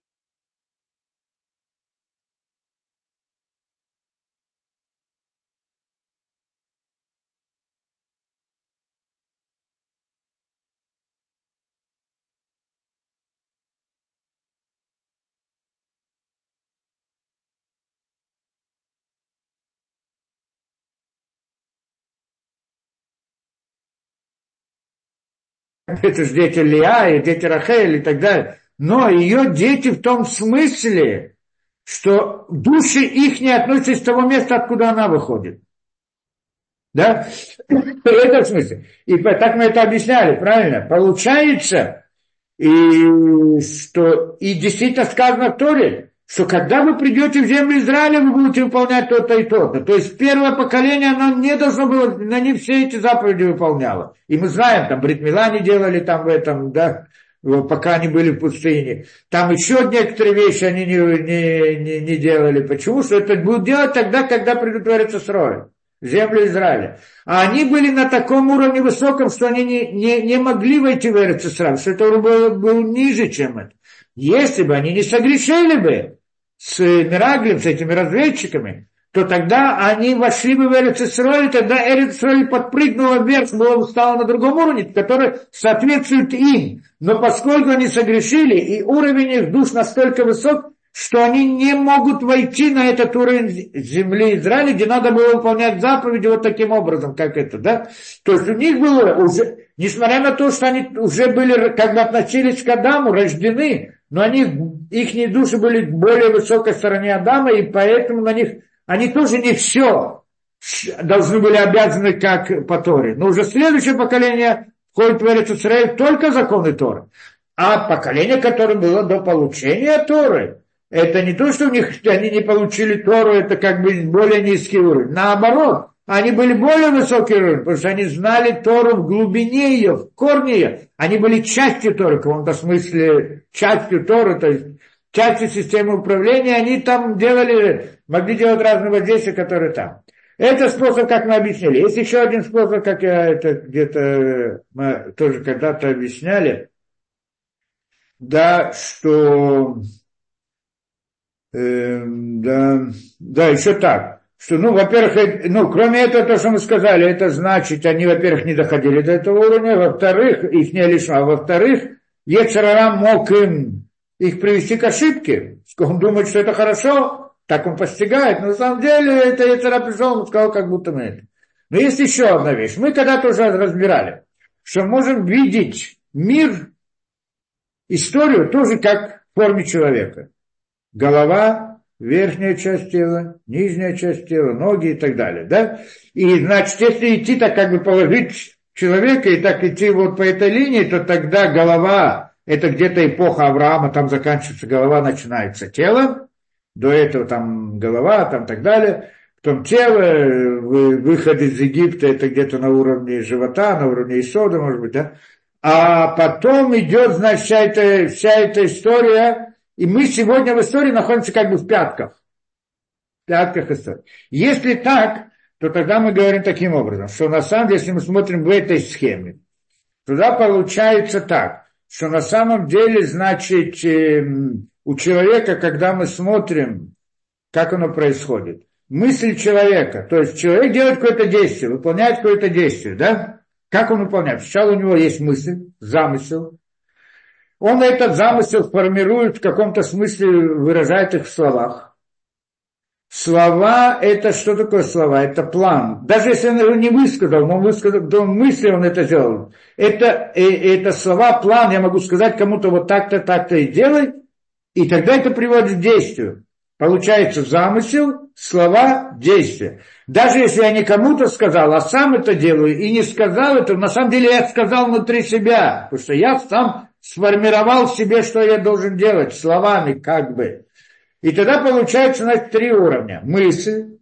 Это же дети Леа и дети Рахель и так далее. Но ее дети в том смысле, что души их не относятся с того места, откуда она выходит. Да? В этом смысле. И так мы это объясняли, правильно? Получается, и, что, и действительно сказано в Торе, что когда вы придете в землю Израиля, вы будете выполнять то-то и то-то. То есть первое поколение, оно не должно было, на не все эти заповеди выполняло. И мы знаем, там Брит Мила не делали там в этом, да, пока они были в пустыне. Там еще некоторые вещи они не, не, не, не делали. Почему? Что это будут делать тогда, когда придут в Эрец-Исроэль, в землю Израиля. А они были на таком уровне высоком, что они не, не, не могли войти в Эрец-Исраэль, что это был, был ниже, чем это. Если бы они не согрешили бы с Мираглем, с этими разведчиками, то тогда они вошли бы в Эрец-Исроэль, и тогда Эрец-Исроэль подпрыгнула вверх, стала на другом уровне, который соответствует им. Но поскольку они согрешили, и уровень их душ настолько высок, что они не могут войти на этот уровень земли Израиля, где надо было выполнять заповеди вот таким образом, как это, да? То есть у них было уже, несмотря на то, что они уже были, как бы относились к Адаму, рождены, но они, их души были в более высокой стороне Адама, и поэтому на них, они тоже не все должны были обязаны, как по Торе. Но уже следующее поколение входит в Эрец-Исраэль только законы Торы. А поколение, которое было до получения Торы, это не то, что у них, они не получили Тору, это как бы более низкий уровень. Наоборот, они были более высокий уровень, потому что они знали Тору в глубине ее, в корне ее. Они были частью Торы, в каком-то смысле частью Торы, то есть частью системы управления. Они там делали, могли делать разные воздействия, которые там. Это способ, как мы объяснили. Есть еще один способ, как я это где-то мы тоже когда-то объясняли, да, что... Да, да, еще так, что, ну, во-первых, ну, кроме этого, то, что мы сказали, это значит, они, во-первых, не доходили до этого уровня, во-вторых, их не лишено, а во-вторых, Йецер ара мог им их привести к ошибке, он думает, что это хорошо, так он постигает, но на самом деле это Йецер ара пришел, он сказал, как будто мы это. Но есть еще одна вещь, мы когда-то уже разбирали, что можем видеть мир, историю тоже как в форме человека. Голова, верхняя часть тела, нижняя часть тела, ноги и так далее, да? И, значит, если идти так, как бы положить человека и так идти вот по этой линии, то тогда голова это где-то эпоха Авраама, там заканчивается голова, начинается тело, до этого там голова, там так далее, потом тело, выход из Египта, это где-то на уровне живота, на уровне исода, может быть, да, а потом идет, значит, вся эта, вся эта история, и мы сегодня в истории находимся как бы в пятках, в пятках истории. Если так, то тогда мы говорим таким образом, что на самом деле, если мы смотрим в этой схеме, туда получается так, что на самом деле, значит, у человека, когда мы смотрим, как оно происходит, мысль человека, то есть человек делает какое-то действие, выполняет какое-то действие, да? Как он выполняет? Сначала у него есть мысль, замысел, он этот замысел формирует в каком-то смысле, выражает их в словах. Слова – это что такое слова? Это план. Даже если он его не высказал, но он высказал, до мысли он это сделал. Это, э, это слова, план, я могу сказать кому-то вот так-то, так-то и делай, и тогда это приводит к действию. Получается замысел, слова, действия. Даже если я не кому-то сказал, а сам это делаю, и не сказал это, на самом деле я сказал внутри себя, потому что я сам сформировал в себе, что я должен делать, словами как бы. И тогда получается, значит, три уровня. Мысль.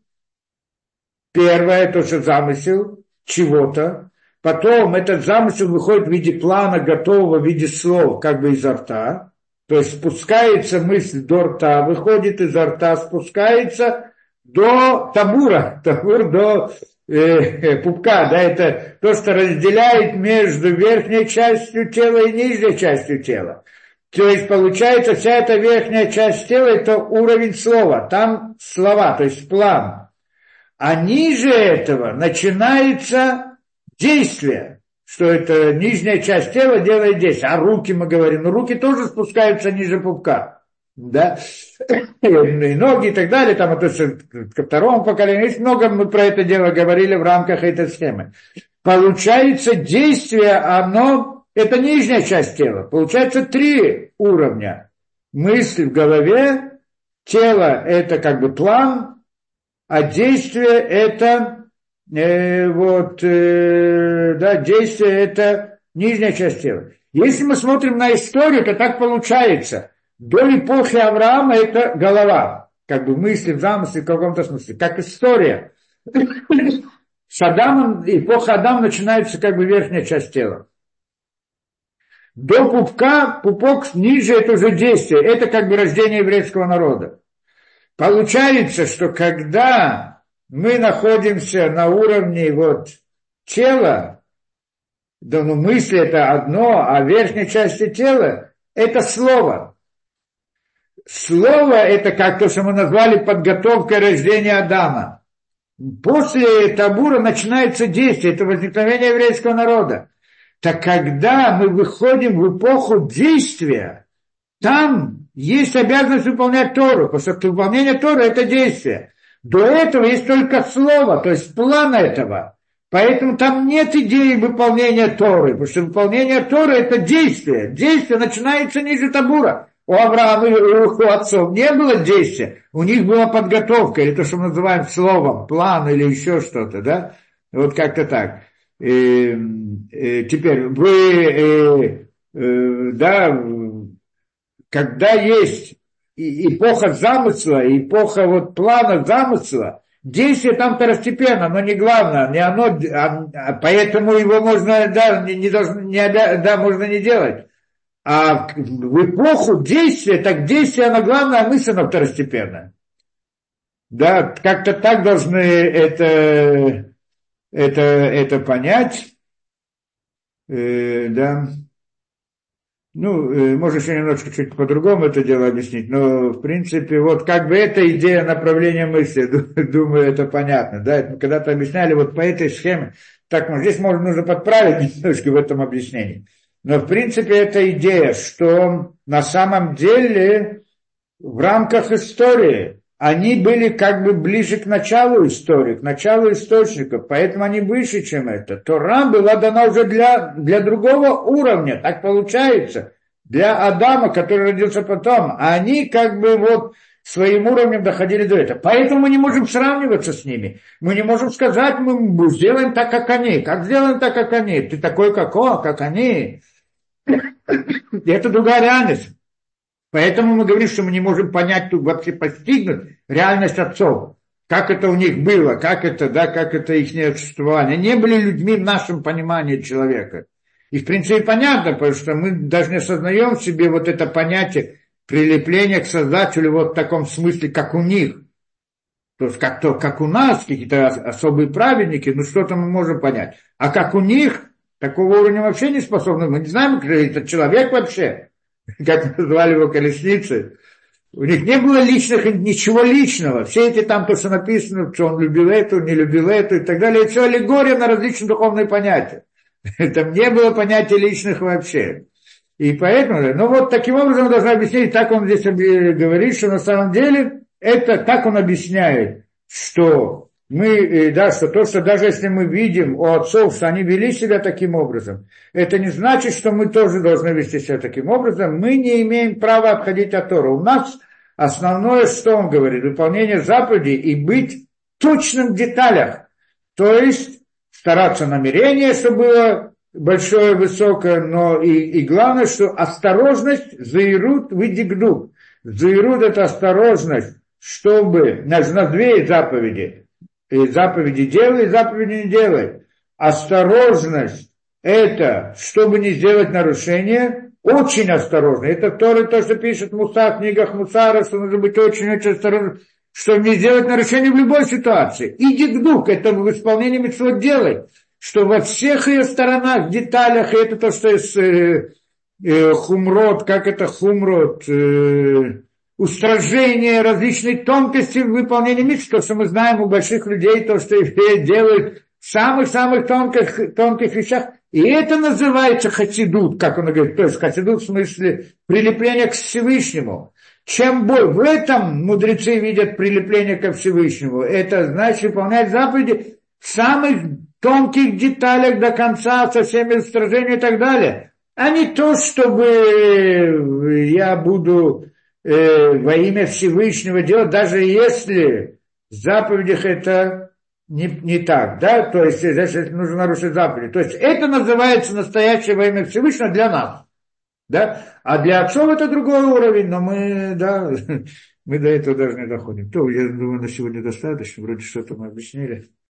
Первое, то, что замысел чего-то. Потом этот замысел выходит в виде плана, готового в виде слов, как бы изо рта. То есть спускается мысль до рта, выходит изо рта, спускается до табура. Табур до э, пупка. Да, это то, что разделяет между верхней частью тела и нижней частью тела. То есть, получается, вся эта верхняя часть тела – это уровень слова, там слова, то есть план. А ниже этого начинается действие, что это нижняя часть тела делает действие. А руки, мы говорим, ну руки тоже спускаются ниже пупка, да, и ноги и так далее, там это ко второму поколению. Есть много, мы про это дело говорили в рамках этой схемы. Получается, действие, оно… Это нижняя часть тела. Получается три уровня. Мысль в голове, тело – это как бы план, а действие – это э, вот, э, да, действие – это нижняя часть тела. Если мы смотрим на историю, то так получается. До эпохи Авраама – это голова, как бы мысли, замыслы в каком-то смысле, как история. С Адамом, эпоха Адама начинается как бы верхняя часть тела. До пупка, пупок ниже – это уже действие, это как бы рождение еврейского народа. Получается, что когда мы находимся на уровне вот тела, да, ну мысли это одно, а верхней части тела – это слово. Слово – это как то, что мы назвали подготовкой рождения Адама. После табура начинается действие, это возникновение еврейского народа. Так когда мы выходим в эпоху действия, там есть обязанность выполнять Тору, потому что выполнение Торы – это действие. До этого есть только слово, то есть план этого. Поэтому там нет идеи выполнения Торы, потому что выполнение Торы – это действие. Действие начинается ниже табура. У Авраама и у отцов не было действия, у них была подготовка, или то, что мы называем словом, план или еще что-то, да? Вот как-то так. И, и теперь вы, и, и, да, когда есть эпоха замысла, эпоха вот плана замысла, действие там второстепенно, но не главное, не оно, а, поэтому его можно, да, не, не должно, не, да, можно не делать. А в эпоху действия, так действие, оно главное, а мысль, оно второстепенно. Да, как-то так должны это... Это, это понять, э, да. Ну, э, можно еще немножко чуть по-другому это дело объяснить, но, в принципе, вот как бы эта идея направления мысли, думаю, это понятно, да, это мы когда-то объясняли вот по этой схеме, так, ну, здесь можно, нужно подправить немножко в этом объяснении, но, в принципе, эта идея, что на самом деле в рамках истории они были как бы ближе к началу истории, к началу источников, поэтому они выше, чем это. Тора была дана уже для, для другого уровня, так получается, для Адама, который родился потом. А они как бы вот своим уровнем доходили до этого. Поэтому мы не можем сравниваться с ними. Мы не можем сказать, мы сделаем так, как они. Как сделаем так, как они? Ты такой, как он, как они. И это другая реальность. Поэтому мы говорим, что мы не можем понять, тут вообще постигнуть реальность отцов. Как это у них было, как это, да, как это их существование. Они не были людьми в нашем понимании человека. И в принципе понятно, потому что мы даже не осознаем в себе вот это понятие прилепления к Создателю вот в таком смысле, как у них. То есть как, то, как у нас, какие-то особые праведники, ну что-то мы можем понять. А как у них, такого уровня вообще не способны. Мы не знаем, это человек вообще, как назвали его колесницы. У них не было личных, ничего личного. Все эти там, то, что написано, что он любил эту, не любил эту и так далее. Это все аллегория на различные духовные понятия. Там не было понятия личных вообще. И поэтому, ну вот таким образом мы должны объяснить, так он здесь говорит, что на самом деле это так он объясняет, что мы, да, что то, что даже если мы видим у отцов, что они вели себя таким образом, это не значит, что мы тоже должны вести себя таким образом. Мы не имеем права обходить от Торы. У нас основное, что он говорит, выполнение заповедей и быть точным в деталях. То есть стараться намерение, чтобы было большое, высокое, но и, и главное, что осторожность, заирут, выдигду. Заирут – это осторожность, чтобы, на, на две заповеди, и заповеди делай, и заповеди не делай. Осторожность – это, чтобы не сделать нарушение, очень осторожно. Это Тора, то, что пишет Муса в книгах Мусара, что нужно быть очень-очень осторожным, чтобы не сделать нарушение в любой ситуации. И дигдук – это в исполнении мицвот делай, что во всех ее сторонах, деталях, и это то, что из э, э, хумрот, как это хумрот, э, устражение различной тонкости в выполнении митцв, то, что мы знаем у больших людей, то, что евреи делают в самых-самых тонких, тонких вещах, и это называется хасидут, как он говорит, то есть хасидут в смысле прилепления к Всевышнему. Чем больше, в этом мудрецы видят прилепление ко Всевышнему, это значит выполнять заповеди в самых тонких деталях до конца, со всеми устражениями и так далее, а не то, чтобы я буду э, во имя Всевышнего делать, даже если в заповедях это не, не так, да, то есть если нужно нарушить заповеди. То есть это называется настоящее во имя Всевышнего для нас, да, а для отцов это другой уровень, но мы, да, мы до этого даже не доходим. То, я думаю, на сегодня достаточно, вроде что-то мы объяснили.